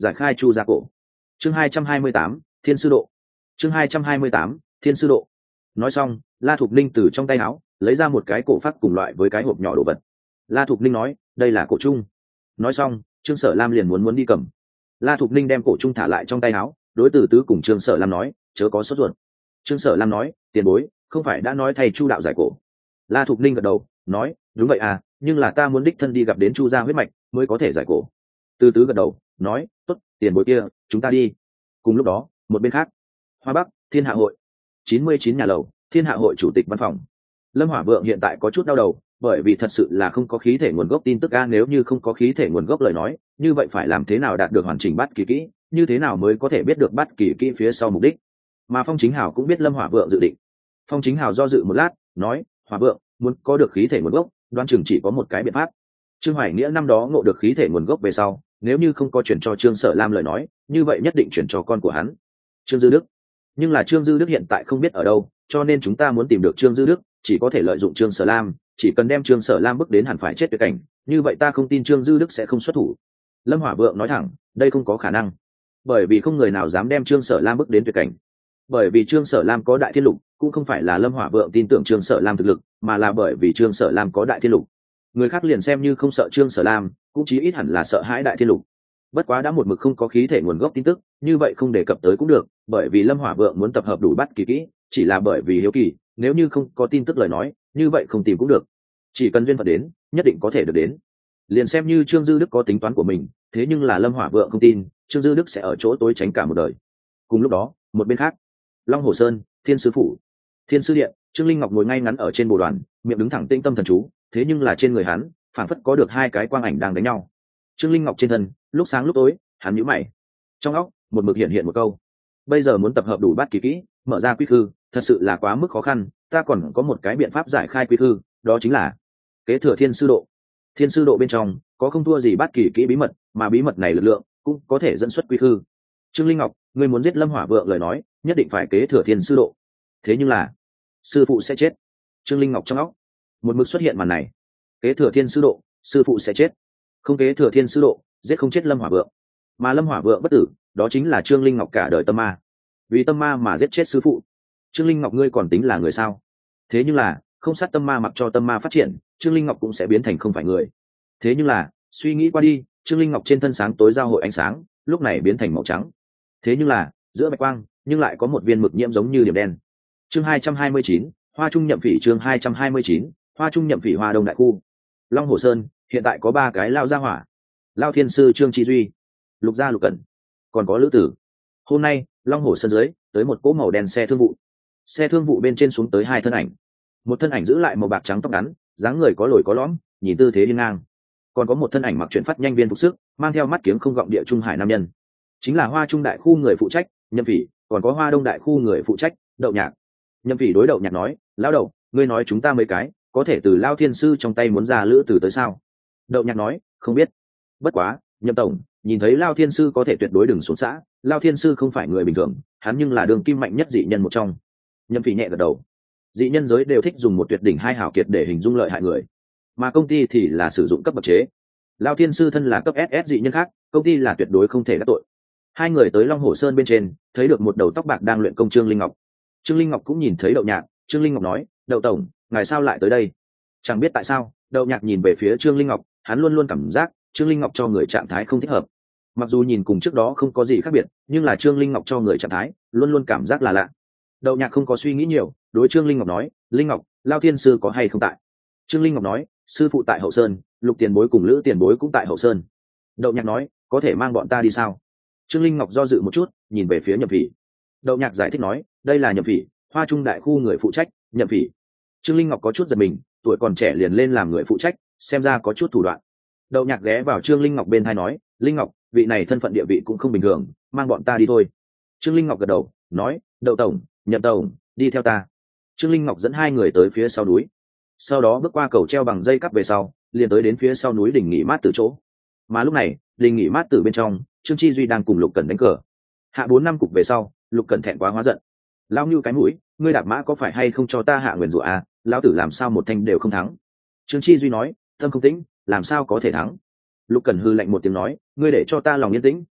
giải khai chu gia cổ. Chương 228, Thiên sư độ. Chương 228, Thiên sư độ. Nói xong, La Thục Ninh từ trong tay áo lấy ra một cái cổ phát cùng loại với cái hộp nhỏ đồ vật. La Thục Ninh nói, đây là cổ chung. Nói xong, Trương Sở Lam liền muốn đi cầm. La Thục Ninh đem cổ chung thả lại trong tay áo, đối Từ Tứ cùng Trương Sở Lam nói, chớ có sốt ruột. Trương Sở Lam nói, tiền bối, không phải đã nói thầy Chu đạo giải cổ. La Thục Ninh gật đầu, nói, đúng vậy à, nhưng là ta muốn đích thân đi gặp đến Chu gia huyết mạch mới có thể giải cổ. Từ Tứ gật đầu, nói, tốt, tiền bối kia, chúng ta đi. Cùng lúc đó, một bên khác, Hoa Bắc, Thiên Hạ hội, 99 nhà lầu, Thiên Hạ hội chủ tịch văn phòng. Lâm Hỏa Vượng hiện tại có chút đau đầu, bởi vì thật sự là không có khí thể nguồn gốc tin tức a, nếu như không có khí thể nguồn gốc lời nói, như vậy phải làm thế nào đạt được hoàn chỉnh bát kỳ kỹ, như thế nào mới có thể biết được bát kỳ kỹ phía sau mục đích. Mà Phong Chính Hào cũng biết Lâm Hỏa Vượng dự định. Phong Chính Hào do dự một lát, nói, Hỏa Vượng, muốn có được khí thể nguồn gốc, đoán chừng chỉ có một cái biện pháp. Trương Hoài Nghĩa năm đó ngộ được khí thể nguồn gốc về sau, nếu như không có chuyển cho Trương Sở Lam lời nói, như vậy nhất định chuyển cho con của hắn, Trương Dư Đức. Nhưng là Trương Dư Đức hiện tại không biết ở đâu, cho nên chúng ta muốn tìm được Trương Dư Đức, chỉ có thể lợi dụng Trương Sở Lam, chỉ cần đem Trương Sở Lam bước đến hẳn phải chết tuyệt cảnh, như vậy ta không tin Trương Dư Đức sẽ không xuất thủ. Lâm Hỏa Vượng nói thẳng, đây không có khả năng, bởi vì không người nào dám đem Trương Sở Lam bước đến tuyệt cảnh. Bởi vì Trương Sở Lam có Đại Thiên Lục, cũng không phải là Lâm Hỏa Vượng tin tưởng Trương Sở Lam thực lực, mà là bởi vì Trương Sở Lam có Đại Thiên Lục. Người khác liền xem như không sợ Trương Sở Lam, cũng chí ít hẳn là sợ hãi Đại Thiên Lục. Bất quá đã một mực không có khí thể nguồn gốc tin tức, như vậy không đề cập tới cũng được, bởi vì Lâm Hỏa Vượng muốn tập hợp đủ bắt kỳ kỹ, chỉ là bởi vì hiếu kỳ, nếu như không có tin tức lời nói, như vậy không tìm cũng được. Chỉ cần duyên phận đến, nhất định có thể được đến. Liền xem như Trương Dư Đức có tính toán của mình, thế nhưng là Lâm Hỏa Vượng không tin, Trương Dư Đức sẽ ở chỗ tối tránh cả một đời. Cùng lúc đó, một bên khác, Long Hồ Sơn, Thiên Sư phủ, Thiên Sư điện, Trương Linh Ngọc ngồi ngay ngắn ở trên bồ đoàn, miệng đứng thẳng tĩnh tâm thần chú, thế nhưng là trên người hắn, phảng phất có được hai cái quang ảnh đang đánh nhau. Trương Linh Ngọc trên thân, lúc sáng lúc tối, hắn nhíu mày. Trong óc, một mực hiện một câu: bây giờ muốn tập hợp đủ bát kỳ kỹ, mở ra quy khư, thật sự là quá mức khó khăn, ta còn có một cái biện pháp giải khai quy khư, đó chính là kế thừa Thiên Sư độ. Thiên Sư độ bên trong có không thua gì bát kỳ kỹ bí mật, mà bí mật này lực lượng cũng có thể dẫn xuất quy khư. Trương Linh Ngọc, ngươi muốn giết Lâm Hỏa Vượng lời nói, nhất định phải kế thừa Thiên Sư độ. Thế nhưng là, sư phụ sẽ chết. Trương Linh Ngọc trong óc một mực xuất hiện màn này. Kế thừa Thiên Sư độ, sư phụ sẽ chết. Không kế thừa Thiên Sư độ, giết không chết Lâm Hỏa Vượng. Mà Lâm Hỏa Vượng bất tử, đó chính là Trương Linh Ngọc cả đời tâm ma. Vì tâm ma mà giết chết sư phụ. Trương Linh Ngọc ngươi còn tính là người sao? Thế nhưng là, không sát tâm ma mặc cho tâm ma phát triển, Trương Linh Ngọc cũng sẽ biến thành không phải người. Thế nhưng là, suy nghĩ qua đi, Trương Linh Ngọc trên thân sáng tối giao hội ánh sáng, lúc này biến thành màu trắng. Thế nhưng là, giữa bạch quang, nhưng lại có một viên mực nhiễm giống như điểm đen. Chương 229, Hoa Trung Nhậm Phỉ. Chương 229, Hoa Trung Nhậm Phỉ. Hoa Đông đại khu, Long Hồ Sơn, hiện tại có 3 cái lao gia hỏa: Lao Thiên Sư Trương Chi Duy, Lục Gia Lục Cẩn, còn có Lữ Tử. Hôm nay, Long Hồ Sơn dưới tới một cỗ màu đen xe thương vụ. Xe thương vụ bên trên xuống tới 2 thân ảnh. Một thân ảnh giữ lại màu bạc trắng tóc ngắn, dáng người có lồi có lõm, nhìn tư thế hiên ngang. Còn có một thân ảnh mặc chuyển phát nhanh viên phục sức, mang theo mắt kiếng không gọng địa trung hải nam nhân, chính là Hoa Trung đại khu người phụ trách Nhậm Phỉ, còn có Hoa Đông đại khu người phụ trách Đậu Nhạc. Nhậm Phỉ đối Đậu Nhạc nói: lão đầu, ngươi nói chúng ta mấy cái có thể từ Lao Thiên Sư trong tay muốn ra Lữ Tử tới sao? Đậu Nhạc nói: không biết. Bất quá, Nhậm tổng, nhìn thấy Lao Thiên Sư có thể tuyệt đối đừng xuống xã, Lao Thiên Sư không phải người bình thường, hắn nhưng là đường kim mạnh nhất dị nhân một trong. Nhậm Phỉ nhẹ gật đầu. Dị nhân giới đều thích dùng một tuyệt đỉnh hai hảo kiệt để hình dung lợi hại người, mà công ty thì là sử dụng cấp bậc chế. Lao Thiên Sư thân là cấp SS dị nhân khác, công ty là tuyệt đối không thể đắc tội. Hai người tới Long Hồ Sơn bên trên, thấy được một đầu tóc bạc đang luyện công Trương Linh Ngọc. Trương Linh Ngọc cũng nhìn thấy Đậu Nhạc. Trương Linh Ngọc nói: Đậu tổng, ngài sao lại tới đây? Chẳng biết tại sao, Đậu Nhạc nhìn về phía Trương Linh Ngọc, hắn luôn luôn cảm giác Trương Linh Ngọc cho người trạng thái không thích hợp. Mặc dù nhìn cùng trước đó không có gì khác biệt, nhưng là Trương Linh Ngọc cho người trạng thái luôn luôn cảm giác là lạ. Đậu Nhạc không có suy nghĩ nhiều, đối Trương Linh Ngọc nói: Linh Ngọc, Lao Thiên Sư có hay không tại? Trương Linh Ngọc nói: sư phụ tại Hậu Sơn, Lục tiền bối cùng Lữ tiền bối cũng tại Hậu Sơn. Đậu Nhạc nói: có thể mang bọn ta đi sao? Trương Linh Ngọc do dự một chút, nhìn về phía Nhậm Phỉ. Đậu Nhạc giải thích nói: đây là Nhậm Phỉ, Hoa Trung đại khu người phụ trách Nhậm Phỉ. Trương Linh Ngọc có chút giật mình, tuổi còn trẻ liền lên làm người phụ trách, xem ra có chút thủ đoạn. Đậu Nhạc ghé vào Trương Linh Ngọc bên tai nói: Linh Ngọc, vị này thân phận địa vị cũng không bình thường, mang bọn ta đi thôi. Trương Linh Ngọc gật đầu, nói: Đậu tổng, Nhậm tổng, đi theo ta. Trương Linh Ngọc dẫn 2 người tới phía sau núi, sau đó bước qua cầu treo bằng dây cáp về sau, liền tới đến phía sau núi đình nghỉ mát từ chỗ. Mà lúc này, đình nghỉ mát từ bên trong, Trương Chi Duy đang cùng Lục Cẩn đánh cờ. Hạ 4 năm cục về sau, Lục Cẩn thẹn quá hóa giận: lao như cái mũi, ngươi đạp mã có phải hay không cho ta hạ nguyền rủa à? Lão tử làm sao một thanh đều không thắng. Trương Chi Duy nói: tâm không tĩnh, làm sao có thể thắng? Lục Cẩn hư lạnh một tiếng nói: ngươi để cho ta lòng yên tĩnh,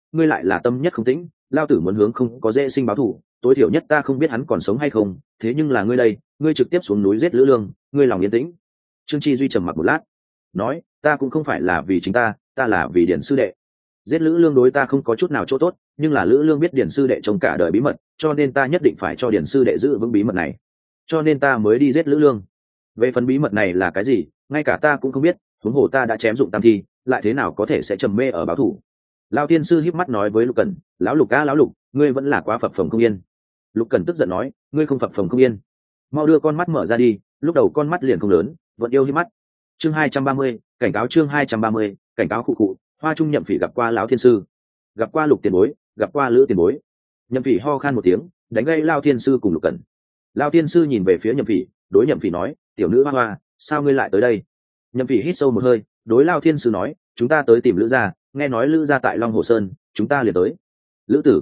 ngươi lại là tâm nhất không tĩnh, lao tử muốn hướng không có dễ sinh báo thù, tối thiểu nhất ta không biết hắn còn sống hay không, thế nhưng là ngươi đây, ngươi trực tiếp xuống núi giết Lữ Lương, ngươi lòng yên tĩnh. Trương Chi Duy trầm mặc một lát, nói, ta cũng không phải là vì chính ta là vì Điền sư đệ. Giết Lữ Lương đối ta không có chút nào chỗ tốt, nhưng là Lữ Lương biết Điền sư đệ trong cả đời bí mật, cho nên ta nhất định phải cho Điền sư đệ giữ vững bí mật này, cho nên ta mới đi giết Lữ Lương. Về phần bí mật này là cái gì, ngay cả ta cũng không biết, huống hồ ta đã chém dụng tam thi, lại thế nào có thể sẽ trầm mê ở báo thù. Lão tiên sư híp mắt nói với Lục Cẩn, lão Lục lão Lục, ngươi vẫn là quá phập phồng không yên. Lục Cẩn tức giận nói, ngươi không phập phồng không yên, mau đưa con mắt mở ra đi. Lúc đầu con mắt liền không lớn, vẫn yêu híp mắt. Chương 230, cảnh cáo. Chương 230, cảnh cáo. Khụ. Hoa Trung Nhậm Phỉ gặp qua lão thiên sư, gặp qua Lục tiền bối, gặp qua Lữ tiền bối. Nhậm Phỉ ho khan một tiếng, đánh gây Lão thiên sư cùng Lục Cẩn. Lão thiên sư nhìn về phía Nhậm Phỉ, đối Nhậm Phỉ nói, tiểu nữ Hoa, sao ngươi lại tới đây? Nhậm Phỉ hít sâu một hơi, đối Lão thiên sư nói, chúng ta tới tìm Lữ gia, nghe nói Lữ gia tại Long Hồ Sơn, chúng ta liền tới. Lữ tử,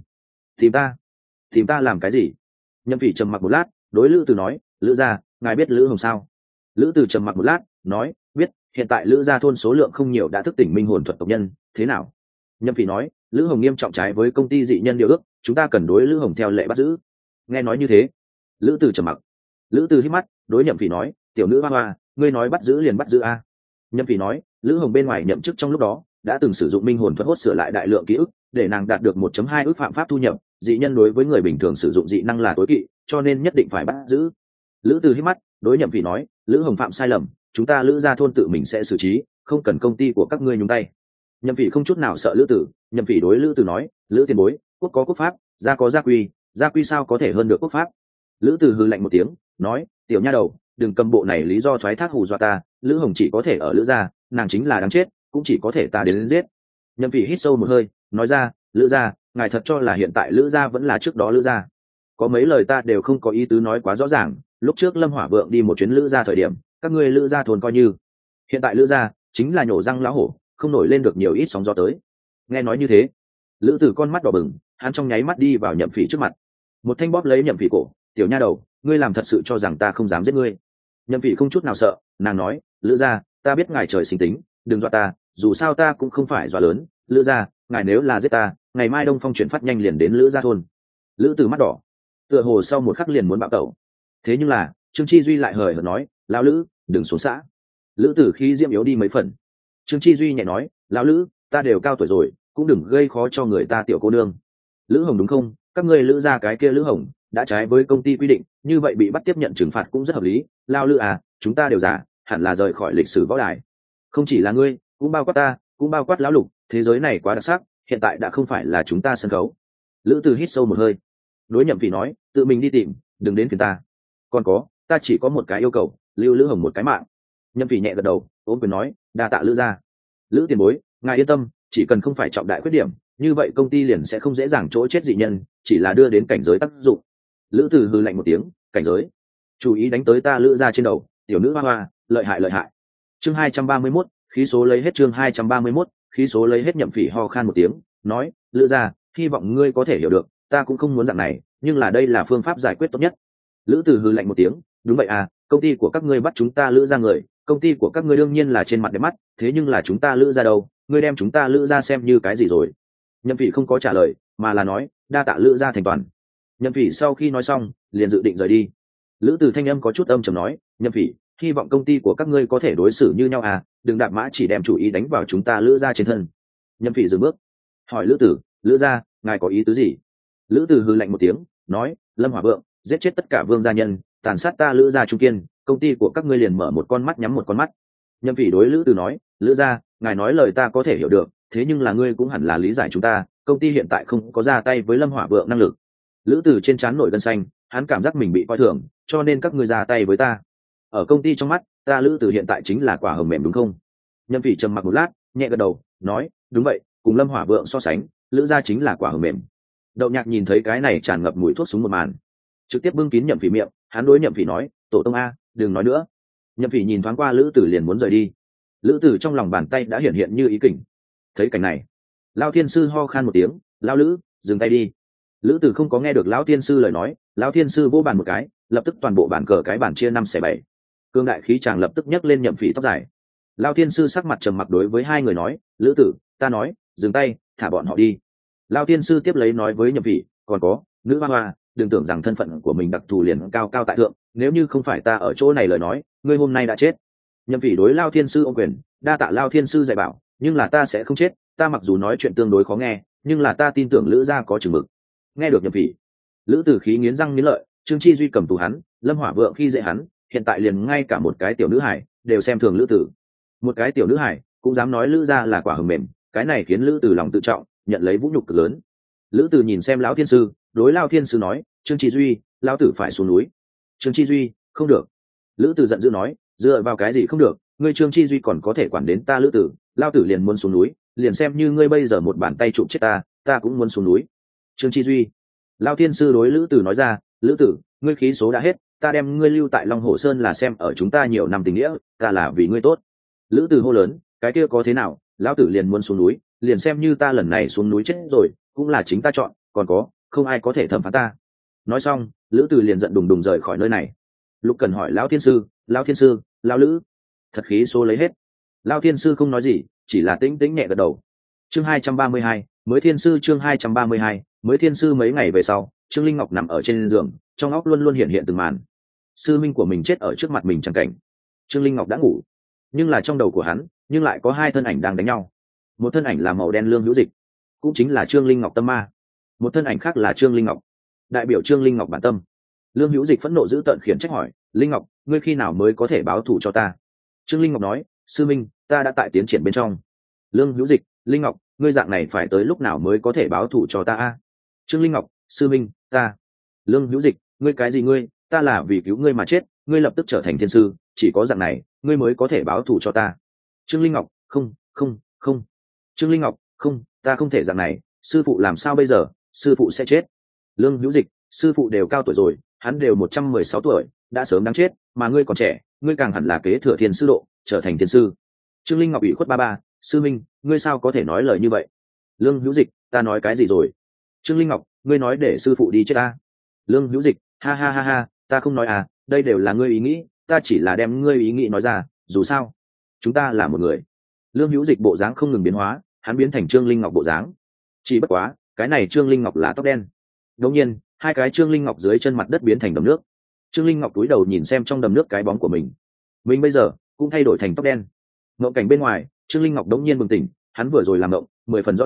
tìm ta làm cái gì? Nhậm Phỉ trầm mặc một lát, đối Lữ tử nói, Lữ gia, ngài biết Lữ Hồng sao? Lữ tử trầm mặc một lát, nói, biết, hiện tại Lữ gia thôn số lượng không nhiều đã thức tỉnh minh hồn thuật tộc nhân, thế nào? Nhậm Phỉ nói, Lữ Hồng nghiêm trọng trái với công ty dị nhân điều ước, chúng ta cần đối Lữ Hồng theo lệ bắt giữ. Nghe nói như thế, Lữ tử trầm mặc. Lữ tử hít mắt, đối Nhậm Phỉ nói, tiểu nữ Hoa, ngươi nói bắt giữ liền bắt giữ a. Nhậm Phỉ nói, Lữ Hồng bên ngoài nhậm chức trong lúc đó đã từng sử dụng minh hồn thuật hốt sửa lại đại lượng ký ức, để nàng đạt được 1.2 ức phạm pháp thu nhập, dị nhân đối với người bình thường sử dụng dị năng là tối kỵ, cho nên nhất định phải bắt giữ. Lữ Từ hít mắt, đối Nhậm Phỉ nói, Lữ Hồng phạm sai lầm, chúng ta Lữ gia thôn tự mình sẽ xử trí, không cần công ty của các ngươi nhúng tay. Nhậm Phỉ không chút nào sợ Lữ Tử, Nhậm Phỉ đối Lữ Tử nói, Lữ tiền bối, quốc có quốc pháp, gia có gia quy sao có thể hơn được quốc pháp? Lữ Tử hừ lạnh một tiếng, nói, tiểu nha đầu, đừng cầm bộ này lý do thoái thác hù dọa ta, Lữ Hồng chỉ có thể ở Lữ gia, nàng chính là đáng chết, cũng chỉ có thể ta đến giết. Nhậm Phỉ hít sâu một hơi, nói ra, Lữ gia, ngài thật cho là hiện tại Lữ gia vẫn là trước đó Lữ gia? Có mấy lời ta đều không có ý tứ nói quá rõ ràng, lúc trước Lâm Hỏa Vượng đi một chuyến Lữ gia thời điểm, các ngươi Lữ gia thôn coi như. Hiện tại Lữ gia chính là nhổ răng lão hổ, không nổi lên được nhiều ít sóng gió tới. Nghe nói như thế, Lữ Tử con mắt đỏ bừng, hắn trong nháy mắt đi vào Nhậm Phỉ trước mặt, một thanh bóp lấy Nhậm Phỉ cổ, tiểu nha đầu, ngươi làm thật sự cho rằng ta không dám giết ngươi? Nhậm Phỉ không chút nào sợ, nàng nói, Lữ gia, ta biết ngài trời sinh tính, đừng dọa ta, dù sao ta cũng không phải dọa lớn. Lữ gia, ngài nếu là giết ta, ngày mai Đông Phong chuyển phát nhanh liền đến Lữ gia thôn. Lữ Tử mắt đỏ, tựa hồ sau một khắc liền muốn bạo tẩu. Thế nhưng là Trương Chi Duy lại hời hợt nói, lão Lữ, đừng xuống xã. Lữ Tử khí diễm yếu đi mấy phần. Trương Chi Duy nhẹ nói, lão Lữ, ta đều cao tuổi rồi, cũng đừng gây khó cho người ta tiểu cô nương. Lữ Hồng đúng không? Các ngươi Lữ gia cái kia Lữ Hồng đã trái với công ty quy định, như vậy bị bắt tiếp nhận trừng phạt cũng rất hợp lý. Lão Lữ à, chúng ta đều già, hẳn là rời khỏi lịch sử võ đài. Không chỉ là ngươi, cũng bao quát ta, cũng bao quát lão Lục, thế giới này quá đặc sắc, hiện tại đã không phải là chúng ta sân khấu. Lữ Tử hít sâu một hơi, đối Nhậm Phỉ nói, tự mình đi tìm, đừng đến phiền ta. Còn có, ta chỉ có một cái yêu cầu, lưu Lữ Hồng một cái mạng. Nhậm Phỉ nhẹ gật đầu, ôm quyền nói, đa tạ Lữ gia. Lữ tiền bối, ngài yên tâm, chỉ cần không phải trọng đại khuyết điểm, như vậy công ty liền sẽ không dễ dàng chỗ chết dị nhân, chỉ là đưa đến cảnh giới tác dụng. Lữ Tử hừ lạnh một tiếng, cảnh giới, chú ý đánh tới ta Lữ gia trên đầu, tiểu nữ Hoa, lợi hại. Chương 231, khí số lấy hết. Chương 231, khí số lấy hết. Nhậm Phỉ ho khan một tiếng, nói, Lữ gia, hy vọng ngươi có thể hiểu được, ta cũng không muốn dạng này, nhưng là đây là phương pháp giải quyết tốt nhất. Lữ Tử hừ lạnh một tiếng, đúng vậy à, công ty của các ngươi bắt chúng ta Lữ gia người, công ty của các ngươi đương nhiên là trên mặt đẹp mắt, thế nhưng là chúng ta Lữ gia đâu, ngươi đem chúng ta Lữ gia xem như cái gì rồi? Nhậm Phỉ không có trả lời, mà là nói, đa tạ Lữ gia thành toàn. Nhậm Phỉ sau khi nói xong, liền dự định rời đi. Lữ Tử thanh âm có chút âm trầm nói, Nhậm Phỉ, hy vọng công ty của các ngươi có thể đối xử như nhau à, đừng đạp mã chỉ đem chủ ý đánh vào chúng ta Lữ gia trên thân. Nhậm Phỉ dừng bước, hỏi Lữ Tử, Lữ gia, ngài có ý tứ gì? Lữ Tử hừ lạnh một tiếng, nói, Lâm Hỏa Vượng giết chết tất cả vương gia nhân, tàn sát ta Lữ gia trung kiên, công ty của các ngươi liền mở một con mắt nhắm một con mắt. Nhậm Phỉ đối Lữ Tử nói, Lữ gia, ngài nói lời ta có thể hiểu được, thế nhưng là ngươi cũng hẳn là lý giải chúng ta, công ty hiện tại không có ra tay với Lâm Hỏa Vượng năng lực. Lữ Tử trên trán nổi gân xanh, hắn cảm giác mình bị coi thường, cho nên các ngươi ra tay với ta. Ở công ty trong mắt, ta Lữ Tử hiện tại chính là quả hồng mềm đúng không? Nhậm Phỉ trầm mặc một lát, nhẹ gật đầu, nói, đúng vậy, cùng Lâm Hỏa Vượng so sánh, Lữ gia chính là quả hồng mềm. Đậu Nhạc nhìn thấy cái này tràn ngập mùi thuốc súng một màn, trực tiếp bưng kín Nhậm Phỉ miệng, hắn đối Nhậm Phỉ nói, tổ tông a, đừng nói nữa. Nhậm Phỉ nhìn thoáng qua Lữ Tử liền muốn rời đi. Lữ Tử trong lòng bàn tay đã hiện như ý kình. Thấy cảnh này, Lão Thiên sư ho khan một tiếng, Lão Lữ, dừng tay đi. Lữ Tử không có nghe được Lão Thiên sư lời nói, Lão Thiên sư vỗ bàn một cái, lập tức toàn bộ bàn cờ cái bàn chia 5/7. Cương đại khí chàng lập tức nhấc lên Nhậm Phỉ tóc dài. Lão Thiên sư sắc mặt trầm mặc đối với hai người nói, Lữ Tử, ta nói, dừng tay, thả bọn họ đi. Lao thiên sư tiếp lấy nói với Nhậm Phỉ, còn có nữ hoa hoa, đừng tưởng rằng thân phận của mình đặc thù liền cao cao tại thượng, nếu như không phải ta ở chỗ này lời nói, ngươi hôm nay đã chết. Nhậm Phỉ đối Lao thiên sư ôm quyền, đa tạ Lao thiên sư dạy bảo, nhưng là ta sẽ không chết, ta mặc dù nói chuyện tương đối khó nghe, nhưng là ta tin tưởng Lữ gia có chừng mực. Nghe được Nhậm Phỉ, Lữ Tử khí nghiến răng nghiến lợi, Trương Chi Duy cầm tù hắn, Lâm Hỏa Vượng khi dễ hắn, hiện tại liền ngay cả một cái tiểu nữ hải đều xem thường Lữ Tử. Một cái tiểu nữ hải cũng dám nói Lữ gia là quả hờm mềm, cái này khiến Lữ Tử lòng tự trọng, nhận lấy vũ nhục cực lớn. Lữ Tử nhìn xem lão thiên sư, đối Lão thiên sư nói, Trương Chi Duy, lão tử phải xuống núi. Trương Chi Duy, không được. Lữ Tử giận dữ nói, dựa vào cái gì không được, ngươi Trương Chi Duy còn có thể quản đến ta Lữ Tử, lão tử liền muốn xuống núi, liền xem như ngươi bây giờ một bàn tay chụp chết ta cũng muốn xuống núi. Trương Chi Duy. Lão thiên sư đối Lữ Tử nói ra, Lữ Tử, ngươi khí số đã hết, ta đem ngươi lưu tại Long Hổ Sơn là xem ở chúng ta nhiều năm tình nghĩa, ta là vì ngươi tốt. Lữ Tử hô lớn, cái kia có thế nào, lão tử liền muốn xuống núi, liền xem như ta lần này xuống núi chết rồi cũng là chính ta chọn, còn có không ai có thể thẩm phán ta. Nói xong Lữ Tử liền giận đùng đùng rời khỏi nơi này. Lục Cần hỏi lão thiên sư, lão Lữ, thật khí số lấy hết? Lão thiên sư không nói gì, chỉ là tĩnh tĩnh nhẹ gật đầu. Chương 232, mới thiên sư. Chương 232, mới thiên sư. Mấy ngày về sau, Trương Linh Ngọc nằm ở trên giường, trong óc luôn luôn hiện hiện từng màn sư minh của mình chết ở trước mặt mình chẳng cảnh. Trương Linh Ngọc đã ngủ, nhưng là trong đầu của hắn nhưng lại có hai thân ảnh đang đánh nhau. Một thân ảnh là màu đen Lương Hữu Dịch, cũng chính là Trương Linh Ngọc tâm ma. Một thân ảnh khác là Trương Linh Ngọc, đại biểu Trương Linh Ngọc bản tâm. Lương Hữu Dịch phẫn nộ dữ tợn khiển trách hỏi, Linh Ngọc, ngươi khi nào mới có thể báo thù cho ta? Trương Linh Ngọc nói, sư minh, ta đã tại tiến triển bên trong. Lương Hữu Dịch, Linh Ngọc, ngươi dạng này phải tới lúc nào mới có thể báo thù cho ta a? Trương Linh Ngọc, sư minh, ta. Lương Hữu Dịch, ngươi cái gì ngươi, ta là vì cứu ngươi mà chết, ngươi lập tức trở thành thiên sư, chỉ có dạng này ngươi mới có thể báo thù cho ta. Trương Linh Ngọc, không. Trương Linh Ngọc, không, ta không thể dạng này, sư phụ làm sao bây giờ, sư phụ sẽ chết. Lương Hữu Dịch, sư phụ đều cao tuổi rồi, hắn đều 116 tuổi, đã sớm đáng chết, mà ngươi còn trẻ, ngươi càng hẳn là kế thừa thiên sư độ, trở thành thiên sư. Trương Linh Ngọc ủy khuất ba, sư minh, ngươi sao có thể nói lời như vậy? Lương Hữu Dịch, ta nói cái gì rồi? Trương Linh Ngọc, ngươi nói để sư phụ đi chết ta. Lương Hữu Dịch, ha, ta không nói à, đây đều là ngươi ý nghĩ, ta chỉ là đem ngươi ý nghĩ nói ra, dù sao chúng ta là một người. Lương Hữu Dịch bộ dáng không ngừng biến hóa, hắn biến thành Trương Linh Ngọc bộ dáng. Chỉ bất quá cái này Trương Linh Ngọc là tóc đen. Đột nhiên hai cái Trương Linh Ngọc dưới chân mặt đất biến thành đầm nước. Trương Linh Ngọc cúi đầu nhìn xem trong đầm nước cái bóng của mình bây giờ cũng thay đổi thành tóc đen. Mộng cảnh bên ngoài, Trương Linh Ngọc đống nhiên bừng tỉnh, hắn vừa rồi làm mộng 10 phần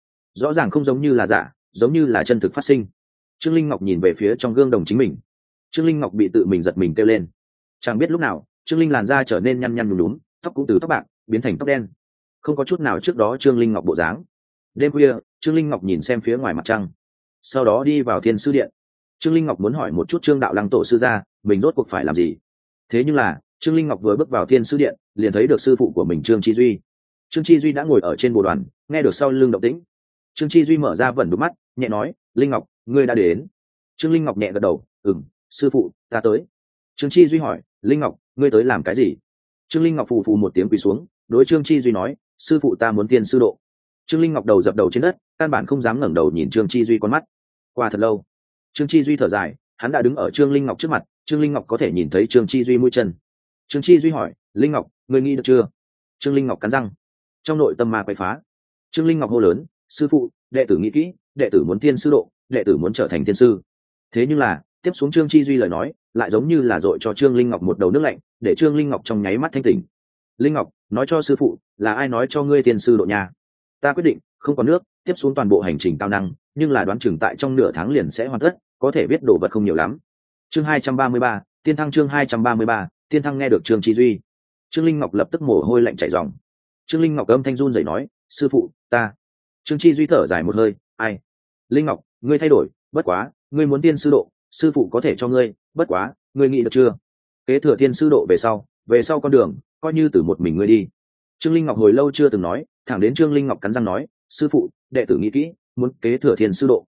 rõ ràng không giống như là giả, giống như là chân thực phát sinh. Trương Linh Ngọc nhìn về phía trong gương đồng chính mình. Trương Linh Ngọc bị tự mình giật mình kêu lên. Chẳng biết lúc nào Trương Linh làn da trở nên nhăn nhăn nhúm nhúm, tóc cũng từ tóc bạc biến thành tóc đen, không có chút nào trước đó Trương Linh Ngọc bộ dáng. Đêm khuya, Trương Linh Ngọc nhìn xem phía ngoài mặt trăng, sau đó đi vào thiên sư điện. Trương Linh Ngọc muốn hỏi một chút Trương đạo lăng tổ sư ra mình rốt cuộc phải làm gì. Thế nhưng là Trương Linh Ngọc vừa bước vào thiên sư điện liền thấy được sư phụ của mình Trương Chi Duy. Trương Chi Duy đã ngồi ở trên bồ đoàn, nghe được sau lưng động tĩnh. Trương Chi Duy mở ra vẩn đục mắt, nhẹ nói, Linh Ngọc, ngươi đã đến. Trương Linh Ngọc nhẹ gật đầu, sư phụ, ta tới. Trương Chi Duy hỏi, Linh Ngọc, ngươi tới làm cái gì? Trương Linh Ngọc phù phù một tiếng quỳ xuống, đối Trương Chi Duy nói, sư phụ ta muốn tiên sư độ. Trương Linh Ngọc đầu dập đầu trên đất, căn bản không dám ngẩng đầu nhìn Trương Chi Duy con mắt. Qua thật lâu, Trương Chi Duy thở dài, hắn đã đứng ở Trương Linh Ngọc trước mặt, Trương Linh Ngọc có thể nhìn thấy Trương Chi Duy mũi chân. Trương Chi Duy hỏi, Linh Ngọc, ngươi nghĩ được chưa? Trương Linh Ngọc cắn răng, trong nội tâm ma quay phá. Trương Linh Ngọc hô lớn, sư phụ, đệ tử nghĩ kỹ, đệ tử muốn tiên sư độ, đệ tử muốn trở thành tiên sư. Thế nhưng là tiếp xuống Trương Chi Duy lời nói lại giống như là dội cho Trương Linh Ngọc một đầu nước lạnh, để Trương Linh Ngọc trong nháy mắt thanh tỉnh. Linh Ngọc, nói cho sư phụ, là ai nói cho ngươi tiên sư độ nhà? Ta quyết định không có nước, tiếp xuống toàn bộ hành trình cao năng, nhưng là đoán chừng tại trong nửa tháng liền sẽ hoàn tất, có thể biết đồ vật không nhiều lắm. Chương 233, tiên thăng. Chương 233, tiên thăng. Nghe được Trương Chi Duy, Trương Linh Ngọc lập tức mồ hôi lạnh chảy ròng. Trương Linh Ngọc âm thanh run rẩy nói, sư phụ, ta. Trương Chi Duy thở dài một hơi, ai? Linh Ngọc, ngươi thay đổi, bất quá ngươi muốn tiên sư độ, sư phụ có thể cho ngươi, bất quá ngươi nghĩ được chưa? Kế thừa tiên sư độ về sau con đường coi như từ một mình ngươi đi. Trương Linh Ngọc hồi lâu chưa từng nói, thẳng đến Trương Linh Ngọc cắn răng nói, sư phụ, đệ tử nghĩ kỹ, muốn kế thừa thiên sư độ.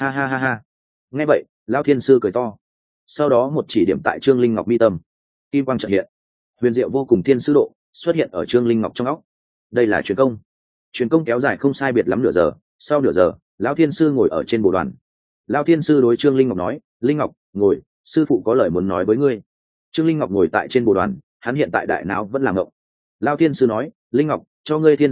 Ha. Nghe vậy lão thiên sư cười to, sau đó một chỉ điểm tại Trương Linh Ngọc mi tâm, kim quang chợt hiện, huyền diệu vô cùng thiên sư độ xuất hiện ở Trương Linh Ngọc trong óc. Đây là truyền công kéo dài không sai biệt lắm nửa giờ. Sau nửa giờ lão thiên sư ngồi ở trên bồ đoàn. Lão thiên sư đối Trương Linh Ngọc nói, Linh Ngọc, ngồi, sư phụ có lời muốn nói với ngươi. Trương Linh Ngọc ngồi tại trên bồ đoàn, hắn hiện tại đại não vẫn làm ngộng. Lão thiên sư nói, Linh Ngọc, cho ngươi thiên sư độ,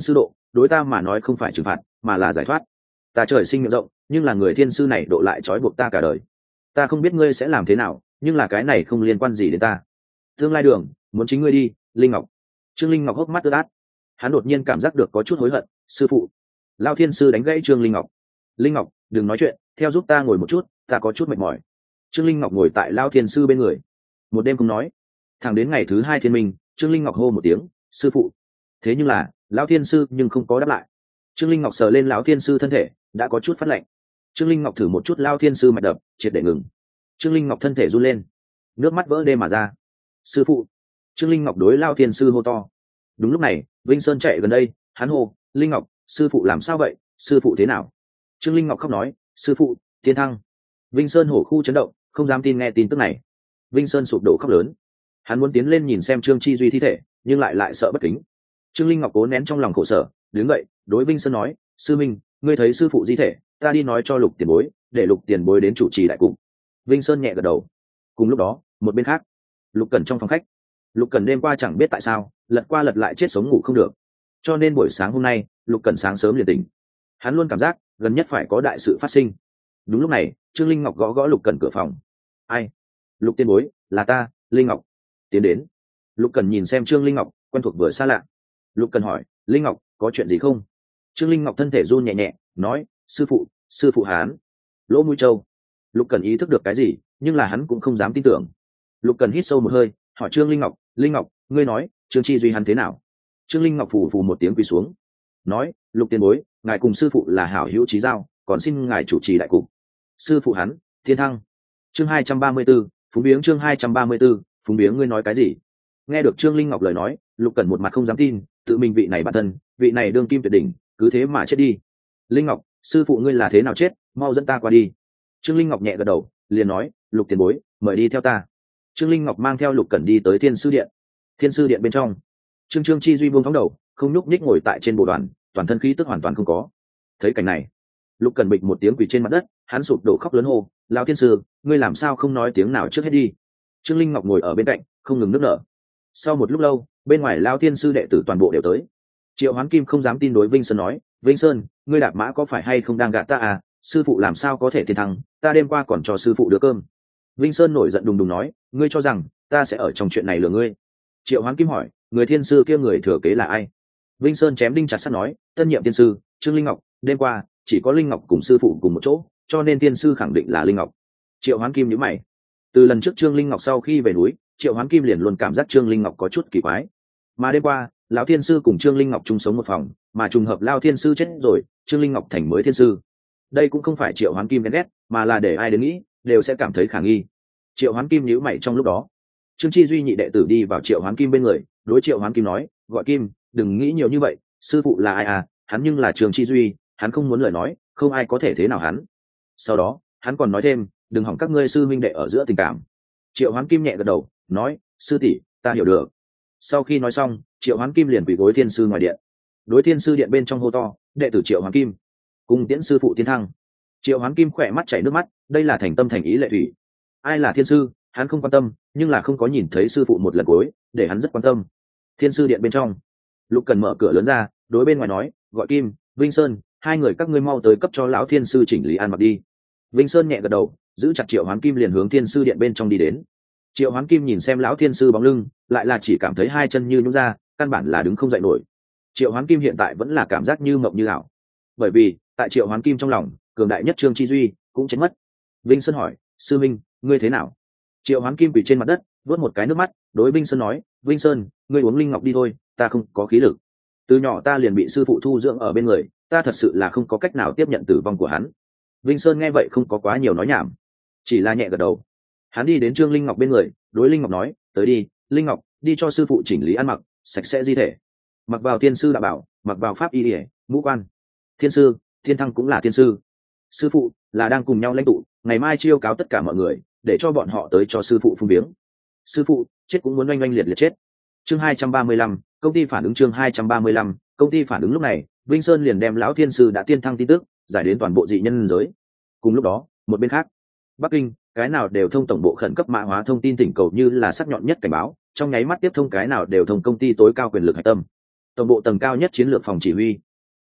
đối ta mà nói không phải trừng phạt mà là giải thoát. Ta trời sinh miệng rộng, nhưng là người thiên sư này độ lại trói buộc ta cả đời. Ta không biết ngươi sẽ làm thế nào, nhưng là cái này không liên quan gì đến ta. Tương lai đường muốn chính ngươi đi, Linh Ngọc. Trương Linh Ngọc hốc mắt ướt át, hắn đột nhiên cảm giác được có chút hối hận. Sư phụ. Lao thiên sư đánh gãy Trương Linh Ngọc. Linh Ngọc, đừng nói chuyện, theo giúp ta ngồi một chút, ta có chút mệt mỏi. Trương Linh Ngọc ngồi tại Lao thiên sư bên người, một đêm không nói, thẳng đến ngày thứ hai thiên minh, Trương Linh Ngọc hô một tiếng sư phụ. Thế nhưng là Lão thiên sư nhưng không có đáp lại. Trương Linh Ngọc sờ lên lão thiên sư thân thể, đã có chút phát lạnh. Trương Linh Ngọc thử một chút Lao thiên sư mạch đập, triệt để ngừng. Trương Linh Ngọc thân thể run lên, nước mắt vỡ đê mà ra. Sư phụ. Trương Linh Ngọc đối Lao thiên sư hô to. Đúng lúc này Vinh Sơn chạy gần đây, hắn hô Linh Ngọc, sư phụ làm sao vậy, sư phụ thế nào? Trương Linh Ngọc khóc nói sư phụ tiến thăng. Vinh Sơn hổ khu chấn động, không dám tin nghe tin tức này. Vinh Sơn sụp đổ khóc lớn, hắn muốn tiến lên nhìn xem Trương Chi Duy thi thể, nhưng lại sợ bất kính. Trương Linh Ngọc cố nén trong lòng khổ sở, đứng dậy đối Vinh Sơn nói sư minh, ngươi thấy sư phụ di thể, ta đi nói cho Lục tiền bối, để Lục tiền bối đến chủ trì đại cục. Vinh Sơn nhẹ gật đầu. Cùng lúc đó một bên khác, Lục Cẩn trong phòng khách. Lục Cẩn đêm qua chẳng biết tại sao lật qua lật lại chết sống ngủ không được, cho nên buổi sáng hôm nay Lục Cẩn sáng sớm liền tỉnh. Hắn luôn cảm giác gần nhất phải có đại sự phát sinh. Đúng lúc này Trương Linh Ngọc gõ gõ Lục Cẩn cửa phòng. Ai? Lục tiên bối, là ta, Linh Ngọc. Tiến đến. Lục Cẩn nhìn xem Trương Linh Ngọc, quen thuộc vừa xa lạ. Lục Cẩn hỏi Linh Ngọc, có chuyện gì không? Trương Linh Ngọc thân thể run nhẹ nhẹ, nói sư phụ hắn lỗ mũi trâu. Lục Cẩn ý thức được cái gì, nhưng là hắn cũng không dám tin tưởng. Lục Cẩn hít sâu một hơi, hỏi Trương Linh Ngọc, ngươi nói Trương Chi Duy hắn thế nào? Trương Linh Ngọc phù phù một tiếng quỳ xuống, nói Lục tiền bối, ngài cùng sư phụ là hảo hữu chí giao, còn xin ngài chủ trì đại cục. Sư phụ hắn thiên thăng. Chương 234, phúng biếng. Chương 234, phúng biếng. Ngươi nói cái gì? Nghe được Trương Linh Ngọc lời nói, Lục Cẩn một mặt không dám tin, tự mình vị này bản thân, vị này đương kim tuyệt đỉnh, cứ thế mà chết đi. Linh Ngọc, sư phụ ngươi là thế nào chết, mau dẫn ta qua đi. Trương Linh Ngọc nhẹ gật đầu, liền nói Lục tiền bối, mời đi theo ta. Trương Linh Ngọc mang theo Lục Cẩn đi tới Thiên Sư Điện. Thiên Sư Điện bên trong, Trương Chi Duy buông thõng đầu, không nhúc nhích ngồi tại trên bồ đoàn, toàn thân khí tức hoàn toàn không có. Thấy cảnh này, Lục Cẩn bịch một tiếng quỳ trên mặt đất, hắn sụp đổ khóc lớn hô lão thiên sư, ngươi làm sao không nói tiếng nào trước hết đi. Trương Linh Ngọc ngồi ở bên cạnh, không ngừng nức nở. Sau một lúc lâu, bên ngoài lão thiên sư đệ tử toàn bộ đều tới. Triệu Hoán Kim không dám tin đối Vinh Sơn nói, Vinh Sơn, ngươi đạp mã có phải hay không đang gạt ta à? Sư phụ làm sao có thể thiên thăng, ta đêm qua còn cho sư phụ đứa cơm. Vinh Sơn nổi giận đùng đùng nói, ngươi cho rằng ta sẽ ở trong chuyện này lừa ngươi? Triệu Hoán Kim hỏi, người thiên sư kia người thừa kế là ai? Vinh Sơn chém đinh chặt sắt nói, tân nhiệm thiên sư Trương Linh Ngọc, đêm qua chỉ có Linh Ngọc cùng sư phụ cùng một chỗ, cho nên thiên sư khẳng định là Linh Ngọc. Triệu Hoán Kim nhíu mày. Từ lần trước Trương Linh Ngọc sau khi về núi, Triệu Hoán Kim liền luôn cảm giác Trương Linh Ngọc có chút kỳ quái. Mà đêm qua, lão thiên sư cùng Trương Linh Ngọc chung sống một phòng, mà trùng hợp Lao thiên sư chết rồi, Trương Linh Ngọc thành mới thiên sư. Đây cũng không phải Triệu Hoán Kim ghen ghét, mà là để ai đến nghĩ đều sẽ cảm thấy khả nghi. Triệu Hoán Kim nhíu mày. Trong lúc đó, Trương Chi Duy nhị đệ tử đi vào Triệu Hoán Kim bên người, đối Triệu Hoán Kim nói, gọi Kim, đừng nghĩ nhiều như vậy, sư phụ là ai à? Hắn nhưng là Trương Chi Duy, hắn không muốn lời nói, không ai có thể thế nào hắn. Sau đó hắn còn nói thêm, đừng hỏng các ngươi sư minh đệ ở giữa tình cảm. Triệu Hoán Kim nhẹ gật đầu, nói, sư tỷ, ta hiểu được. Sau khi nói xong, Triệu Hoán Kim liền quỳ gối thiên sư ngoài điện, đối thiên sư điện bên trong hô to, đệ tử Triệu Hoán Kim cùng tiễn sư phụ tiến thăng. Triệu Hoán Kim khỏe mắt chảy nước mắt, đây là thành tâm thành ý lệ thủy. Ai là thiên sư hắn không quan tâm, nhưng là không có nhìn thấy sư phụ một lần cuối để hắn rất quan tâm. Thiên sư điện bên trong, Lục Cần mở cửa lớn ra, đối bên ngoài nói, gọi Kim, Vinh Sơn, hai người các ngươi mau tới cấp cho lão thiên sư chỉnh lý ăn mặc đi. Vinh Sơn nhẹ gật đầu, giữ chặt Triệu Hoán Kim liền hướng thiên sư điện bên trong đi đến. Triệu Hoán Kim nhìn xem lão thiên sư bóng lưng, lại là chỉ cảm thấy hai chân như nhũn ra, căn bản là đứng không dậy nổi. Triệu Hoán Kim hiện tại vẫn là cảm giác như mộng như ảo, bởi vì tại Triệu Hoán Kim trong lòng, cường đại nhất Trương Chi Duy cũng chết mất. Vinh Sơn hỏi, sư minh, ngươi thế nào? Triệu Hoán Kim quỳ trên mặt đất, vớt một cái nước mắt, đối Vinh Sơn nói, Vinh Sơn, ngươi uống linh ngọc đi thôi, ta không có khí lực. Từ nhỏ ta liền bị sư phụ thu dưỡng ở bên người, ta thật sự là không có cách nào tiếp nhận tử vong của hắn. Vinh Sơn nghe vậy không có quá nhiều nói nhảm, chỉ là nhẹ gật đầu. Hắn đi đến Trương Linh Ngọc bên người, đối Linh Ngọc nói, tới đi, Linh Ngọc, đi cho sư phụ chỉnh lý ăn mặc, sạch sẽ di thể. Mặc vào thiên sư đạo bảo, mặc vào pháp y ỉa, mũ quan. Thiên sư, thiên thăng cũng là thiên sư. Sư phụ là đang cùng nhau lãnh tụ, ngày mai chiêu cáo tất cả mọi người, để cho bọn họ tới cho sư phụ phung viếng. Sư phụ chết cũng muốn oanh oanh liệt liệt chết. Chương 235, công ty phản ứng. Chương 235, công ty phản ứng. Lúc này Vinh Sơn liền đem lão thiên sư đã tiên thăng tin tức giải đến toàn bộ dị nhân giới. Cùng lúc đó, một bên khác, Bắc Kinh, cái nào đều thông tổng bộ khẩn cấp mã hóa thông tin tỉnh cầu như là sắc nhọn nhất cảnh báo, trong nháy mắt tiếp thông cái nào đều thông công ty tối cao quyền lực hạch tâm. Tổng bộ tầng cao nhất chiến lược phòng chỉ huy,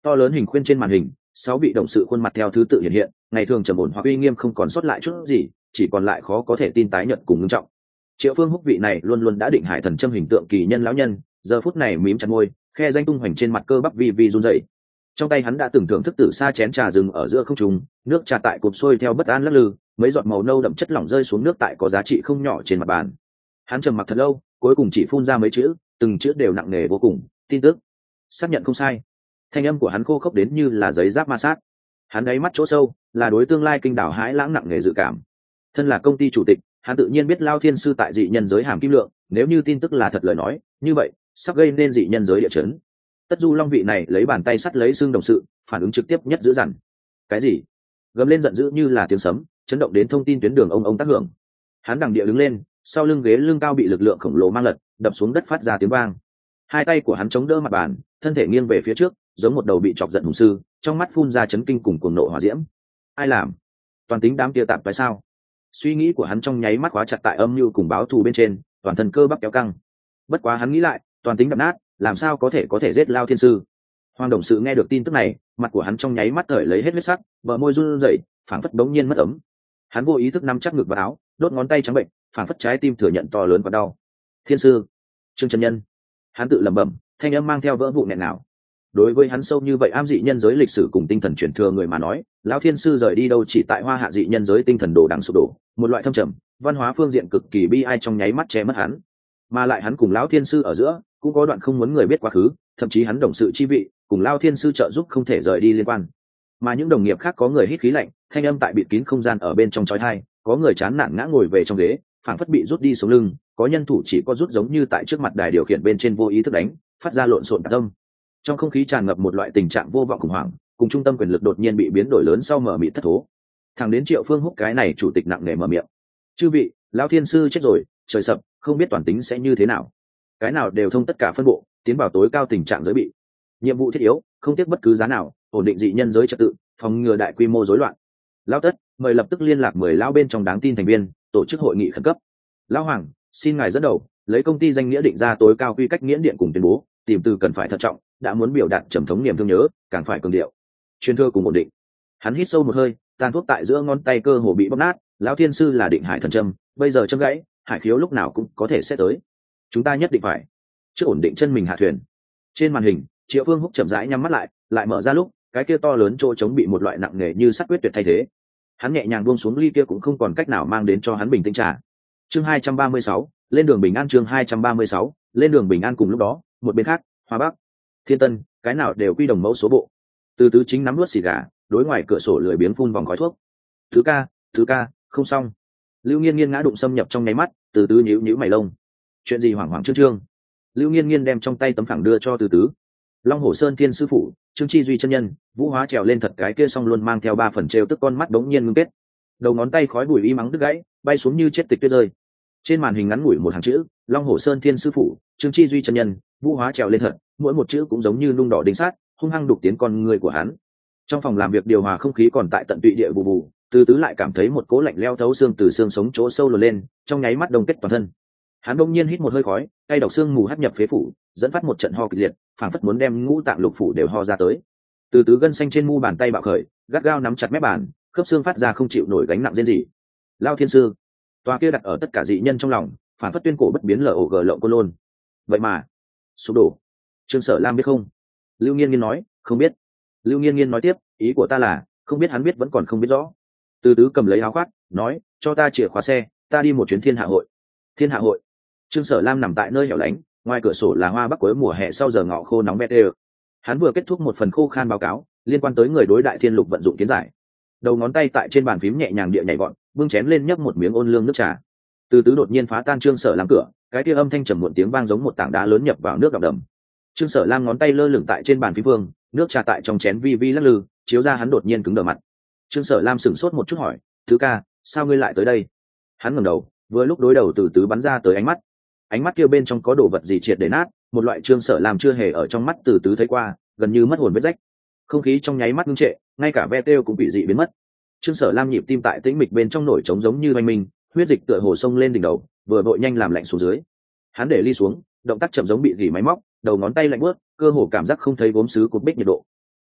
To lớn hình khuyên trên màn hình, 6 vị đồng sự khuôn mặt theo thứ tự hiện hiện, ngày thường trầm ổn hoặc uy nghiêm không còn sót lại chút gì, chỉ còn lại khó có thể tin tái nhợt cùng nghiêm trọng. Triệu Phương Húc vị này luôn luôn đã định hải thần châm hình tượng kỳ nhân lão nhân, giờ phút này mím chặt môi, khe danh tung hoành trên mặt cơ bắp vi vi run rẩy. Trong tay hắn đã từng thưởng thức từ xa chén trà rừng ở giữa không trung, nước trà tại cột sôi theo bất an lắc lư, mấy giọt màu nâu đậm chất lỏng rơi xuống nước tại có giá trị không nhỏ trên mặt bàn. Hắn trầm mặc thật lâu, cuối cùng chỉ phun ra mấy chữ, từng chữ đều nặng nề vô cùng. Tin tức. Xác nhận không sai. Thanh âm của hắn khô khốc đến như là giấy giáp ma sát. Hắn đáy mắt chỗ sâu là đối tương lai kinh đảo hãi lãng nặng nề dự cảm. Thân là công ty chủ tịch, hắn tự nhiên biết Lao Thiên Sư tại dị nhân giới hàm kim lượng, nếu như tin tức là thật lời nói, như vậy sắp gây nên dị nhân giới địa chấn. Tất Du Long vị này lấy bàn tay sắt lấy xương đồng sự, phản ứng trực tiếp nhất dữ dằn. Cái gì? Gầm lên giận dữ như là tiếng sấm, chấn động đến thông tin tuyến đường ông tác hưởng. Hắn đằng địa đứng lên, sau lưng ghế lưng cao bị lực lượng khổng lồ mang lật, đập xuống đất phát ra tiếng vang. Hai tay của hắn chống đỡ mặt bàn, thân thể nghiêng về phía trước, giống một đầu bị chọc giận hùng sư, trong mắt phun ra chấn kinh cùng cuồng nộ hỏa diễm. Ai làm? Toàn tính đám kia tạp tại sao? Suy nghĩ của hắn trong nháy mắt khóa chặt tại âm mưu cùng báo thù bên trên, toàn thân cơ bắp kéo căng. Bất quá hắn nghĩ lại, toàn tính đập nát, làm sao có thể giết Lao Thiên Sư? Hoàng đồng sự nghe được tin tức này, mặt của hắn trong nháy mắt cởi lấy hết huyết sắc, bờ môi run rẩy, phảng phất bỗng nhiên mất ấm. Hắn vô ý thức nắm chắc ngực vào áo, đốt ngón tay trắng bệnh, phảng phất trái tim thừa nhận to lớn và đau. Thiên sư, Trương Trần Nhân, hắn tự lẩm bẩm, thanh âm mang theo vỡ vụn nghẹn nào. Đối với hắn sâu như vậy ám dị nhân giới lịch sử cùng tinh thần truyền thừa người mà nói, Lão Thiên Sư rời đi đâu chỉ tại Hoa Hạ dị nhân giới tinh thần đồ đằng sụp đổ, một loại thâm trầm, văn hóa phương diện cực kỳ bi ai trong nháy mắt che mất hắn. Mà lại hắn cùng Lão Thiên Sư ở giữa cũng có đoạn không muốn người biết quá khứ, thậm chí hắn đồng sự chi vị cùng Lão Thiên Sư trợ giúp không thể rời đi liên quan. Mà những đồng nghiệp khác có người hít khí lạnh, thanh âm tại bịt kín không gian ở bên trong chói tai, có người chán nản ngã ngồi về trong ghế, phảng phất bị rút đi sống lưng, có nhân thủ chỉ có rút giống như tại trước mặt đài điều khiển bên trên vô ý thức đánh, phát ra lộn xộn tạc tâm. Trong không khí tràn ngập một loại tình trạng vô vọng khủng hoảng, cùng trung tâm quyền lực đột nhiên bị biến đổi lớn sau mở mịt thất thố. Thẳng đến Triệu Phương Húc cái này chủ tịch nặng nề mở miệng: "Chư vị, Lão Thiên Sư chết rồi, trời sập, không biết toàn tính sẽ như thế nào." Cái nào đều thông tất cả phân bộ, tiến vào tối cao tình trạng giới bị. Nhiệm vụ thiết yếu, không tiếc bất cứ giá nào, ổn định dị nhân giới trật tự, phòng ngừa đại quy mô rối loạn. Lão Tất, mời lập tức liên lạc 10 lão bên trong đáng tin thành viên, tổ chức hội nghị khẩn cấp. Lão Hoàng, xin ngài dẫn đầu, lấy công ty danh nghĩa định ra tối cao quy cách nghiễn điện cùng tuyên bố, tìm từ cần phải thận trọng, đã muốn biểu đạt trầm thống niềm thương nhớ, càng phải cường điệu. Chuyên thừa cùng ổn định. Hắn hít sâu một hơi, tàn thuốc tại giữa ngón tay cơ hồ bị bóp nát. Lão Thiên Sư là định hải thần châm, bây giờ châm gãy, hải khiếu lúc nào cũng có thể sẽ tới. Chúng ta nhất định phải trước ổn định chân mình hạ thuyền. Trên màn hình, Triệu Phương Húc chậm rãi nhắm mắt lại mở ra lúc, cái kia to lớn chỗ trống bị một loại nặng nề như sắt quyết tuyệt thay thế. Hắn nhẹ nhàng buông xuống ly kia cũng không còn cách nào mang đến cho hắn bình tĩnh trà. Chương 236, lên đường bình an. Chương 236, lên đường bình an. Cùng lúc đó, một bên khác, Hoa Bắc, Thiên Tân, cái nào đều quy đồng mẫu số bộ. Từ Tứ chính nắm nuốt xì gà, đối ngoài cửa sổ lười biếng phun vòng khói thuốc. Thứ ca, không xong. Lưu Nghiên Nghiên ngã đụng xâm nhập trong nháy mắt, Từ Tứ nhíu nhíu mày lông. Chuyện gì hoảng hoảng trương trương? Lưu Nghiên Nghiên đem trong tay tấm phẳng đưa cho Từ Tứ. Long Hổ Sơn Thiên sư phụ, Trương Chi Duy chân nhân, Vũ Hóa trèo lên thật cái kia xong luôn mang theo 3 phần trêu tức con mắt đống nhiên ngưng kết. Đầu ngón tay khói bụi y mắng đứt gãy, bay xuống như chết tịch tuyết rơi. Trên màn hình ngắn ngủi một hàng chữ: Long Hổ Sơn Thiên sư phụ, Trương Chi Duy chân nhân, Vũ Hóa trèo lên thật, mỗi một chữ cũng giống như nung đỏ đinh sát, hung hăng đục tiến con người của hắn. Trong phòng làm việc điều hòa không khí còn tại tận tụy địa bù bù, Từ Tứ lại cảm thấy một cỗ lạnh leo thấu xương từ xương sống chỗ sâu lồi lên, trong nháy mắt đông kết toàn thân. Hắn bỗng nhiên hít một hơi khói, cay độc xương mù hắt nhập phế phủ, dẫn phát một trận ho kịch liệt, phảng phất muốn đem ngũ tạng lục phủ đều ho ra tới. Từ Tứ gân xanh trên mu bàn tay bạo khởi, gắt gao nắm chặt mép bàn, khớp xương phát ra không chịu nổi gánh nặng rên rỉ. Lao Thiên Sư, tòa kia đặt ở tất cả dị nhân trong lòng, phảng phất tuyên cổ bất biến LOG lộng cô lôn. Vậy mà, sụp đổ. Trương Sở Lam biết không? Lưu Nghiên Nghiên nói, không biết. Lưu Nghiên Nghiên nói tiếp, ý của ta là, không biết hắn biết vẫn còn không biết rõ. Từ Tứ cầm lấy áo khoác, nói, cho ta chìa khóa xe, ta đi một chuyến Thiên Hạ hội. Thiên Hạ hội? Trương Sở Lam nằm tại nơi hẻo lánh, ngoài cửa sổ là Hoa Bắc cuối mùa hè sau giờ ngọ khô nóng bét đều. Hắn vừa kết thúc một phần khô khan báo cáo liên quan tới người đối đại thiên lục vận dụng kiến giải. Đầu ngón tay tại trên bàn phím nhẹ nhàng địa nhảy gọn, bưng chén lên nhấp một miếng ôn lương nước trà. Từ Tứ đột nhiên phá tan Trương Sở Lam cửa, cái kia âm thanh trầm muộn tiếng vang giống một tảng đá lớn nhập vào nước đọng đầm. Trương Sở Lam ngón tay lơ lửng tại trên bàn phím vương, nước trà tại trong chén vi vi lắc lư, chiếu ra hắn đột nhiên cứng đờ mặt. Trương Sở Lam sửng sốt một chút hỏi, Thứ ca, sao ngươi lại tới đây? Hắn ngẩng đầu, vừa lúc đối đầu Từ Tứ bắn ra tới ánh mắt kia bên trong có đồ vật gì triệt để nát, một loại Trương Sở Lam chưa hề ở trong mắt Từ Tứ thấy qua, gần như mất hồn vết rách. Không khí trong nháy mắt ngưng trệ, ngay cả ve têu cũng bị dị biến mất. Trương Sở Lam nhịp tim tại tĩnh mịch bên trong nổi trống giống như oanh minh, huyết dịch tựa hồ sông lên đỉnh đầu, vừa vội nhanh làm lạnh xuống dưới. Hắn để ly xuống, động tác chậm giống bị gỉ máy móc, đầu ngón tay lạnh buốt, cơ hồ cảm giác không thấy gốm sứ cột bích nhiệt độ.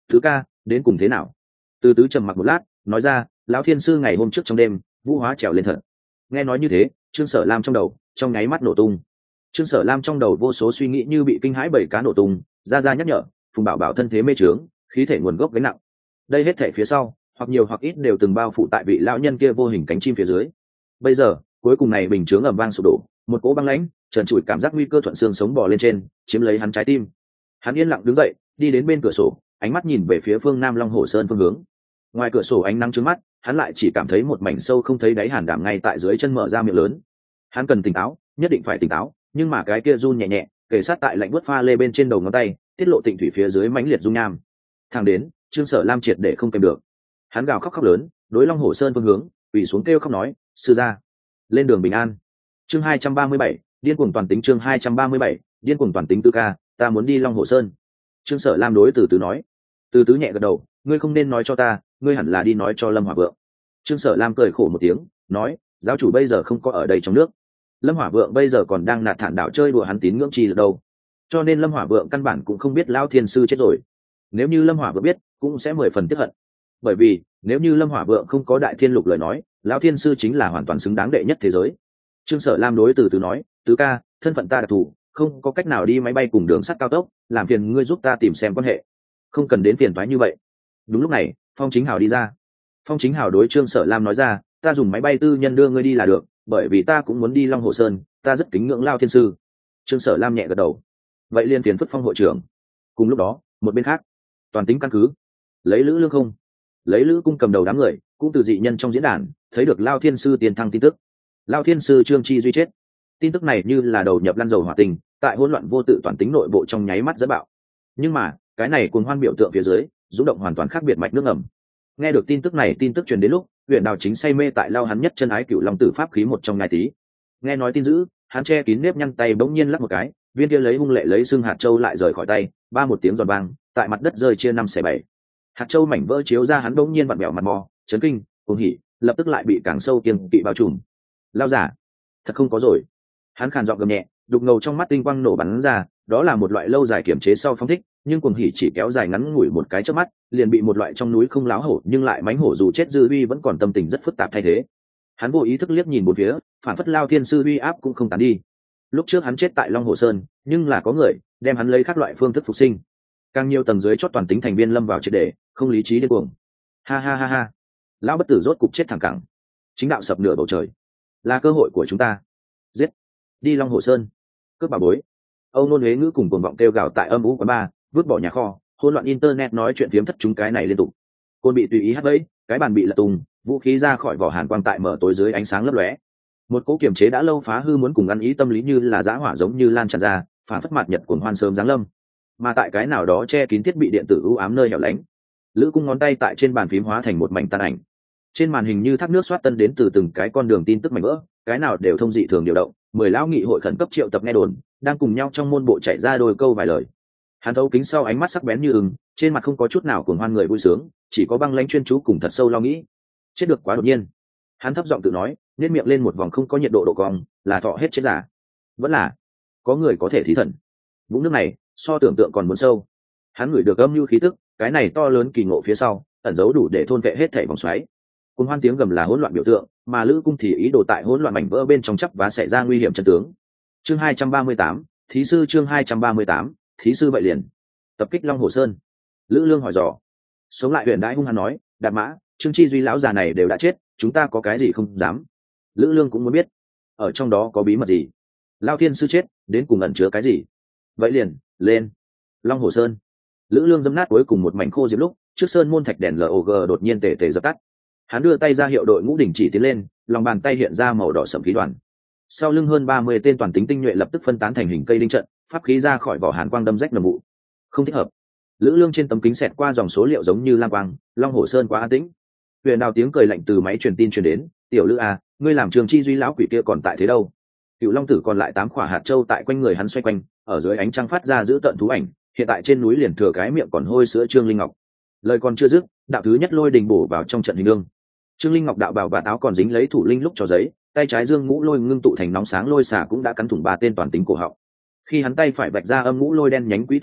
Thứ ca đến cùng thế nào? Từ tứ trầm mặc một lát nói ra, lão thiên sư ngày hôm trước trong đêm vũ hóa trèo lên thật. Nghe nói như thế, Trương Sở Lam trong đầu trong nháy mắt nổ tung. Trương Sở Lam trong đầu vô số suy nghĩ như bị kinh hãi bảy cá nổ tung, ra nhắc nhở Phùng Bảo Bảo thân thế mê trướng, khí thể nguồn gốc gánh nặng. Đây hết thể phía sau hoặc nhiều hoặc ít đều từng bao phủ tại vị lão nhân kia vô hình cánh chim phía dưới. Bây giờ cuối cùng này bình chướng ầm vang sụp đổ, một cỗ băng lãnh trần trụi cảm giác nguy cơ thuận xương sống bò lên trên, chiếm lấy hắn trái tim. Hắn yên lặng đứng dậy, đi đến bên cửa sổ, ánh mắt nhìn về phía phương Nam Long Hồ Sơn phương hướng. Ngoài cửa sổ ánh nắng trướng mắt, hắn lại chỉ cảm thấy một mảnh sâu không thấy đáy hàn đảm ngay tại dưới chân mở ra miệng lớn. Hắn cần tỉnh táo, nhất định phải tỉnh táo, nhưng mà cái kia run nhẹ nhẹ, kề sát tại lạnh buốt pha lê bên trên đầu ngón tay, tiết lộ tịnh thủy phía dưới mãnh liệt dung nham. Thẳng đến Trương Sở Lam triệt để không kèm được, hắn gào khóc lớn, đối Long Hồ Sơn phương hướng quỳ xuống kêu khóc nói, sư gia, lên đường bình an. Chương 237, điên cuồng toàn tính. Chương 237, điên cuồng toàn tính. Tư ca, ta muốn đi Long Hồ Sơn. Trương Sở Lam đối Từ Tứ nói. Từ Tứ nhẹ gật đầu, ngươi không nên nói cho ta, ngươi hẳn là đi nói cho Lâm Hỏa Vượng. Trương Sở Lam cười khổ một tiếng, nói, giáo chủ bây giờ không có ở đây trong nước, Lâm Hỏa Vượng bây giờ còn đang nạt thản đảo chơi đùa hắn tín ngưỡng chi được đâu, cho nên Lâm Hỏa Vượng căn bản cũng không biết Lão Thiên sư chết rồi. Nếu như Lâm Hỏa Vượng biết, cũng sẽ 10 phần tiếc hận, bởi vì nếu như Lâm Hỏa Vượng không có Đại Thiên Lục lời nói, Lão Thiên sư chính là hoàn toàn xứng đáng đệ nhất thế giới. Trương Sở Lam đối Từ Tứ nói, Tứ ca, thân phận ta đặc thù, không có cách nào đi máy bay cùng đường sắt cao tốc, làm phiền ngươi giúp ta tìm xem quan hệ. Không cần đến phiền toái như vậy. Đúng lúc này, Phong Chính Hào đi ra. Phong Chính Hào đối Trương Sở Lam nói ra, ta dùng máy bay tư nhân đưa ngươi đi là được, bởi vì ta cũng muốn đi Long Hồ Sơn, ta rất kính ngưỡng Lão Thiên sư. Trương Sở Lam nhẹ gật đầu. Vậy liên phiền phất Phong hội trưởng. Cùng lúc đó, một bên khác, toàn tính căn cứ, lấy Lữ Lương không, lấy Lữ cung cầm đầu đám người, cũng từ dị nhân trong diễn đàn thấy được Lão Thiên sư tiền thăng tin tức. Lão Thiên sư Trương Chi Duy chết. Tin tức này như là đầu nhập lăn dầu hỏa tình, tại hỗn loạn vô tự toàn tính nội bộ trong nháy mắt dẫn bạo. Nhưng mà, cái này cuồng hoan biểu tượng phía dưới, rung động hoàn toàn khác biệt mạch nước ngầm. Nghe được tin tức này, tin tức truyền đến lúc, Huyền Đào chính say mê tại lao hắn nhất chân ái Cửu Long tử pháp khí một trong ngai tí. Nghe nói tin dữ, hắn che kín nếp nhăn tay bỗng nhiên lắc một cái, viên kia lấy hung lệ lấy xương hạt châu lại rời khỏi tay, ba một tiếng giòn vang, tại mặt đất rơi chia 5/7. Hạt châu mảnh vỡ chiếu ra hắn bỗng nhiên vặn bẹo mặt mò, chấn kinh, cuồng hỉ, lập tức lại bị càng sâu kiêng kỵ bao trùm. Lao giả, thật không có rồi. Hắn khàn giọng gầm nhẹ, đục ngầu trong mắt tinh quang nổ bắn ra, đó là một loại lâu dài kiểm chế sau phóng thích, nhưng cuồng hỉ chỉ kéo dài ngắn ngủi một cái chớp mắt, liền bị một loại trong núi không láo hổ nhưng lại mãnh hổ dù chết dư uy vẫn còn tâm tình rất phức tạp thay thế. Hắn vô ý thức liếc nhìn một phía, phản phất Lao Thiên sư uy áp cũng không tán đi. Lúc trước hắn chết tại Long Hồ Sơn, nhưng là có người đem hắn lấy các loại phương thức phục sinh. Càng nhiều tầng dưới chót toàn tính thành viên lâm vào triệt để, không lý trí điên cuồng. Ha ha ha ha. Lão bất tử rốt cục chết thẳng cẳng. Chính đạo sập nửa bầu trời. Là cơ hội của chúng ta. Giết. Đi Long Hồ Sơn. Cướp bảo bối. Âu Nôn Huế ngữ cùng cuồng vọng kêu gào tại âm u quán bar, vứt bỏ nhà kho, hỗn loạn internet nói chuyện phiếm thất chúng cái này liên tục. Côn bị tùy ý hất bẫy, cái bàn bị lật tung, vũ khí ra khỏi vỏ hàn quang tại mở tối dưới ánh sáng lấp lóe. Một cỗ kiềm chế đã lâu phá hư muốn cùng ăn ý tâm lý như là dã hỏa giống như lan tràn ra, phản phất mặt nhật cuồng hoan sớm giáng lâm. Mà tại cái nào đó che kín thiết bị điện tử u ám nơi hẻo lánh, Lữ Cung ngón tay tại trên bàn phím hóa thành một mảnh tàn ảnh. Trên màn hình như thác nước xoát tân đến từ từng cái con đường tin tức mảnh vỡ, cái nào đều thông dị thường điều động. 10 lão nghị hội khẩn cấp triệu tập nghe đồn, đang cùng nhau trong môn bộ chạy ra đôi câu vài lời. Hắn thấu kính sau ánh mắt sắc bén như ưng, trên mặt không có chút nào cuồng hoan người vui sướng, chỉ có băng lãnh chuyên chú cùng thật sâu lo nghĩ. Chết được quá đột nhiên. Hắn thấp giọng tự nói, nhếch miệng lên một vòng không có nhiệt độ độ cong, là thọ hết chết giả. Vẫn là có người có thể thí thần. Vũng nước này, so tưởng tượng còn muốn sâu. Hắn ngửi được âm nhu khí tức, cái này to lớn kỳ ngộ phía sau, ẩn giấu đủ để thôn vệ hết thảy vòng xoáy. Cùng hoan tiếng gầm là hỗn loạn biểu tượng, mà Lữ Cung thì ý đồ tại hỗn loạn mảnh vỡ bên trong chắp và xảy ra nguy hiểm chân tướng. Chương 238, thí sư. Chương 238, thí sư vậy liền tập kích Long Hồ Sơn. Lữ Lương hỏi dò. Sống lại huyền đãi hung hăng nói, Đạt Mã, Trương Chi Duy lão già này đều đã chết, chúng ta có cái gì không dám. Lữ Lương cũng muốn biết, ở trong đó có bí mật gì. Lao Thiên sư chết, đến cùng ẩn chứa cái gì. Vậy liền lên Long Hồ Sơn. Lữ Lương dẫm nát cuối cùng một mảnh khô diệp lúc, trước sơn môn thạch đèn log đột nhiên tề dập tắt. Hắn đưa tay ra hiệu đội ngũ đình chỉ tiến lên, lòng bàn tay hiện ra màu đỏ sẫm khí đoàn. Sau lưng hơn 30 tên toàn tính tinh nhuệ lập tức phân tán thành hình cây đinh trận, pháp khí ra khỏi vỏ hàn quang đâm rách nầm vụ. Không thích hợp. Lữ Lương trên tấm kính xẹt qua dòng số liệu giống như lam quang, Long Hồ Sơn quá an tĩnh. Huyền Đào tiếng cười lạnh từ máy truyền tin truyền đến, "Tiểu Lữ à, ngươi làm Trường Chi Duy lão quỷ kia còn tại thế đâu?" Cựu Long tử còn lại 8 quả hạt châu tại quanh người hắn xoay quanh, ở dưới ánh trăng phát ra giữ tận thú ảnh, hiện tại trên núi liền thừa cái miệng còn hôi sữa Trương Linh Ngọc. Lời còn chưa dứt, đạo thứ nhất lôi đình bổ vào trong trận hình đương. Trương Linh Ngọc đạo bào và áo còn dính lấy thủ linh lúc cho giấy, tay trái dương ngũ lôi ngưng tụ thành nóng sáng lôi xả cũng đã cắn thủng 3 tên toàn tính cổ họng. Khi hắn tay phải vạch ra âm ngũ lôi đen nhánh quý tích lúc,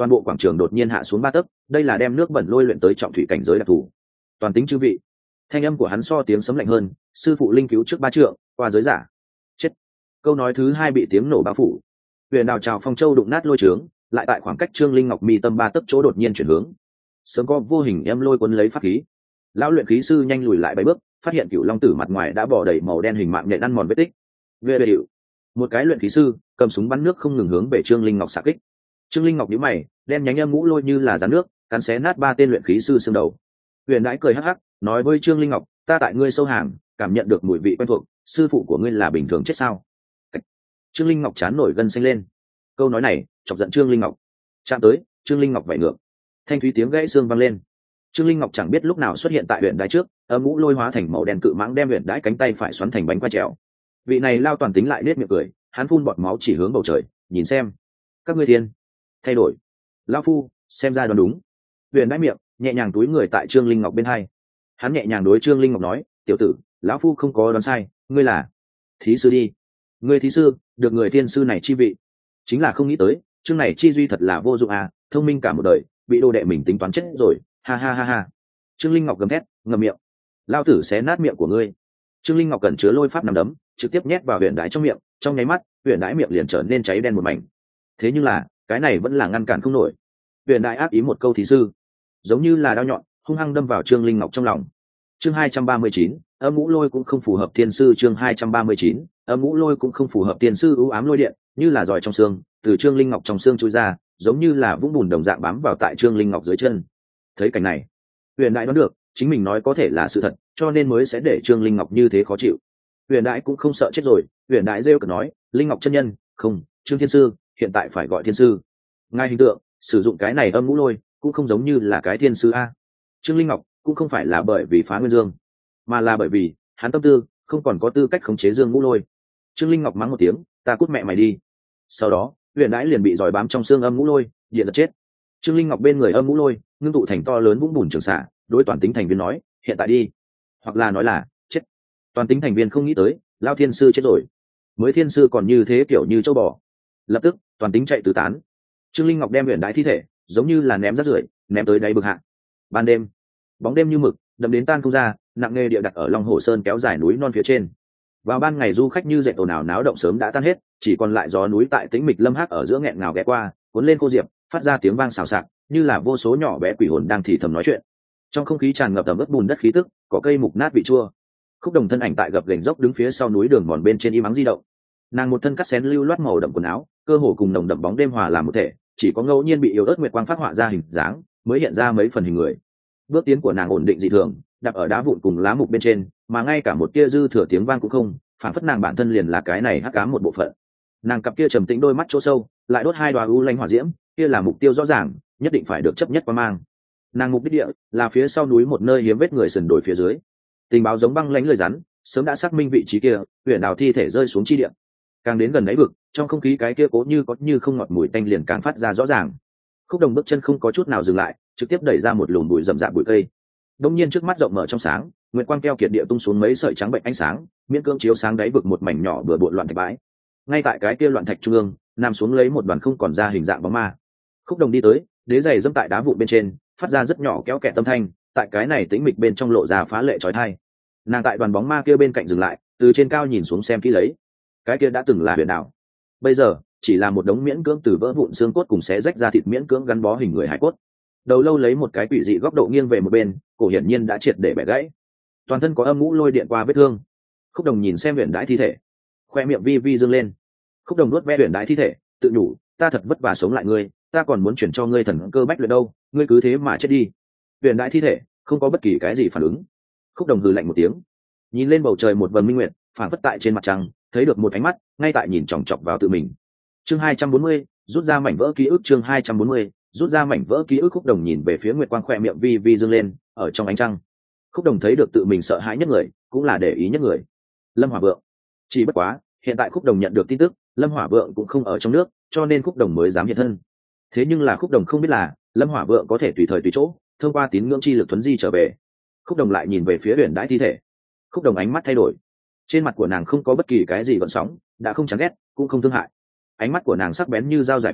toàn bộ quảng trường đột nhiên hạ xuống 3 tấc, đây là đem nước bẩn lôi luyện tới trọng thủy cảnh giới đặc thù. Toàn tính chư vị, thanh âm của hắn so tiếng sấm lạnh hơn, sư phụ linh cứu trước 3 trượng, qua giới giả. Chết. Câu nói thứ 2 bị tiếng nổ bao phủ. Huyền đào trào phong châu đụng nát lôi trướng, lại tại khoảng cách Trương Linh Ngọc mi tâm 3 tấc chỗ đột nhiên chuyển hướng. Sớm có vô hình em lôi cuốn lấy pháp khí. Lão luyện khí sư nhanh lùi lại 7 bước, phát hiện Cửu Long Tử mặt ngoài đã bỏ đầy màu đen hình mạng nhện ăn mòn vết tích. Về hiệu, một cái luyện khí sư cầm súng bắn nước không ngừng hướng về Trương Linh Ngọc xạ kích. Trương Linh Ngọc nhíu mày, đen nhánh âm ngũ lôi như là rắn nước, cắn xé nát 3 tên luyện khí sư xương đầu. Huyền Đãi cười hắc hắc, nói với Trương Linh Ngọc, ta tại ngươi sâu hàng, cảm nhận được mùi vị quen thuộc, sư phụ của ngươi là bình thường chết sao? Trương Linh Ngọc chán nổi gân xanh lên. Câu nói này chọc giận Trương Linh Ngọc. Chạm tới, Trương Linh Ngọc vẩy ngược. Thanh thúy tiếng gãy xương vang lên. Trương Linh Ngọc chẳng biết lúc nào xuất hiện tại Huyền Đãi trước, âm ngũ lôi hóa thành màu đen cự mãng đem Huyền Đãi cánh tay phải xoắn thành bánh quai trèo. Vị này lao toàn tính lại nết miệng cười, hắn phun bọt máu chỉ hướng bầu trời, nhìn xem, các ngươi thiên thay đổi. Lão phu, xem ra đoán đúng. Huyền Đãi miệng nhẹ nhàng túi người tại Trương Linh Ngọc bên hai. Hắn nhẹ nhàng đối Trương Linh Ngọc nói, tiểu tử, lão phu không có đoán sai, ngươi là thí sư đi. Ngươi thí sư, được người thiên sư này chi vị. Chính là không nghĩ tới, chương này chi duy thật là vô dụng à, thông minh cả một đời, bị đồ đệ mình tính toán chết rồi, ha ha ha ha. Trương Linh Ngọc gầm thét, ngậm miệng. Lao tử xé nát miệng của ngươi. Trương Linh Ngọc cần chứa lôi pháp nằm đấm, trực tiếp nhét vào Huyền Đãi trong miệng, trong nháy mắt, Huyền Đãi miệng liền trở nên cháy đen một mảnh. Thế nhưng là, cái này vẫn là ngăn cản không nổi. Huyền Đãi ác ý một câu thí sư, giống như là đao nhọn, hung hăng đâm vào Trương Linh Ngọc trong lòng. Chương 239, âm ngũ lôi cũng không phù hợp tiên sư. Chương 239, âm ngũ lôi cũng không phù hợp tiên sư. U ám lôi điện như là giỏi trong xương, từ Trương Linh Ngọc trong xương chui ra, giống như là vũng bùn đồng dạng bám vào tại Trương Linh Ngọc dưới chân. Thấy cảnh này, Huyền Đại đoán được, chính mình nói có thể là sự thật, cho nên mới sẽ để Trương Linh Ngọc như thế khó chịu. Huyền Đại cũng không sợ chết rồi, Huyền Đại rêu cợt nói, Linh Ngọc chân nhân, không, Trương thiên sư, hiện tại phải gọi thiên sư. Ngài hình tượng, sử dụng cái này âm ngũ lôi, cũng không giống như là cái thiên sư a. Trương Linh Ngọc cũng không phải là bởi vì phá nguyên dương, mà là bởi vì hắn tâm tư không còn có tư cách khống chế dương ngũ lôi. Trương Linh Ngọc mắng một tiếng, ta cút mẹ mày đi. Sau đó, Huyền Đãi liền bị giỏi bám trong xương âm ngũ lôi, điện giật chết. Trương Linh Ngọc bên người âm ngũ lôi ngưng tụ thành to lớn vũng bùn trường xạ, đối toàn tính thành viên nói, hiện tại đi, hoặc là nói là chết. Toàn tính thành viên không nghĩ tới, lao thiên sư chết rồi, mới thiên sư còn như thế kiểu như châu bò. Lập tức, toàn tính chạy tứ tán. Trương Linh Ngọc đem Huyền Đãi thi thể giống như là ném rác rưởi, ném tới đáy vực hạ. Ban đêm, bóng đêm như mực, đậm đến tan không ra, nặng nề địa đặt ở Long Hồ Sơn kéo dài núi non phía trên. Vào ban ngày du khách như dệt ồn ào náo động sớm đã tan hết, chỉ còn lại gió núi tại tĩnh mịch lâm hắc ở giữa nghẹn ngào ghé qua, cuốn lên cô diệp, phát ra tiếng vang xào xạc, như là vô số nhỏ bé quỷ hồn đang thì thầm nói chuyện. Trong không khí tràn ngập ẩm ướt bùn đất khí tức, có cây mục nát vị chua. Khúc Đồng thân ảnh tại gập ghềnh dốc đứng phía sau núi đường mòn bên trên im ắng di động. Nàng một thân cắt xén lưu loát màu đậm quần áo, cơ hồ cùng nồng đậm bóng đêm hòa làm một thể, chỉ có ngẫu nhiên bị yếu ớt nguyệt quang phát họa ra hình dáng, mới hiện ra mấy phần hình người. Bước tiến của nàng ổn định dị thường, đạp ở đá vụn cùng lá mục bên trên, mà ngay cả một tia dư thừa tiếng vang cũng không, phản phất nàng bản thân liền là cái này hắc ám một bộ phận. Nàng cặp kia trầm tĩnh đôi mắt chỗ sâu, lại đốt 2 đoá u lanh hỏa diễm, kia là mục tiêu rõ ràng, nhất định phải được chấp nhất qua mang. Nàng mục đích địa là phía sau núi một nơi hiếm vết người sườn đồi phía dưới. Tình báo giống băng lãnh lời rắn, sớm đã xác minh vị trí kia, Huyền Đào thi thể rơi xuống chi địa. Càng đến gần đáy vực, trong không khí cái kia cố như có như không ngọt mùi tanh liền càng phát ra rõ ràng. Khúc Đồng bước chân không có chút nào dừng lại, trực tiếp đẩy ra một lùm bụi rậm rạp bụi cây. Đông nhiên trước mắt rộng mở trong sáng, nguyệt quang keo kiệt địa tung xuống mấy sợi trắng bệnh ánh sáng, miễn cưỡng chiếu sáng đáy vực một mảnh nhỏ bừa bộn loạn thạch bãi. Ngay tại cái kia loạn thạch trung ương, nằm xuống lấy một đoàn không còn ra hình dạng bóng ma. Khúc Đồng đi tới, đế giày dẫm tại đá vụn bên trên, phát ra rất nhỏ kéo kẹt âm thanh, tại cái này tĩnh mịch bên trong lộ ra phá lệ chói tai. Nàng tại đoàn bóng ma kia bên cạnh dừng lại, từ trên cao nhìn xuống xem kỹ lấy. Cái kia đã từng là Huyền Đào, bây giờ chỉ là một đống miễn cưỡng từ vỡ vụn xương cốt cùng xé rách ra thịt miễn cưỡng gắn bó hình người hải cốt. Đầu lâu lấy một cái quỷ dị góc độ nghiêng về một bên, cổ hiển nhiên đã triệt để bẻ gãy, toàn thân có âm ngũ lôi điện qua vết thương. Khúc Đồng nhìn xem Huyền Đãi thi thể, khoe miệng vi vi dương lên. Khúc Đồng nuốt ve Huyền Đãi thi thể, tự nhủ, ta thật vất vả sống lại ngươi, ta còn muốn chuyển cho ngươi thần cơ bách luyện đâu, ngươi cứ thế mà chết đi. Huyền Đãi thi thể không có bất kỳ cái gì phản ứng. Khúc Đồng hừ lạnh một tiếng, nhìn lên bầu trời một vầng minh nguyệt phản phất tại trên mặt trăng, thấy được một ánh mắt ngay tại nhìn chòng chọc vào tự mình. Chương 240, rút ra mảnh vỡ ký ức. Chương 240, rút ra mảnh vỡ ký ức. Khúc Đồng nhìn về phía nguyệt quang, khoe miệng vi vi dương lên, ở trong ánh trăng Khúc Đồng thấy được tự mình sợ hãi nhất người, cũng là để ý nhất người, Lâm Hỏa Vượng. Chỉ bất quá hiện tại Khúc Đồng nhận được tin tức Lâm Hỏa Vượng cũng không ở trong nước, cho nên Khúc Đồng mới dám hiện thân. Thế nhưng là Khúc Đồng không biết là Lâm Hỏa Vượng có thể tùy thời tùy chỗ thông qua tín ngưỡng chi lực thuấn di trở về. Khúc Đồng lại nhìn về phía Huyền Đãi thi thể. Khúc Đồng ánh mắt thay đổi, trên mặt của nàng không có bất kỳ cái gì gợn sóng, đã không chán ghét cũng không thương hại. Ánh mắt của nàng sắc bén như dao giải phẫu,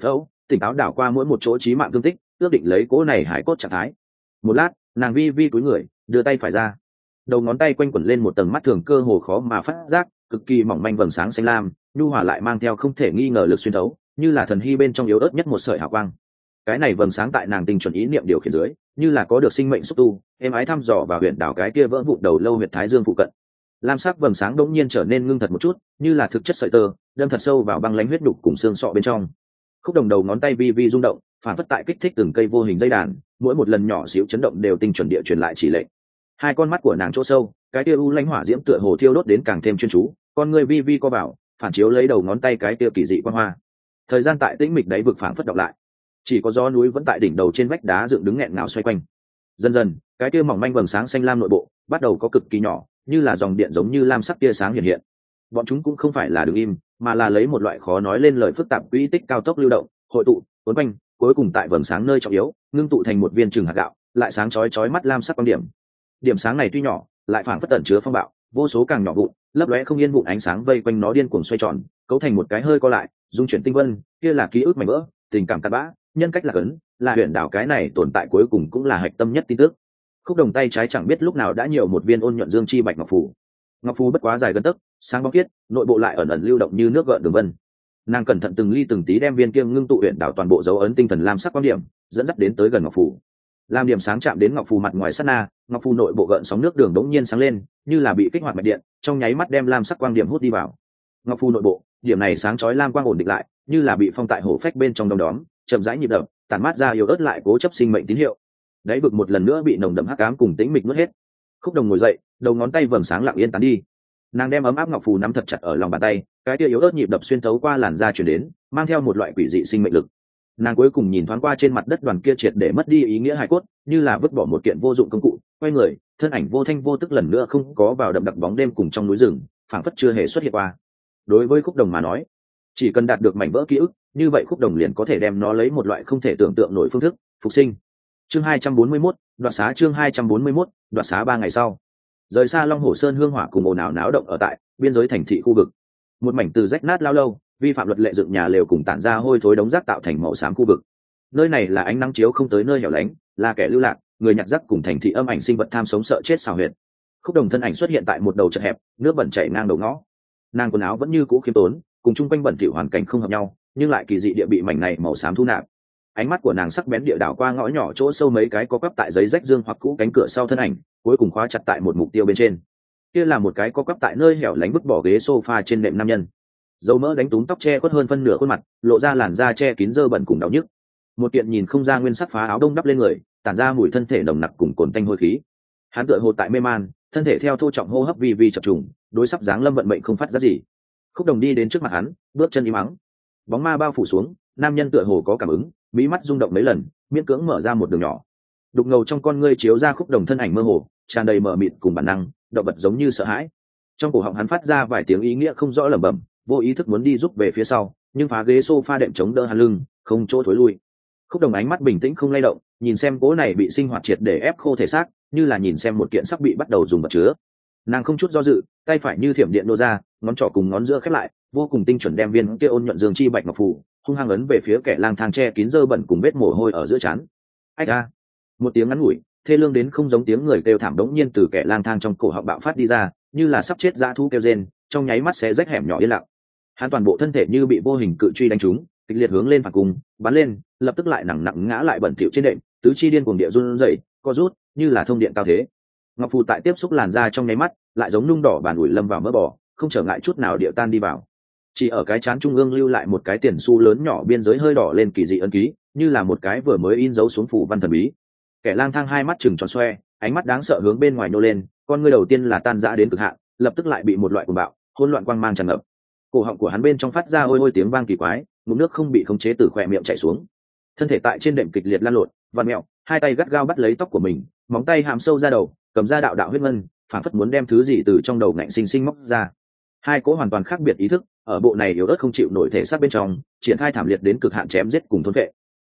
tỉnh táo đảo qua mỗi một chỗ chí mạng thương tích, ước định lấy cỗ này hải cốt trạng thái. Một lát, nàng vi vi cúi người, đưa tay phải ra, đầu ngón tay quanh quẩn lên một tầng mắt thường cơ hồ khó mà phát giác, cực kỳ mỏng manh vầng sáng xanh lam, nhu hòa lại mang theo không thể nghi ngờ lực xuyên thấu, như là thần hy bên trong yếu ớt nhất một sợi hào quang. Cái này vầng sáng tại nàng tinh chuẩn ý niệm điều khiển dưới, như là có được sinh mệnh xúc tu, êm ái thăm dò và huyện đảo cái kia vỡ vụn đầu lâu huyệt thái dương phụ cận. Lam sắc vầng sáng đống nhiên trở nên ngưng thật một chút, như là thực chất sợi tơ, đâm thật sâu vào băng lãnh huyết đục cùng xương sọ bên trong. Khúc Đồng đầu ngón tay vi vi rung động, phản phất tại kích thích từng cây vô hình dây đàn, mỗi một lần nhỏ xíu chấn động đều tinh chuẩn địa truyền lại chỉ lệnh. Hai con mắt của nàng chỗ sâu, cái kia u lãnh hỏa diễm tựa hồ thiêu đốt đến càng thêm chuyên chú, con người vi vi co vào, phản chiếu lấy đầu ngón tay cái kia kỳ dị quang hoa. Thời gian tại tĩnh mịch đáy vực phản phất đọc lại, chỉ có gió núi vẫn tại đỉnh đầu trên vách đá dựng đứng nghẹn ngào xoay quanh. Dần dần, cái kia mỏng manh vầng sáng xanh lam nội bộ bắt đầu có cực kỳ nhỏ, như là dòng điện giống như lam sắc tia sáng hiện hiện. Bọn chúng cũng không phải là đứng im, mà là lấy một loại khó nói lên lời phức tạp quỹ tích cao tốc lưu động, hội tụ, cuốn quanh, cuối cùng tại vầng sáng nơi trọng yếu, ngưng tụ thành một viên trừng hạt gạo, lại sáng chói chói mắt lam sắc quang điểm. Điểm sáng này tuy nhỏ, lại phảng phất tẩn chứa phong bạo, vô số càng nhỏ vụn, lấp lóe không yên vụn ánh sáng vây quanh nó điên cuồng xoay tròn, cấu thành một cái hơi co lại, dung chuyển tinh vân, kia là ký ức mảnh vỡ, tình cảm cặn bã, nhân cách là cấn, là huyền đảo cái này tồn tại cuối cùng cũng là hạch tâm nhất tin tức. Khúc Đồng tay trái chẳng biết lúc nào đã nhiều một viên ôn nhuận dương chi bạch ngọc phù. Ngọc phù bất quá dài gần tấc, sáng bóng khiết, nội bộ lại ẩn ẩn lưu động như nước gợn đường vân. Nàng cẩn thận từng ly từng tí đem viên kia ngưng tụ huyền đảo toàn bộ dấu ấn tinh thần lam sắc quan điểm, dẫn dắt đến tới gần ngọc phù. Làm điểm sáng chạm đến ngọc phù mặt ngoài sát na, ngọc phù nội bộ gợn sóng nước đường đống nhiên sáng lên, như là bị kích hoạt mạch điện, trong nháy mắt đem lam sắc quang điểm hút đi vào. Ngọc phù nội bộ, điểm này sáng chói lam quang ổn định lại, như là bị phong tại hổ phách bên trong đông đóm, chậm rãi nhịp đập, tản mát ra yếu ớt lại cố chấp sinh mệnh tín hiệu. Đáy vực một lần nữa bị nồng đậm hắc ám cùng tĩnh mịch nuốt hết. Khúc Đồng ngồi dậy, đầu ngón tay vầng sáng lặng yên tán đi. Nàng đem ấm áp ngọc phù nắm thật chặt ở lòng bàn tay, cái tia yếu ớt nhịp đập xuyên thấu qua làn da truyền đến, mang theo một loại quỷ dị sinh mệnh lực. Nàng cuối cùng nhìn thoáng qua trên mặt đất đoàn kia triệt để mất đi ý nghĩa hài cốt, như là vứt bỏ một kiện vô dụng công cụ, quay người, thân ảnh vô thanh vô tức lần nữa không có vào đậm đặc bóng đêm cùng trong núi rừng, phảng phất chưa hề xuất hiện qua. Đối với Khúc Đồng mà nói, chỉ cần đạt được mảnh vỡ ký ức, như vậy Khúc Đồng liền có thể đem nó lấy một loại không thể tưởng tượng nổi phương thức phục sinh. Chương 241, đoạt xá. Chương 241, đoạt xá. 3 ngày sau, rời xa Long Hổ Sơn hương hỏa cùng ồn ào náo động ở tại biên giới thành thị khu vực, một mảnh từ rách nát lao lâu, vi phạm luật lệ dựng nhà lều cùng tản ra hôi thối đống rác tạo thành màu xám khu vực. Nơi này là ánh nắng chiếu không tới nơi hẻo lánh, là kẻ lưu lạc, người nhặt rác cùng thành thị âm ảnh sinh vật tham sống sợ chết xào huyệt. Khúc Đồng thân ảnh xuất hiện tại một đầu chật hẹp, nước bẩn chảy ngang đầu ngõ. Nàng quần áo vẫn như cũ khiêm tốn, cùng chung quanh bẩn thỉu hoàn cảnh không hợp nhau, nhưng lại kỳ dị địa bị mảnh này màu xám thu nạp. Ánh mắt của nàng sắc bén địa đảo qua ngõ nhỏ chỗ sâu mấy cái có quắp tại giấy rách dương hoặc cũ cánh cửa sau thân ảnh, cuối cùng khóa chặt tại một mục tiêu bên trên. Kia là một cái có quắp tại nơi hẻo lánh vứt bỏ ghế sofa trên nệm nam nhân. Dầu mỡ đánh túm tóc che khuất hơn phân nửa khuôn mặt, lộ ra làn da che kín dơ bẩn cùng đau nhức. Một kiện nhìn không ra nguyên sắc phá áo đông đắp lên người, tản ra mùi thân thể nồng nặc cùng cồn tanh hôi khí. Hắn tựa hồ tại mê man, thân thể theo thô trọng hô hấp vi chập trùng, đối sắp dáng lâm vận mệnh không phát ra gì. Khúc Đồng đi đến trước mặt hắn, bước chân im ắng. Bóng ma bao phủ xuống, nam nhân tựa hồ có cảm ứng, mí mắt rung động mấy lần, miễn cưỡng mở ra một đường nhỏ. Đục ngầu trong con ngươi chiếu ra Khúc Đồng thân ảnh mơ hồ, tràn đầy mờ mịt cùng bản năng, động vật giống như sợ hãi. Trong cổ họng hắn phát ra vài tiếng ý nghĩa không rõ lẩm bẩm, vô ý thức muốn đi giúp về phía sau, nhưng phá ghế sofa đệm chống đỡ hắn lưng, không chỗ thối lui. Khúc Đồng ánh mắt bình tĩnh không lay động, nhìn xem cố này bị sinh hoạt triệt để ép khô thể xác, như là nhìn xem một kiện sắp bị bắt đầu dùng vật chứa. Nàng không chút do dự, tay phải như thiểm điện nô ra, ngón trỏ cùng ngón giữa khép lại, vô cùng tinh chuẩn đem viên kia ôn nhuận dương chi bạch ngọc phù hung hăng ấn về phía kẻ lang thang che kín dơ bẩn cùng vết mồ hôi ở giữa trán. Ách a! Một tiếng ngắn ngủi, thê lương đến không giống tiếng người kêu thảm đống nhiên từ kẻ lang thang trong cổ họng bạo phát đi ra, như là sắp chết dã thú kêu rên, trong nháy mắt xé rách hẻm nhỏ yên lặng. Hắn toàn bộ thân thể như bị vô hình cự truy đánh trúng, kịch liệt hướng lên phản cùng, bắn lên, lập tức lại nặng ngã lại bẩn thỉu trên đệm, tứ chi điên cuồng địa run rẩy, co rút, như là thông điện cao thế. Ngọc phù tại tiếp xúc làn da trong nháy mắt, lại giống nung đỏ bàn ủi lâm vào mỡ bò, không trở ngại chút nào địa tan đi vào. Chỉ ở cái trán trung ương lưu lại một cái tiền xu lớn nhỏ biên giới hơi đỏ lên kỳ dị ấn ký, như là một cái vừa mới in dấu xuống phủ văn thần bí. Kẻ lang thang hai mắt trừng tròn xoe, ánh mắt đáng sợ hướng bên ngoài nô lên, con ngươi đầu tiên là tan rã đến cực hạn, lập tức lại bị một loại cuồng bạo, hỗn loạn quang mang tràn ngập. Cổ họng của hắn bên trong phát ra ôi ôi tiếng vang kỳ quái, ngụm nước không bị khống chế từ khóe miệng chảy xuống. Thân thể tại trên đệm kịch liệt lăn lộn, vặn mèo, hai tay gắt gao bắt lấy tóc của mình, móng tay hàm sâu ra đầu, cầm ra đạo đạo huyết ngân, phản phất muốn đem thứ gì từ trong đầu ngạnh sinh móc ra. Hai cỗ hoàn toàn khác biệt ý thức, ở bộ này yếu ớt không chịu nổi thể xác bên trong, triển khai thảm liệt đến cực hạn chém giết cùng thôn vệ.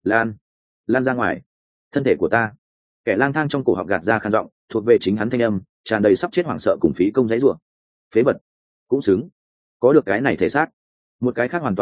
Lan ra ngoài, thân thể của ta. Kẻ lang thang trong cổ họng gạt ra khan giọng, thuộc về chính hắn thanh âm, tràn đầy sắp chết hoảng sợ cùng phí công giấy rủa. Phế vật, cũng xứng, có được cái này thể xác. Một cái khác hoàn toàn khác biệt,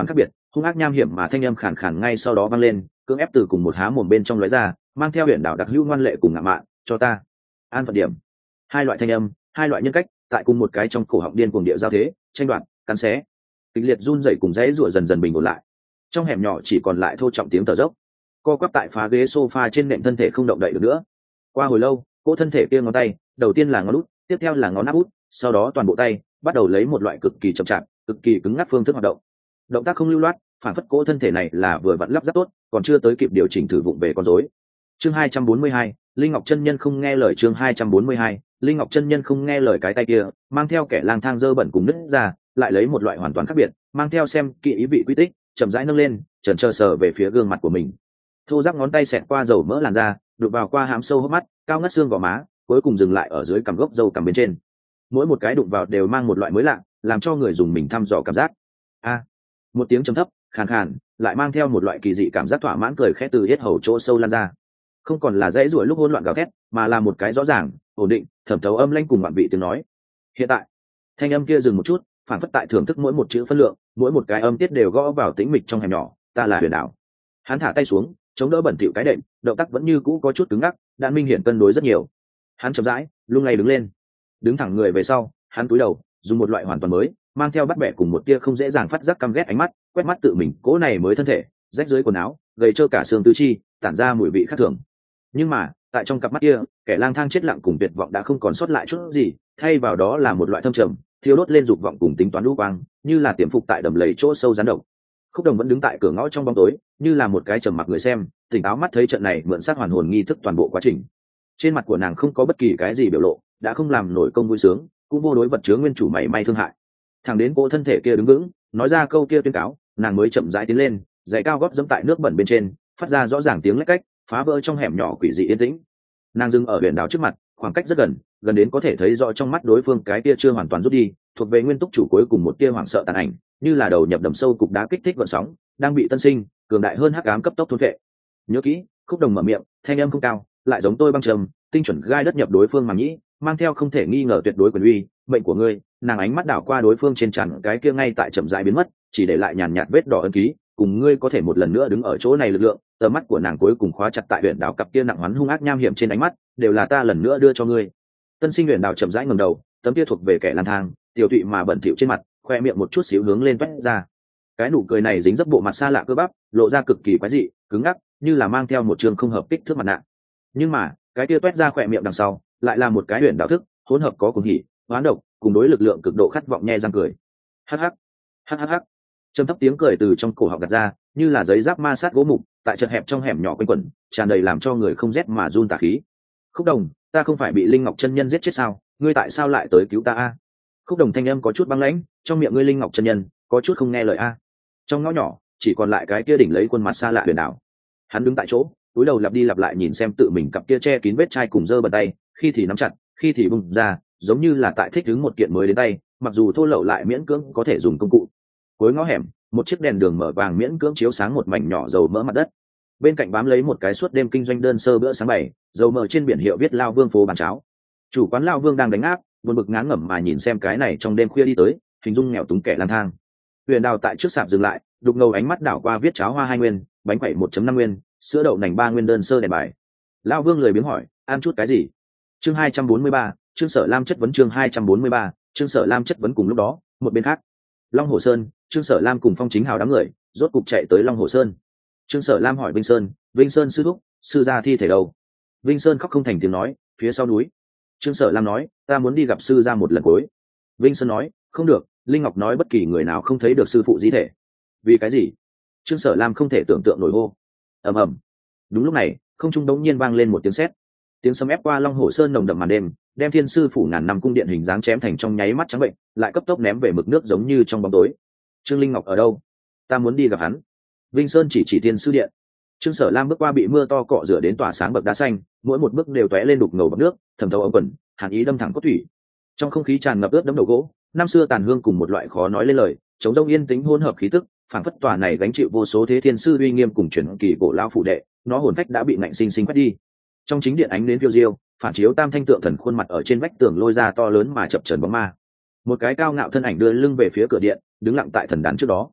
hung ác nham hiểm mà thanh âm khàn khàn ngay sau đó vang lên, cưỡng ép từ cùng một há mồm bên trong lóe ra, mang theo huyền đảo đặc hữu ngoan lệ cùng ngạo mạn, cho ta an phận điểm. Hai loại thanh âm, hai loại nhân cách tại cùng một cái trong cổ họng điên cuồng địa giao thế, tranh đoạt, cắn xé, kịch liệt run rẩy cùng dãy rủa dần dần bình ổn lại. Trong hẻm nhỏ chỉ còn lại thô trọng tiếng thở dốc. Co quắp tại phá ghế sofa trên nệm thân thể không động đậy được nữa. Qua hồi lâu, cỗ thân thể kia ngón tay, đầu tiên là ngón út, tiếp theo là ngón áp út, sau đó toàn bộ tay bắt đầu lấy một loại cực kỳ chậm chạp, cực kỳ cứng ngắc phương thức hoạt động. Động tác không lưu loát, phản phất cỗ thân thể này là vừa vặn lắp ráp tốt, còn chưa tới kịp điều chỉnh thử vụng về con rối. Chương 242, Linh Ngọc chân nhân không nghe lời. Chương 242, Linh Ngọc chân nhân không nghe lời. Cái tay kia mang theo kẻ lang thang dơ bẩn cùng nứt ra, lại lấy một loại hoàn toàn khác biệt, mang theo xem kỹ ý vị quy tích, chậm rãi nâng lên, chần chờ sờ về phía gương mặt của mình. Thô ráp ngón tay xẹt qua dầu mỡ làn da, đụng vào qua hàm sâu hốc mắt, cao ngất xương gò má, cuối cùng dừng lại ở dưới cằm gốc râu cằm bên trên. Mỗi một cái đụng vào đều mang một loại mới lạ, làm cho người dùng mình thăm dò cảm giác. A, một tiếng trầm thấp, khàn khàn, lại mang theo một loại kỳ dị cảm giác thỏa mãn cười khẽ từ yết hầu chỗ sâu lan ra. Không còn là dãy ruổi lúc hỗn loạn gào thét, mà là một cái rõ ràng, ổn định, thẩm thấu âm lãnh cùng bạn vị tiếng nói. Hiện tại, thanh âm kia dừng một chút, phản phất tại thưởng thức mỗi một chữ phân lượng, mỗi một cái âm tiết đều gõ vào tĩnh mịch trong hẻm nhỏ. Ta là Huyền Đảo. Hắn thả tay xuống, chống đỡ bẩn thỉu cái đệm, động tác vẫn như cũ có chút cứng ngắc, đạn minh hiển cân đối rất nhiều. Hắn chậm rãi, lung lay đứng lên, đứng thẳng người về sau, hắn cúi đầu, dùng một loại hoàn toàn mới, mang theo bắt bẻ cùng một tia không dễ dàng phát giác căm ghét ánh mắt, quét mắt tự mình, cố này mới thân thể, rách dưới quần áo, gầy trơ cả xương tứ chi, tản ra mùi vị khác thường. Nhưng mà, tại trong cặp mắt kia, kẻ lang thang chết lặng cùng tuyệt vọng đã không còn sót lại chút gì, thay vào đó là một loại thâm trầm, thiêu đốt lên dục vọng cùng tính toán lũ quang, như là tiềm phục tại đầm lầy chỗ sâu rắn độc. Khúc Đồng vẫn đứng tại cửa ngõ trong bóng tối, như là một cái trầm mặc người xem, tỉnh táo mắt thấy trận này mượn sát hoàn hồn nghi thức toàn bộ quá trình. Trên mặt của nàng không có bất kỳ cái gì biểu lộ, đã không làm nổi công vui sướng, cũng vô đối vật chứa nguyên chủ mảy may thương hại. Thẳng đến cô thân thể kia đứng vững, nói ra câu kia tuyên cáo, nàng mới chậm rãi tiến lên, giày cao gót dẫm tại nước bẩn bên trên, phát ra rõ ràng tiếng lách cách, phá vỡ trong hẻm nhỏ quỷ dị yên tĩnh. Nàng dừng ở Huyền Đảo trước mặt, khoảng cách rất gần, gần đến có thể thấy rõ trong mắt đối phương cái kia chưa hoàn toàn rút đi, thuộc về nguyên túc chủ cuối cùng một tia hoảng sợ tàn ảnh, như là đầu nhập đầm sâu cục đá kích thích gợn sóng, đang bị tân sinh, cường đại hơn hắc ám cấp tốc thôn phệ. Nhớ kỹ, Khúc Đồng mở miệng, thanh âm không cao, lại giống tôi băng trầm, tinh chuẩn gai đất nhập đối phương màng nhĩ, mang theo không thể nghi ngờ tuyệt đối quyền uy. Mệnh của ngươi. Nàng ánh mắt đảo qua đối phương trên trán, cái kia ngay tại chậm rãi biến mất, chỉ để lại nhàn nhạt vết đỏ ấn ký, cùng ngươi có thể một lần nữa đứng ở chỗ này lực lượng. Tầm mắt của nàng cuối cùng khóa chặt tại Huyền Đảo cặp kia nặng hoắn hung ác nham hiểm trên ánh mắt, đều là ta lần nữa đưa cho ngươi. Tân sinh Huyền Đảo chậm rãi ngẩng đầu, tấm kia thuộc về kẻ lang thang, tiểu tụy mà bẩn thỉu trên mặt, khoe miệng một chút xíu hướng lên toét ra. Cái nụ cười này dính dấp bộ mặt xa lạ cơ bắp, lộ ra cực kỳ quái dị, cứng ngắc, như là mang theo một trường không hợp kích thước mặt nạ. Nhưng mà, cái kia toét ra khoe miệng đằng sau, lại là một cái Huyền Đảo thức, hỗn hợp có cùng hỉ, hoán độc, cùng đối lực lượng cực độ khát vọng nhe răng cười. Hắc hắc, hắc hắc hắc. Trầm thấp tiếng cười từ trong cổ họng gạt ra, như là giấy giáp ma sát gỗ mục, tại chật hẹp trong hẻm nhỏ quanh quẩn, tràn đầy làm cho người không rét mà run tà khí. Khúc Đồng, ta không phải bị Linh Ngọc chân nhân giết chết sao? Ngươi tại sao lại tới cứu ta a? Khúc Đồng thanh âm có chút băng lãnh, trong miệng ngươi Linh Ngọc chân nhân có chút không nghe lời a. Trong ngõ nhỏ chỉ còn lại cái kia đỉnh lấy khuôn mặt xa lạ Huyền Đảo. Hắn đứng tại chỗ, cúi đầu lặp đi lặp lại nhìn xem tự mình cặp kia che kín vết chai cùng dơ bẩn tay, khi thì nắm chặt, khi thì bung ra, giống như là tại thích ứng một kiện mới đến tay, mặc dù thô lậu lại miễn cưỡng có thể dùng công cụ. Cuối ngõ hẻm, một chiếc đèn đường mở vàng miễn cưỡng chiếu sáng một mảnh nhỏ dầu mỡ mặt đất. Bên cạnh bám lấy một cái suốt đêm kinh doanh đơn sơ bữa sáng bày, dầu mỡ trên biển hiệu viết Lao Vương phố bán cháo. Chủ quán Lao Vương đang đánh áp, buồn bực ngán ngẩm mà nhìn xem cái này trong đêm khuya đi tới, hình dung nghèo túng kẻ lang thang. Huyền Đảo tại trước sạp dừng lại, đục ngầu ánh mắt đảo qua viết cháo hoa 2 nguyên, bánh quẩy 1.5 nguyên, sữa đậu nành 3 nguyên đơn sơ đèn bài. Lao Vương lười biếng hỏi, ăn chút cái gì? Chương 243, Trương Sở Lam chất vấn. Chương 243, Trương Sở Lam chất vấn. Cùng lúc đó, một bên khác, Long Hồ Sơn, Trương Sở Lam cùng Phong Chính Hào đám người rốt cục chạy tới Long Hồ Sơn. Trương Sở Lam hỏi Vinh Sơn sư thúc, sư gia thi thể đâu? Vinh Sơn khóc không thành tiếng nói, phía sau núi. Trương Sở Lam nói, ta muốn đi gặp sư gia một lần cuối. Vinh Sơn nói, không được, Linh Ngọc nói bất kỳ người nào không thấy được sư phụ di thể. Vì cái gì? Trương Sở Lam không thể tưởng tượng nổi hô. Ầm ầm. Đúng lúc này, không trung đống nhiên vang lên một tiếng sét. Tiếng sấm ép qua Long Hồ Sơn nồng đậm màn đêm, đem Thiên sư phủ ngàn năm cung điện hình dáng chém thành trong nháy mắt trắng bệnh, lại cấp tốc ném về mực nước giống như trong bóng tối. Trương Linh Ngọc ở đâu? Ta muốn đi gặp hắn. Vinh Sơn chỉ Thiên sư điện. Trương Sở Lam bước qua bị mưa to cọ rửa đến tỏa sáng bậc đá xanh, mỗi một bước đều tóe lên đục ngầu bọt nước, thẩm thấu ống quần, hàn ý đâm thẳng cốt thủy. Trong không khí tràn ngập ướt đẫm đầu gỗ, năm xưa tàn hương cùng một loại khó nói lên lời, chống rông yên tĩnh hỗn hợp khí tức, phảng phất tòa này gánh chịu vô số thế thiên sư uy nghiêm cùng truyền kỳ cổ lao phủ đệ, nó hồn phách đã bị ngạnh sinh sinh quét đi. Trong chính điện ánh đến phiêu diêu, phản chiếu tam thanh tượng thần khuôn mặt ở trên vách tường lôi ra to lớn mà chập chờn bóng ma. Một cái cao ngạo thân ảnh đưa lưng về phía cửa điện, đứng lặng tại thần đàn trước đó.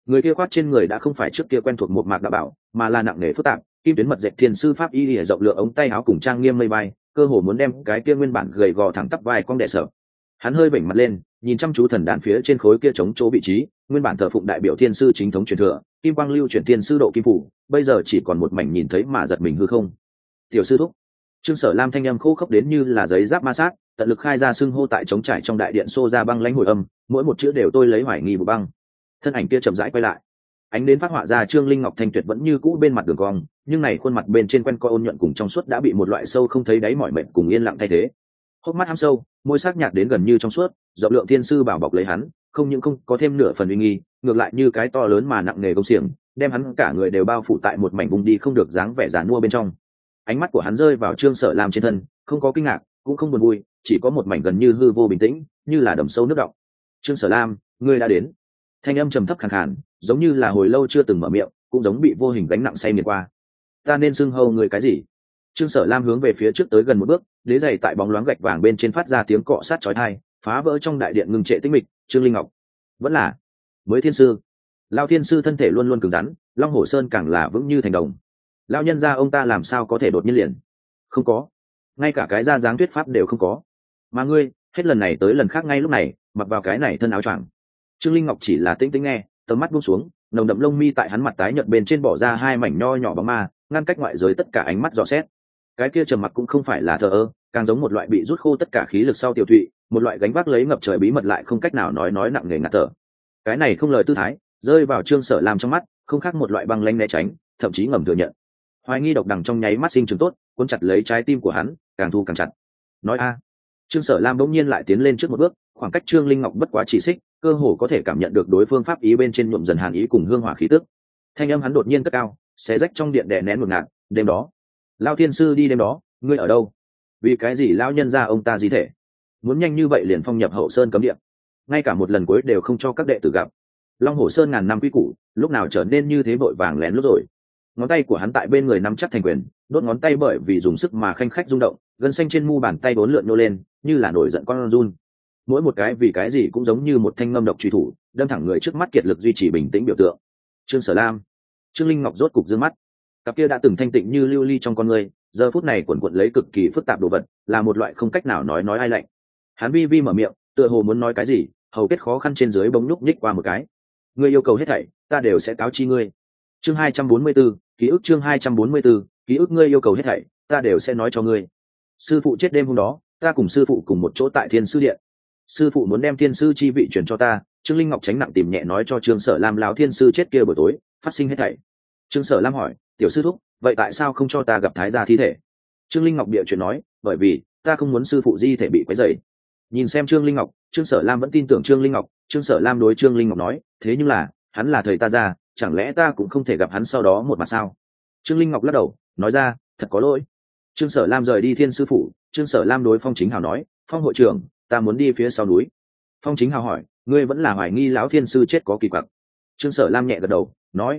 Người kia khoác trên người đã không phải trước kia quen thuộc một mạc đạo bảo, mà là nặng nề phức tạp, kim tuyến mật dệt thiên sư pháp y lìa rộng lượng ống tay áo cùng trang nghiêm mây bay, cơ hồ muốn đem cái kia nguyên bản gầy gò thẳng tắp vai cong đè sợ. Hắn hơi vểnh mặt lên, nhìn chăm chú thần đàn phía trên khối kia chống chỗ vị trí, nguyên bản thờ phụng đại biểu thiên sư chính thống truyền thừa, kim quang lưu chuyển thiên sư độ kim phủ, bây giờ chỉ còn một mảnh nhìn thấy mà giật mình hư không. Tiểu sư thúc. Trương Sở Lam thanh âm khô khốc đến như là giấy giáp ma sát, tận lực khai ra xưng hô tại chống trải trong đại điện xô ra băng lãnh hồi âm, mỗi một chữ đều tôi lấy hoài nghi vụ băng. Thân ảnh kia chậm rãi quay lại, ánh đến phát họa ra Trương Linh Ngọc thanh tuyệt vẫn như cũ bên mặt đường cong, nhưng này khuôn mặt bên trên quen coi ôn nhuận cùng trong suốt đã bị một loại sâu không thấy đáy mỏi mệt cùng yên lặng thay thế. Hốc mắt hăm sâu, môi sắc nhạt đến gần như trong suốt, rộng lượng thiên sư bảo bọc lấy hắn, không những không có thêm nửa phần uy nghi, ngược lại như cái to lớn mà nặng nề công xiềng, đem hắn cả người đều bao phủ tại một mảnh vùng đi không được dáng vẻ giàn mua bên trong. Ánh mắt của hắn rơi vào Trương Sở Lam trên thân, không có kinh ngạc, cũng không buồn vui, chỉ có một mảnh gần như hư vô bình tĩnh, như là đầm sâu nước đọng. Trương Sở Lam, ngươi đã đến. Thanh âm trầm thấp khàn khàn, giống như là hồi lâu chưa từng mở miệng, cũng giống bị vô hình gánh nặng say miệt qua. Ta nên xưng hô ngươi cái gì? Trương Sở Lam hướng về phía trước tới gần một bước, đế giày tại bóng loáng gạch vàng bên trên phát ra tiếng cọ sát chói tai, phá vỡ trong đại điện ngừng trệ tĩnh mịch. Trương Linh Ngọc, vẫn là mới thiên sư. Lão thiên sư thân thể luôn luôn cứng rắn, Long Hổ Sơn càng là vững như thành đồng. Lão nhân gia ông ta làm sao có thể đột nhiên liền? Không có, ngay cả cái ra dáng thuyết pháp đều không có. Mà ngươi, hết lần này tới lần khác ngay lúc này, mặc vào cái này thân áo choàng. Trương Linh Ngọc chỉ là tĩnh tĩnh nghe, tầm mắt buông xuống, nồng đậm lông mi tại hắn mặt tái nhợt bên trên bỏ ra hai mảnh nho nhỏ bóng ma, ngăn cách ngoại giới tất cả ánh mắt dò xét. Cái kia trầm mặc cũng không phải là thờ ơ, càng giống một loại bị rút khô tất cả khí lực sau tiêu thụy, một loại gánh vác lấy ngập trời bí mật lại không cách nào nói nặng nề ngạt thở. Cái này không lời tư thái, rơi vào Trương Sở Lam trong mắt, không khác một loại băng lãnh né tránh, thậm chí ngầm thừa nhận. Hoài nghi độc đằng trong nháy mắt sinh trưởng tốt, cuốn chặt lấy trái tim của hắn, càng thu càng chặt. Nói a. Trương Sở Lam bỗng nhiên lại tiến lên trước một bước, khoảng cách Trương Linh Ngọc bất quá chỉ xích, cơ hồ có thể cảm nhận được đối phương pháp ý bên trên nhuộm dần hàn ý cùng hương hỏa khí tức. Thanh âm hắn đột nhiên cất cao, xé rách trong điện đè nén một ngạt. Đêm đó, Lão thiên sư đi đêm đó, ngươi ở đâu? Vì cái gì lão nhân gia ông ta di thể muốn nhanh như vậy liền phong nhập Hậu Sơn cấm địa, ngay cả một lần cuối đều không cho các đệ tử gặp. Long Hổ Sơn ngàn năm quy củ, lúc nào trở nên như thế vội vàng lén lút rồi? Ngón tay của hắn tại bên người nắm chắc thành quyền, đốt ngón tay bởi vì dùng sức mà khanh khách rung động, gân xanh trên mu bàn tay bốn lượn nô lên, như là nổi giận con run. Mỗi một cái vì cái gì cũng giống như một thanh ngâm độc truy thủ, đâm thẳng người trước mắt kiệt lực duy trì bình tĩnh biểu tượng. Trương Sở Lam. Trương Linh Ngọc rốt cục dương mắt, cặp kia đã từng thanh tịnh như lưu ly trong con người, giờ phút này quần quật lấy cực kỳ phức tạp đồ vật, là một loại không cách nào nói ai lạnh. Hắn vi vi mở miệng, tựa hồ muốn nói cái gì, hầu kết khó khăn trên dưới bỗng nhúc nhích qua một cái. Ngươi yêu cầu hết thảy, ta đều sẽ cáo chi ngươi. Chương 244, ký ức. Chương 244, ký ức. Ngươi yêu cầu hết thảy, ta đều sẽ nói cho ngươi. Sư phụ chết đêm hôm đó, ta cùng sư phụ cùng một chỗ tại Thiên Sư Điện. Sư phụ muốn đem thiên sư chi vị truyền cho ta. Trương Linh Ngọc tránh nặng tìm nhẹ nói cho Trương Sở Lam lão thiên sư chết kia buổi tối phát sinh hết thảy. Trương Sở Lam hỏi, tiểu sư thúc, vậy tại sao không cho ta gặp thái gia thi thể? Trương Linh Ngọc bịa chuyện nói, bởi vì ta không muốn sư phụ di thể bị quấy rầy. Nhìn xem Trương Linh Ngọc, Trương Sở Lam vẫn tin tưởng Trương Linh Ngọc. Trương Sở Lam đối Trương Linh Ngọc nói, thế nhưng là hắn là thầy ta ra, chẳng lẽ ta cũng không thể gặp hắn sau đó một mặt sao? Trương Linh Ngọc lắc đầu nói ra, thật có lỗi. Trương Sở Lam rời đi Thiên Sư phủ. Trương Sở Lam đối Phong Chính Hào nói, Phong hội trưởng, ta muốn đi phía sau núi. Phong Chính Hào hỏi, ngươi vẫn là hoài nghi lão thiên sư chết có kỳ quặc? Trương Sở Lam nhẹ gật đầu nói,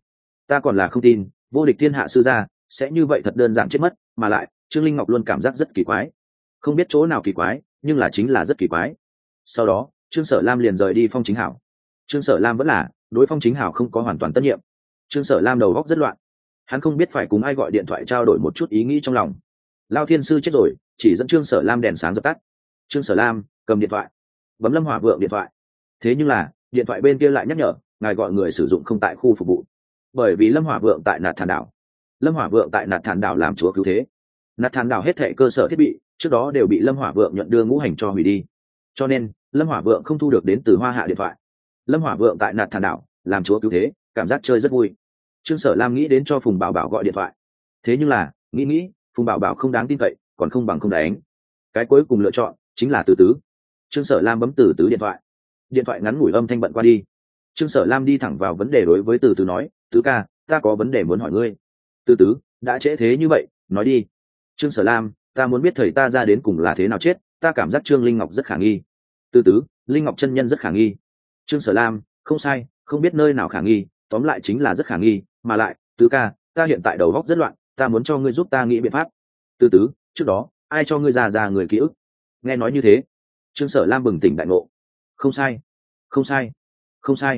ta còn là không tin vô địch thiên hạ sư gia sẽ như vậy thật đơn giản chết mất. Mà lại Trương Linh Ngọc luôn cảm giác rất kỳ quái, không biết chỗ nào kỳ quái, nhưng là chính là rất kỳ quái. Sau đó Trương Sở Lam liền rời đi Phong Chính Hào. Trương Sở Lam vẫn là đối Phong Chính Hào không có hoàn toàn tân nhiệm. Trương Sở Lam đầu góc rất loạn, hắn không biết phải cùng ai gọi điện thoại trao đổi một chút ý nghĩ trong lòng. Lao thiên sư chết rồi, chỉ dẫn Trương Sở Lam đèn sáng dập tắt. Trương Sở Lam cầm điện thoại, bấm Lâm Hỏa Vượng điện thoại. Thế nhưng là điện thoại bên kia lại nhắc nhở, ngài gọi người sử dụng không tại khu phục vụ, bởi vì Lâm Hỏa Vượng tại Nạt Thản Đảo. Lâm Hỏa Vượng tại Nạt Thản Đảo làm chúa cứu thế. Nạt Thản Đảo hết thảy cơ sở thiết bị trước đó đều bị Lâm Hỏa Vượng nhận đưa ngũ hành cho hủy đi, cho nên Lâm Hỏa Vượng không thu được đến từ Hoa Hạ điện thoại. Lâm Hỏa Vượng tại Nạt Thản Đảo làm chúa cứu thế, cảm giác chơi rất vui. Trương Sở Lam nghĩ đến cho Phùng Bảo Bảo gọi điện thoại, thế nhưng là nghĩ Phùng Bảo Bảo không đáng tin cậy, còn không bằng không đánh. Cái cuối cùng lựa chọn chính là Từ Tứ. Trương Sở Lam bấm Từ Tứ điện thoại. Điện thoại ngắn ngủi âm thanh bận qua đi. Trương Sở Lam đi thẳng vào vấn đề đối với Từ Tứ nói, Tứ ca, ta có vấn đề muốn hỏi ngươi. Từ Tứ, đã trễ thế như vậy, nói đi. Trương Sở Lam, ta muốn biết thầy ta ra đến cùng là thế nào chết, ta cảm giác Trương Linh Ngọc rất khả nghi. Từ Tứ, Linh Ngọc chân nhân rất khả nghi. Trương Sở Lam, không sai, không biết nơi nào khả nghi, tóm lại chính là rất khả nghi. Mà lại, Tứ ca, ta hiện tại đầu óc rất loạn, ta muốn cho ngươi giúp ta nghĩ biện pháp. Từ Tứ, trước đó ai cho ngươi ra người ký ức? Nghe nói như thế, Trương Sở Lam bừng tỉnh đại ngộ. Không sai, không sai, không sai.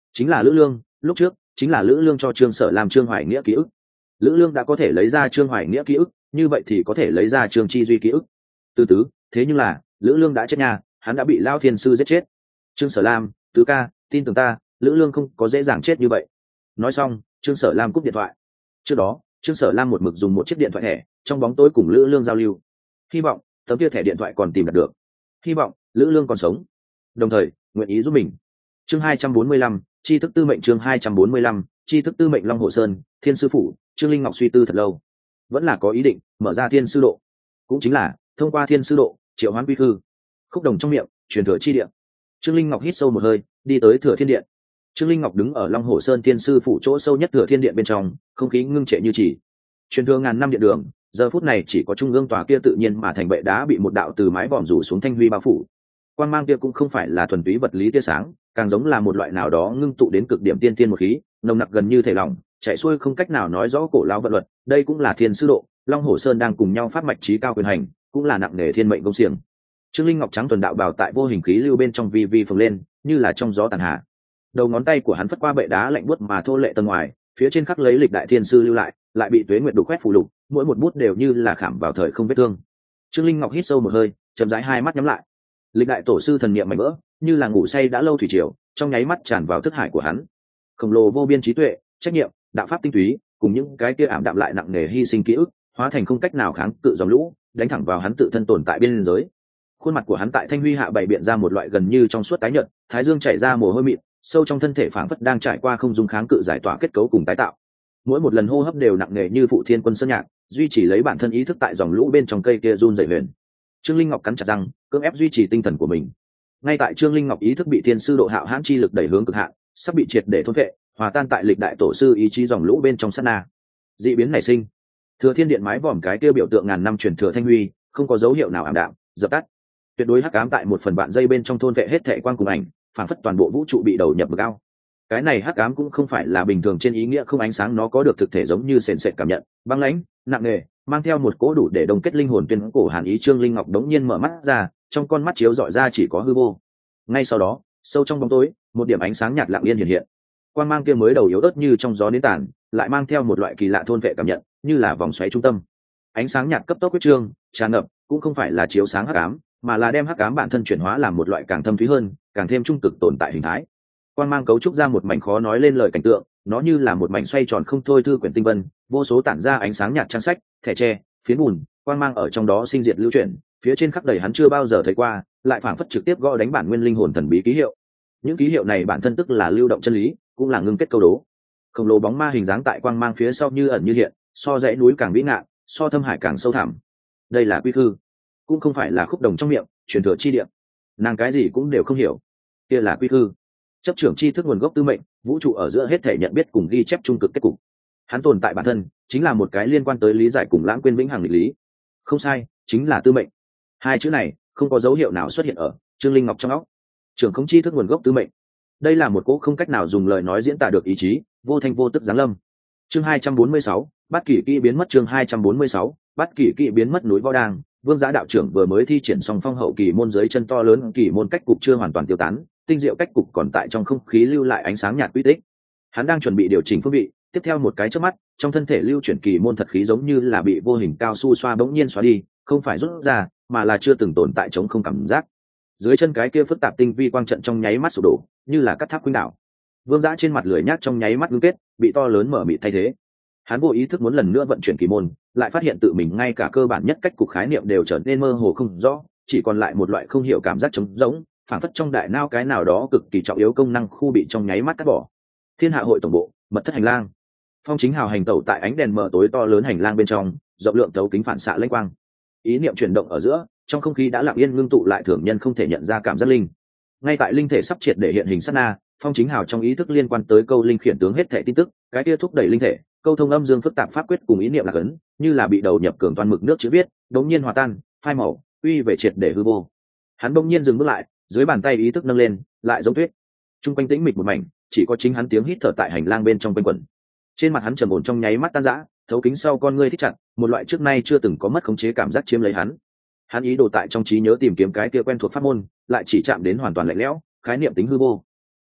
chính là lữ lương, lúc trước chính là lữ lương cho trương sở làm trương hoài nghĩa ký ức. Lữ lương đã có thể lấy ra trương hoài nghĩa ký ức, như vậy thì có thể lấy ra trương chi duy ký ức. Từ tứ, thế nhưng là lữ lương đã chết nhà, hắn đã bị lao thiên sư giết chết. Trương sở lam, tứ ca, tin tưởng ta, lữ lương không có dễ dàng chết như vậy. Nói xong trương sở lam cúp điện thoại. Trước đó trương sở lam một mực dùng một chiếc điện thoại thẻ trong bóng tối cùng lữ lương giao lưu, hy vọng tấm kia thẻ điện thoại còn tìm được, hy vọng lữ lương còn sống, đồng thời nguyện ý giúp mình. Chương 245, tri thức tư mệnh. Chương 245, tri thức tư mệnh. Long Hồ Sơn, Thiên Sư Phủ. Trương Linh Ngọc suy tư thật lâu, vẫn là có ý định mở ra Thiên Sư Độ, cũng chính là thông qua Thiên Sư Độ triệu hoán quy khư. Khúc đồng trong miệng, truyền thừa chi điện. Trương Linh Ngọc hít sâu một hơi, đi tới Thừa Thiên Điện. Trương Linh Ngọc đứng ở Long Hồ Sơn Thiên Sư Phủ chỗ sâu nhất Thừa Thiên Điện bên trong, không khí ngưng trệ như chỉ. Truyền thừa ngàn năm điện đường, giờ phút này chỉ có trung ương tòa kia tự nhiên mà thành bệ đá bị một đạo từ mái vòm rủ xuống thanh huy bao phủ. Quang mang kia cũng không phải là thuần túy vật lý tia sáng, càng giống là một loại nào đó ngưng tụ đến cực điểm tiên tiên một khí, nồng nặc gần như thể lỏng, chạy xuôi không cách nào nói rõ cổ lao vận luật. Đây cũng là Thiên Sư Độ, Long Hồ Sơn đang cùng nhau phát mạch trí cao quyền hành, cũng là nặng nề thiên mệnh công xiềng. Trương Linh Ngọc trắng tuần đạo bào tại vô hình khí lưu bên trong vi vi phồng lên, như là trong gió tàn hạ. Đầu ngón tay của hắn phất qua bệ đá lạnh buốt mà thô lệ tầng ngoài, phía trên khắc lấy lịch đại thiên sư lưu lại bị tuế nguyệt đục khoét phủ lục, mỗi một bút đều như là khảm vào thời không vết thương. Trương Linh Ngọc hít sâu một hơi, chậm rãi hai mắt nhắm lại. Lịch đại tổ sư thần niệm mảnh vỡ, như là ngủ say đã lâu thủy triều, trong nháy mắt tràn vào thức hải của hắn. Khổng lồ vô biên trí tuệ, trách nhiệm, đạo pháp tinh túy, cùng những cái kia ảm đạm lại nặng nề hy sinh ký ức, hóa thành không cách nào kháng cự dòng lũ, đánh thẳng vào hắn tự thân tồn tại biên giới. Khuôn mặt của hắn tại thanh huy hạ bày biện ra một loại gần như trong suốt tái nhợt, thái dương chảy ra mồ hôi mịn, sâu trong thân thể phảng phất đang trải qua không dung kháng cự giải tỏa kết cấu cùng tái tạo. Mỗi một lần hô hấp đều nặng nề như phụ thiên quân sơn nhạc, duy trì lấy bản thân ý thức tại dòng lũ bên trong cây kia run rẩy huyền. Trương Linh Ngọc cắn chặt răng, cưỡng ép duy trì tinh thần của mình. Ngay tại Trương Linh Ngọc ý thức bị Thiên Sư Độ hạo hãn chi lực đẩy hướng cực hạn, sắp bị triệt để thôn phệ, hòa tan tại lịch đại tổ sư ý chí dòng lũ bên trong sát na. Dị biến nảy sinh. Thừa Thiên Điện mái vòm cái kia biểu tượng ngàn năm truyền thừa thanh huy, không có dấu hiệu nào ảm đạm, dập tắt. Tuyệt đối hắc ám tại một phần vạn giây bên trong thôn vệ hết thảy quang cùng ảnh, phản phất toàn bộ vũ trụ bị đầu nhập vực ao. Cái này hắc ám cũng không phải là bình thường trên ý nghĩa không ánh sáng, nó có được thực thể giống như sền sệt cảm nhận, băng lãnh, nặng nề, mang theo một cỗ đủ để đông kết linh hồn tuyên cổ hàn ý. Trương Linh Ngọc đống nhiên mở mắt ra, trong con mắt chiếu rọi ra chỉ có hư vô. Ngay sau đó, sâu trong bóng tối, một điểm ánh sáng nhạt lặng yên hiện hiện. Quang mang kia mới đầu yếu ớt như trong gió nến tàn, lại mang theo một loại kỳ lạ thôn vệ cảm nhận, như là vòng xoáy trung tâm. Ánh sáng nhạt cấp tốc quyết trương, tràn ngập, cũng không phải là chiếu sáng hắc ám, mà là đem hắc ám bản thân chuyển hóa làm một loại càng thâm thúy hơn, càng thêm trung cực tồn tại hình thái. Quang mang cấu trúc ra một mảnh khó nói lên lời cảnh tượng, nó như là một mảnh xoay tròn không thôi thư quyển tinh vân, vô số tản ra ánh sáng nhạt trang sách, thẻ tre, phiến bùn, quang mang ở trong đó sinh diệt lưu chuyển, phía trên khắc đầy hắn chưa bao giờ thấy qua, lại phảng phất trực tiếp gõ đánh bản nguyên linh hồn thần bí ký hiệu. Những ký hiệu này bản thân tức là lưu động chân lý, cũng là ngưng kết câu đố. Khổng lồ bóng ma hình dáng tại quang mang phía sau như ẩn như hiện, so dãy núi càng vĩ ngạn, so thâm hải càng sâu thẳm. Đây là quy khư, cũng không phải là khúc đồng trong miệng truyền thừa chi địa. Nàng cái gì cũng đều không hiểu, kia là quy khư, chấp trưởng tri thức nguồn gốc tư mệnh, vũ trụ ở giữa hết thể nhận biết cùng ghi chép trung cực kết cục. Hắn tồn tại bản thân chính là một cái liên quan tới lý giải cùng lãng quên vĩnh hằng nghịch lý. Không sai, chính là tư mệnh. Hai chữ này không có dấu hiệu nào xuất hiện ở Trương Linh Ngọc trong óc. Trưởng không tri thức nguồn gốc tư mệnh, đây là một cỗ không cách nào dùng lời nói diễn tả được ý chí, vô thanh vô tức giáng lâm. Chương 246, Bát Kỷ Kỵ biến mất. Chương 246, Bát Kỷ Kỵ biến mất. Núi Võ Đang, Vương Giá đạo trưởng vừa mới thi triển xong phong hậu kỳ môn dưới chân to lớn kỳ môn cách cục chưa hoàn toàn tiêu tán, tinh diệu cách cục còn tại trong không khí lưu lại ánh sáng nhạt quy tích. Hắn đang chuẩn bị điều chỉnh phương vị, tiếp theo một cái chớp mắt, trong thân thể lưu chuyển kỳ môn thật khí giống như là bị vô hình cao su xoa bỗng nhiên xóa đi, không phải rút ra, mà là chưa từng tồn tại chống không cảm giác. Dưới chân cái kia phức tạp tinh vi quang trận trong nháy mắt sụp đổ, như là cắt tháp khuynh đảo. Vương Giá trên mặt lười nhác trong nháy mắt ngưng kết, bị to lớn mở mịt thay thế. Hắn vô ý thức muốn lần nữa vận chuyển kỳ môn, lại phát hiện tự mình ngay cả cơ bản nhất cách cục khái niệm đều trở nên mơ hồ không rõ, chỉ còn lại một loại không hiểu cảm giác trống rỗng, phản phất trong đại não cái nào đó cực kỳ trọng yếu công năng khu bị trong nháy mắt cắt bỏ. Thiên Hạ hội tổng bộ, mật thất hành lang. Phong Chính Hào hành tẩu tại ánh đèn mờ tối to lớn hành lang bên trong, rộng lượng thấu kính phản xạ lênh quang. Ý niệm chuyển động ở giữa, trong không khí đã lặng yên ngưng tụ lại thường nhân không thể nhận ra cảm giác linh. Ngay tại linh thể sắp triệt để hiện hình sát na, Phong Chính Hào trong ý thức liên quan tới câu linh khiển tướng hết thảy tin tức, cái kia thúc đẩy linh thể, câu thông âm dương phức tạp pháp quyết cùng ý niệm là cấn, như là bị đầu nhập cường toàn mực nước chữ viết, đống nhiên hòa tan, phai màu, uy về triệt để hư vô. Hắn đống nhiên dừng bước lại, dưới bàn tay ý thức nâng lên, lại giống tuyết. Trung quanh tĩnh mịch một mảnh, chỉ có chính hắn tiếng hít thở tại hành lang bên trong quanh quẩn. Trên mặt hắn trầm ổn trong nháy mắt tan rã, thấu kính sau con ngươi thích chặt, một loại trước nay chưa từng có mất khống chế cảm giác chiếm lấy hắn. Hắn ý đồ tại trong trí nhớ tìm kiếm cái kia quen thuộc pháp môn, lại chỉ chạm đến hoàn toàn lạnh lẽo, khái niệm tính hư vô.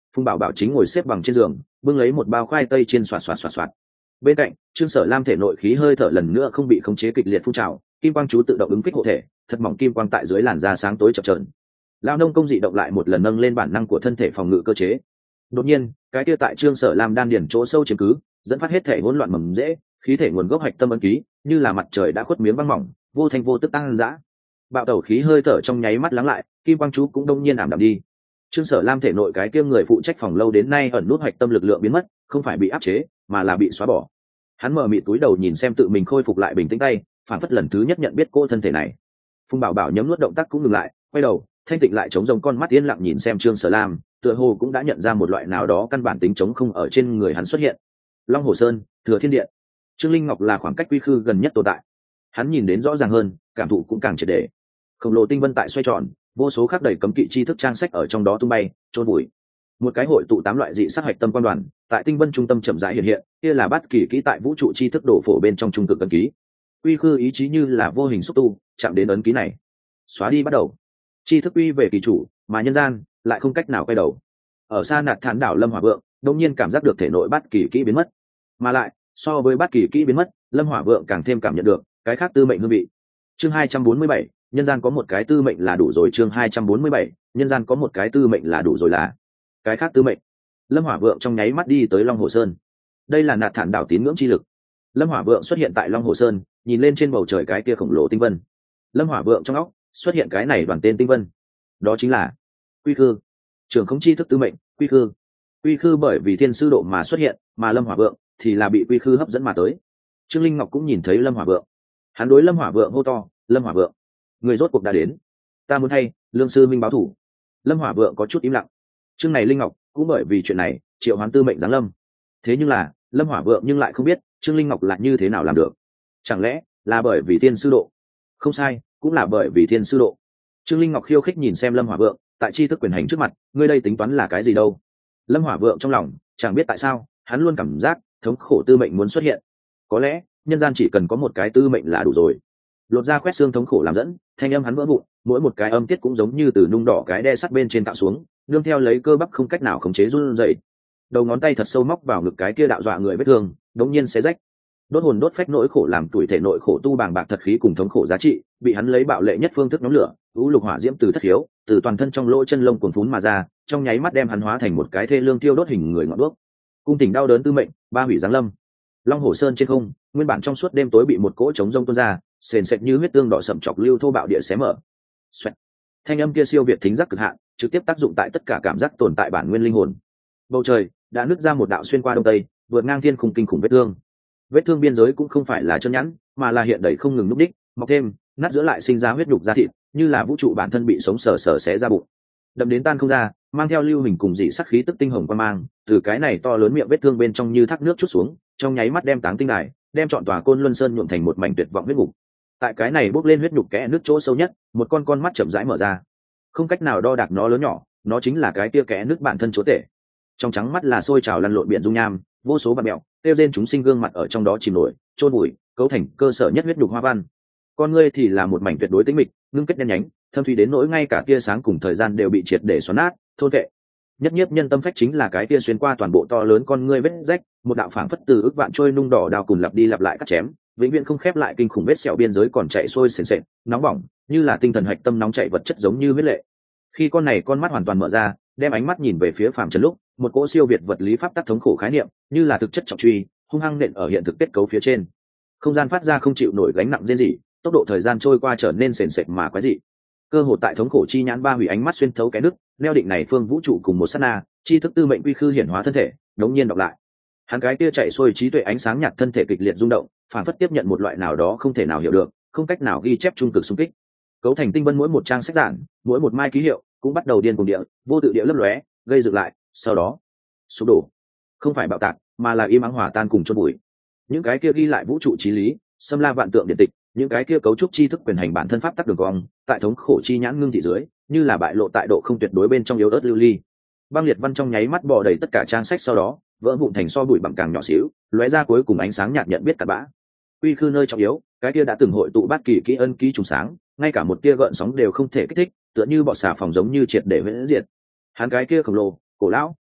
Phùng Bảo Bảo chính ngồi xếp bằng trên giường, bưng lấy một bao khoai tây chiên xoạt xoạt xoạt xoạt. Bên cạnh, Trương Sở Lam thể nội khí hơi thở lần nữa không bị khống chế kịch liệt phun trào, kim quang chú tự động ứng kích hộ thể, thật mỏng kim quang tại dưới làn da sáng tối chập chờn. Lão nông công dị động lại một lần nâng lên bản năng của thân thể phòng ngự cơ chế. Đột nhiên, cái kia tại Trương Sở Lam đan điền chỗ sâu chiếm cứ, dẫn phát hết thể hỗn loạn mầm rễ, khí thể nguồn gốc hạch tâm ấn ký, như là mặt trời đã khuất miếng băng mỏng, vô thanh vô tức tăng dã. Bạo tẩu khí hơi thở trong nháy mắt lắng lại, kim quang chú cũng đông nhiên ảm đạm đi. Trương Sở Lam thể nội cái kia người phụ trách phòng lâu đến nay ẩn nút hạch tâm lực lượng biến mất, không phải bị áp chế, mà là bị xóa bỏ. Hắn mở mịt túi đầu nhìn xem tự mình khôi phục lại bình tĩnh tay, phản phất lần thứ nhất nhận biết cô thân thể này. Phùng Bảo Bảo nhấm nuốt động tác cũng ngừng lại, quay đầu, thanh tịnh lại chống rồng con mắt yên lặng nhìn xem Trương Sở Lam, tựa hồ cũng đã nhận ra một loại nào đó căn bản tính chống không ở trên người hắn xuất hiện. Long Hồ Sơn, Thừa Thiên Điện. Trương Linh Ngọc là khoảng cách quy khư gần nhất tồn tại. Hắn nhìn đến rõ ràng hơn, cảm thụ cũng càng triệt để. Khổng lồ tinh vân tại xoay tròn, vô số khắc đầy cấm kỵ chi thức trang sách ở trong đó tung bay, trôn bụi. Một cái hội tụ 8 loại dị sắc hạch tâm quan đoàn, tại tinh vân trung tâm chậm rãi hiện hiện, kia là bát kỳ kỹ tại vũ trụ chi thức đổ phổ bên trong trung cực ấn ký. Quy khư ý chí như là vô hình xúc tu, chạm đến ấn ký này. Xóa đi bắt đầu. Chi thức quy về kỳ chủ, mà nhân gian lại không cách nào quay đầu. Ở xa Nạt Thản đảo Lâm Hỏa Vượng, đột nhiên cảm giác được thể nội bát kỳ kỹ biến mất. Mà lại, so với bát kỳ kỹ biến mất, Lâm Hỏa Vượng càng thêm cảm nhận được cái khác tư mệnh hương vị. Chương 247, nhân gian có một cái tư mệnh là đủ rồi. Chương 247, nhân gian có một cái tư mệnh là đủ rồi là cái khác tư mệnh. Lâm Hỏa Vượng trong nháy mắt đi tới Long Hồ Sơn. Đây là Nạt Thản đảo tín ngưỡng chi lực. Lâm Hỏa Vượng xuất hiện tại Long Hồ Sơn, nhìn lên trên bầu trời cái kia khổng lồ tinh vân. Lâm Hỏa Vượng trong óc xuất hiện cái này đoàn tên tinh vân, đó chính là Quy Khư, trưởng không chi thức tư mệnh. Quy Khư, Quy Khư bởi vì thiên sư độ mà xuất hiện, mà Lâm Hỏa Vượng thì là bị Quy Khư hấp dẫn mà tới. Trương Linh Ngọc cũng nhìn thấy Lâm Hỏa Vượng, hắn đối Lâm Hỏa Vượng hô to: Lâm Hỏa Vượng, người rốt cuộc đã đến, ta muốn thay Lương sư minh báo thủ. Lâm Hỏa Vượng có chút im lặng. Chương này Linh Ngọc cũng bởi vì chuyện này triệu hoán tư mệnh giáng lâm. Thế nhưng là Lâm Hỏa Vượng nhưng lại không biết Trương Linh Ngọc là như thế nào làm được. Chẳng lẽ là bởi vì thiên sư độ? Không sai, cũng là bởi vì thiên sư độ. Trương Linh Ngọc khiêu khích nhìn xem Lâm Hỏa Vượng, tại chi thức quyền hành trước mặt, ngươi đây tính toán là cái gì đâu? Lâm Hỏa Vượng trong lòng chẳng biết tại sao, hắn luôn cảm giác thống khổ tư mệnh muốn xuất hiện. Có lẽ nhân gian chỉ cần có một cái tư mệnh là đủ rồi. Lột ra quét xương thống khổ làm dẫn, thanh âm hắn vỡ vụn, mỗi một cái âm tiết cũng giống như từ nung đỏ cái đe sắt bên trên tạo xuống, nương theo lấy cơ bắp không cách nào khống chế run rẩy. Đầu ngón tay thật sâu móc vào ngực cái kia đạo dọa người vết thương, đống nhiên xé rách. Đốt hồn đốt phách nỗi khổ làm tuổi thể nội khổ tu bàng bạc thật khí cùng thống khổ giá trị, bị hắn lấy bạo lệ nhất phương thức nhóm lửa, u lục hỏa diễm từ thất hiếu, từ toàn thân trong lỗ chân lông cuồn phún mà ra, trong nháy mắt đem hắn hóa thành một cái thê lương tiêu đốt hình người ngọn đuốc. Cung tình đau đớn tư mệnh, ba hủy giáng lâm. Long Hồ Sơn trên không, nguyên bản trong suốt đêm tối bị một cỗ trống rông tuôn ra, sền sệt như huyết tương đỏ sậm chọc lưu thô bạo địa xé mở. Xoẹt. Thanh âm kia siêu việt thính giác cực hạn, trực tiếp tác dụng tại tất cả cảm giác tồn tại bản nguyên linh hồn. Bầu trời đã nứt ra một đạo xuyên qua đông tây, vượt ngang thiên khung kinh khủng vết thương. Vết thương biên giới cũng không phải là chân nhẵn, mà là hiện đầy không ngừng núp đích, mọc thêm, nát giữa lại sinh ra huyết nhục da thịt, như là vũ trụ bản thân bị sống sờ sờ xé ra bụng. Đậm đến tan không ra, mang theo lưu hình cùng dị sắc khí tức tinh hồng quang mang, từ cái này to lớn miệng vết thương bên trong như thác nước chút xuống, trong nháy mắt đem táng tinh đài, đem trọn tòa Côn Luân Sơn nhuộm thành một mảnh tuyệt vọng huyết ngục. Tại cái này bốc lên huyết nhục kẽ nước chỗ sâu nhất, một con mắt chậm rãi mở ra. Không cách nào đo đạc nó lớn nhỏ, nó chính là cái kia kẽ nước bản thân chúa tể. Trong trắng mắt là sôi trào lăn lộn biển dung nham, vô số bạt mèo, tiêu diên chúng sinh gương mặt ở trong đó chìm nổi, trôn bụi, cấu thành cơ sở nhất huyết nhục hoa văn. Con ngươi thì là một mảnh tuyệt đối tĩnh mịch, ngưng kết đen nhánh, thâm thúy đến nỗi ngay cả tia sáng cùng thời gian đều bị triệt để xoắn nát, thôn vệ. Nhất nhiếp nhân tâm phách chính là cái tia xuyên qua toàn bộ to lớn con ngươi vết rách, một đạo phảng phất từ ức vạn trôi nung đỏ đào cùng lặp đi lặp lại cắt chém, vĩnh viễn không khép lại kinh khủng vết sẹo biên giới còn chạy sôi sền sệt, nóng bỏng, như là tinh thần hạch tâm nóng chảy vật chất giống như huyết lệ. Khi con này con mắt hoàn toàn mở ra, đem ánh mắt nhìn về phía phàm trần lúc, một cỗ siêu việt vật lý pháp tắc thống khổ khái niệm, như là thực chất trọng truy, hung hăng nện ở hiện thực kết cấu phía trên. Không gian phát ra không chịu nổi gánh nặng riêng gì, tốc độ thời gian trôi qua trở nên sền sệt mà quái dị. Cơ hội tại thống khổ chi nhãn ba hủy ánh mắt xuyên thấu cái nước, neo định này phương vũ trụ cùng một sát na, chi thức tư mệnh quy khư hiển hóa thân thể, đống nhiên đọc lại. Hắn cái kia chạy xuôi trí tuệ ánh sáng nhạt thân thể kịch liệt rung động, phản phất tiếp nhận một loại nào đó không thể nào hiểu được, không cách nào ghi chép trung cực xung kích. Cấu thành tinh vân mỗi một trang sách giản, mỗi một mai ký hiệu cũng bắt đầu điên cuồng địa, vô tự địa lấp lóe, gây dựng lại, sau đó sụp đổ. Không phải bạo tạc, mà là im ắng hòa tan cùng chôn bụi. Những cái kia ghi lại vũ trụ chí lý, xâm la vạn tượng điện tịch, những cái kia cấu trúc tri thức quyền hành bản thân pháp tắc đường cong, tại thống khổ chi nhãn ngưng thị dưới, như là bại lộ tại độ không tuyệt đối bên trong yếu ớt lưu ly. Băng liệt văn trong nháy mắt bò đầy tất cả trang sách, sau đó vỡ vụn thành so bụi bặm càng nhỏ xíu, lóe ra cuối cùng ánh sáng nhạt nhận biết cặn bã. Quy khư nơi trọng yếu, cái kia đã từng hội tụ bát kỳ kỹ ân ký trùng sáng, ngay cả một tia gợn sóng đều không thể kích thích, tựa như bọt xà phòng giống như triệt để vỡ diệt. Hắn cái kia khổng lồ, cổ lão,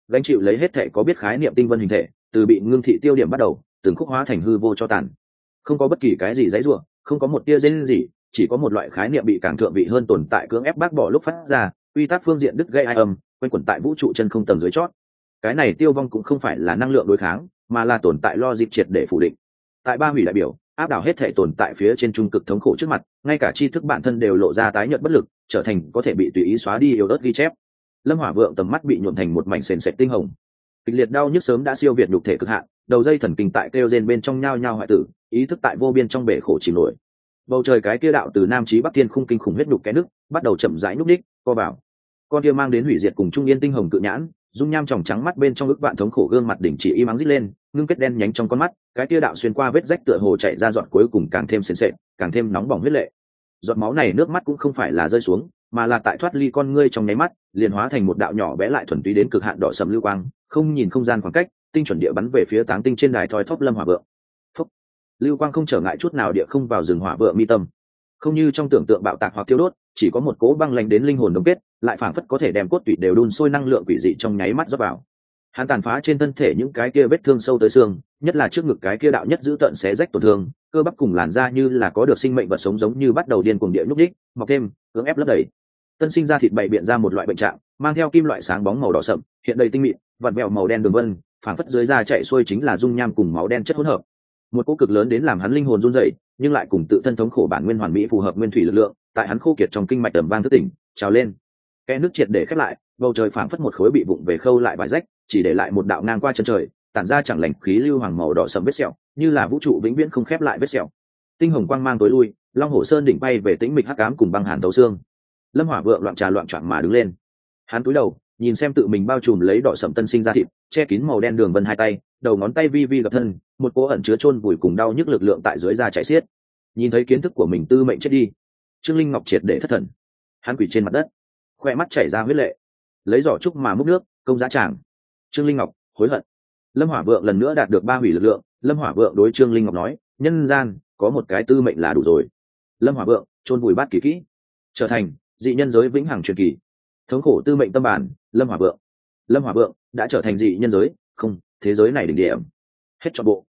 gánh chịu lấy hết thể có biết khái niệm tinh vân hình thể, từ bị ngưng thị tiêu điểm bắt đầu, từng khúc hóa thành hư vô cho tàn. Không có bất kỳ cái gì dãy rủa, không có một tia dên gì, chỉ có một loại khái niệm bị càng thượng vị hơn tồn tại cưỡng ép bác bỏ lúc phát ra, quy tắc phương diện đứt gây ai âm, quanh quẩn tại vũ trụ chân không tầng dưới chót. Cái này tiêu vong cũng không phải là năng lượng đối kháng, mà là tồn tại logic triệt để phủ định. Tại ba hủy đại biểu, áp đảo hết thể tồn tại phía trên trung cực thống khổ trước mặt, ngay cả tri thức bản thân đều lộ ra tái nhợt bất lực, trở thành có thể bị tùy ý xóa đi yếu ớt ghi chép. Lâm Hỏa Vượng tầm mắt bị nhuộm thành một mảnh sền sệt tinh hồng, kịch liệt đau nhức sớm đã siêu việt nhục thể cực hạn, đầu dây thần kinh tại kêu rên bên trong nhao nhao hoại tử, ý thức tại vô biên trong bể khổ chìm nổi. Bầu trời cái kia đạo từ nam chí bắc thiên khung kinh khủng huyết đục cái nước bắt đầu chậm rãi nhúc đích co vào. Con kia mang đến hủy diệt cùng trung yên tinh hồng cự nhãn, dung nham tròng trắng mắt bên trong ức vạn thống khổ gương mặt đỉnh chỉ im ắng rít lên, ngưng kết đen nhánh trong con mắt, cái kia đạo xuyên qua vết rách tựa hồ chảy ra giọt cuối cùng càng thêm sền sệt, càng thêm nóng bỏng huyết lệ. Giọt máu này nước mắt cũng không phải là rơi xuống, mà là tại thoát ly con ngươi trong nháy mắt, liền hóa thành một đạo nhỏ bé lại thuần túy đến cực hạn đỏ sẫm lưu quang, không nhìn không gian khoảng cách, tinh chuẩn địa bắn về phía táng tinh trên đài thoi thóp Lâm Hỏa Vượng. Phúc. Lưu quang không trở ngại chút nào địa không vào rừng Hỏa Vượng mi tâm, không như trong tưởng tượng bạo tạc hoặc thiêu đốt, chỉ có một cỗ băng lạnh đến linh hồn đông kết, lại phảng phất có thể đem cốt tủy đều đun sôi năng lượng quỷ dị trong nháy mắt rót vào. Hắn tàn phá trên thân thể những cái kia vết thương sâu tới xương, nhất là trước ngực cái kia đạo nhất giữ tận xé rách tổn thương, cơ bắp cùng làn da như là có được sinh mệnh vật sống giống như bắt đầu điên cuồng địa nhúc nhích, mọc thêm, cưỡng ép lấp đầy. Tân sinh ra thịt bày biện ra một loại bệnh trạng, mang theo kim loại sáng bóng màu đỏ sậm, hiện đầy tinh mịn, vặn vẹo màu đen đường vân, phảng phất dưới da chạy xuôi chính là dung nham cùng máu đen chất hỗn hợp. Một cỗ cực lớn đến làm hắn linh hồn run rẩy, nhưng lại cùng tự thân thống khổ bản nguyên hoàn mỹ phù hợp nguyên thủy lực lượng, tại hắn khô kiệt trong kinh mạch tầm vang thức tỉnh, trào lên. Kẽ nước triệt để khép lại, bầu trời phảng phất một khối bị vụng về khâu lại vài rách, chỉ để lại một đạo ngang qua chân trời, tản ra chẳng lành khí lưu hoàng màu đỏ sẫm vết sẹo, như là vũ trụ vĩnh viễn không khép lại vết sẹo. Tinh hồng quang mang tối lui, Long Hổ Sơn đỉnh bay về tĩnh mịch hắc ám cùng băng hàn thấu xương. Lâm Hỏa Vượng loạn trà loạn choạng mà đứng lên. Hắn cúi đầu, nhìn xem tự mình bao trùm lấy đỏ sẫm tân sinh ra thịt, che kín màu đen đường vân hai tay, đầu ngón tay vi vi gập thân, một cỗ ẩn chứa chôn vùi cùng đau nhức lực lượng tại dưới da chảy xiết. Nhìn thấy kiến thức của mình tư mệnh chết đi, Trương Linh Ngọc triệt để thất thần. Hắn quỳ trên mặt đất, khoe mắt chảy ra huyết lệ, lấy giỏ trúc mà múc nước, công giá tràng. Trương Linh Ngọc hối hận. Lâm Hỏa Vượng lần nữa đạt được ba hủy lực lượng. Lâm Hỏa Vượng đối Trương Linh Ngọc nói, nhân gian có một cái tư mệnh là đủ rồi. Lâm Hỏa Vượng chôn vùi bát kỳ kỹ, trở thành dị nhân giới vĩnh hằng truyền kỳ. Thống khổ tư mệnh tâm bản, Lâm Hỏa Vượng đã trở thành dị nhân giới, không, thế giới này đỉnh điểm. Hết trọn bộ.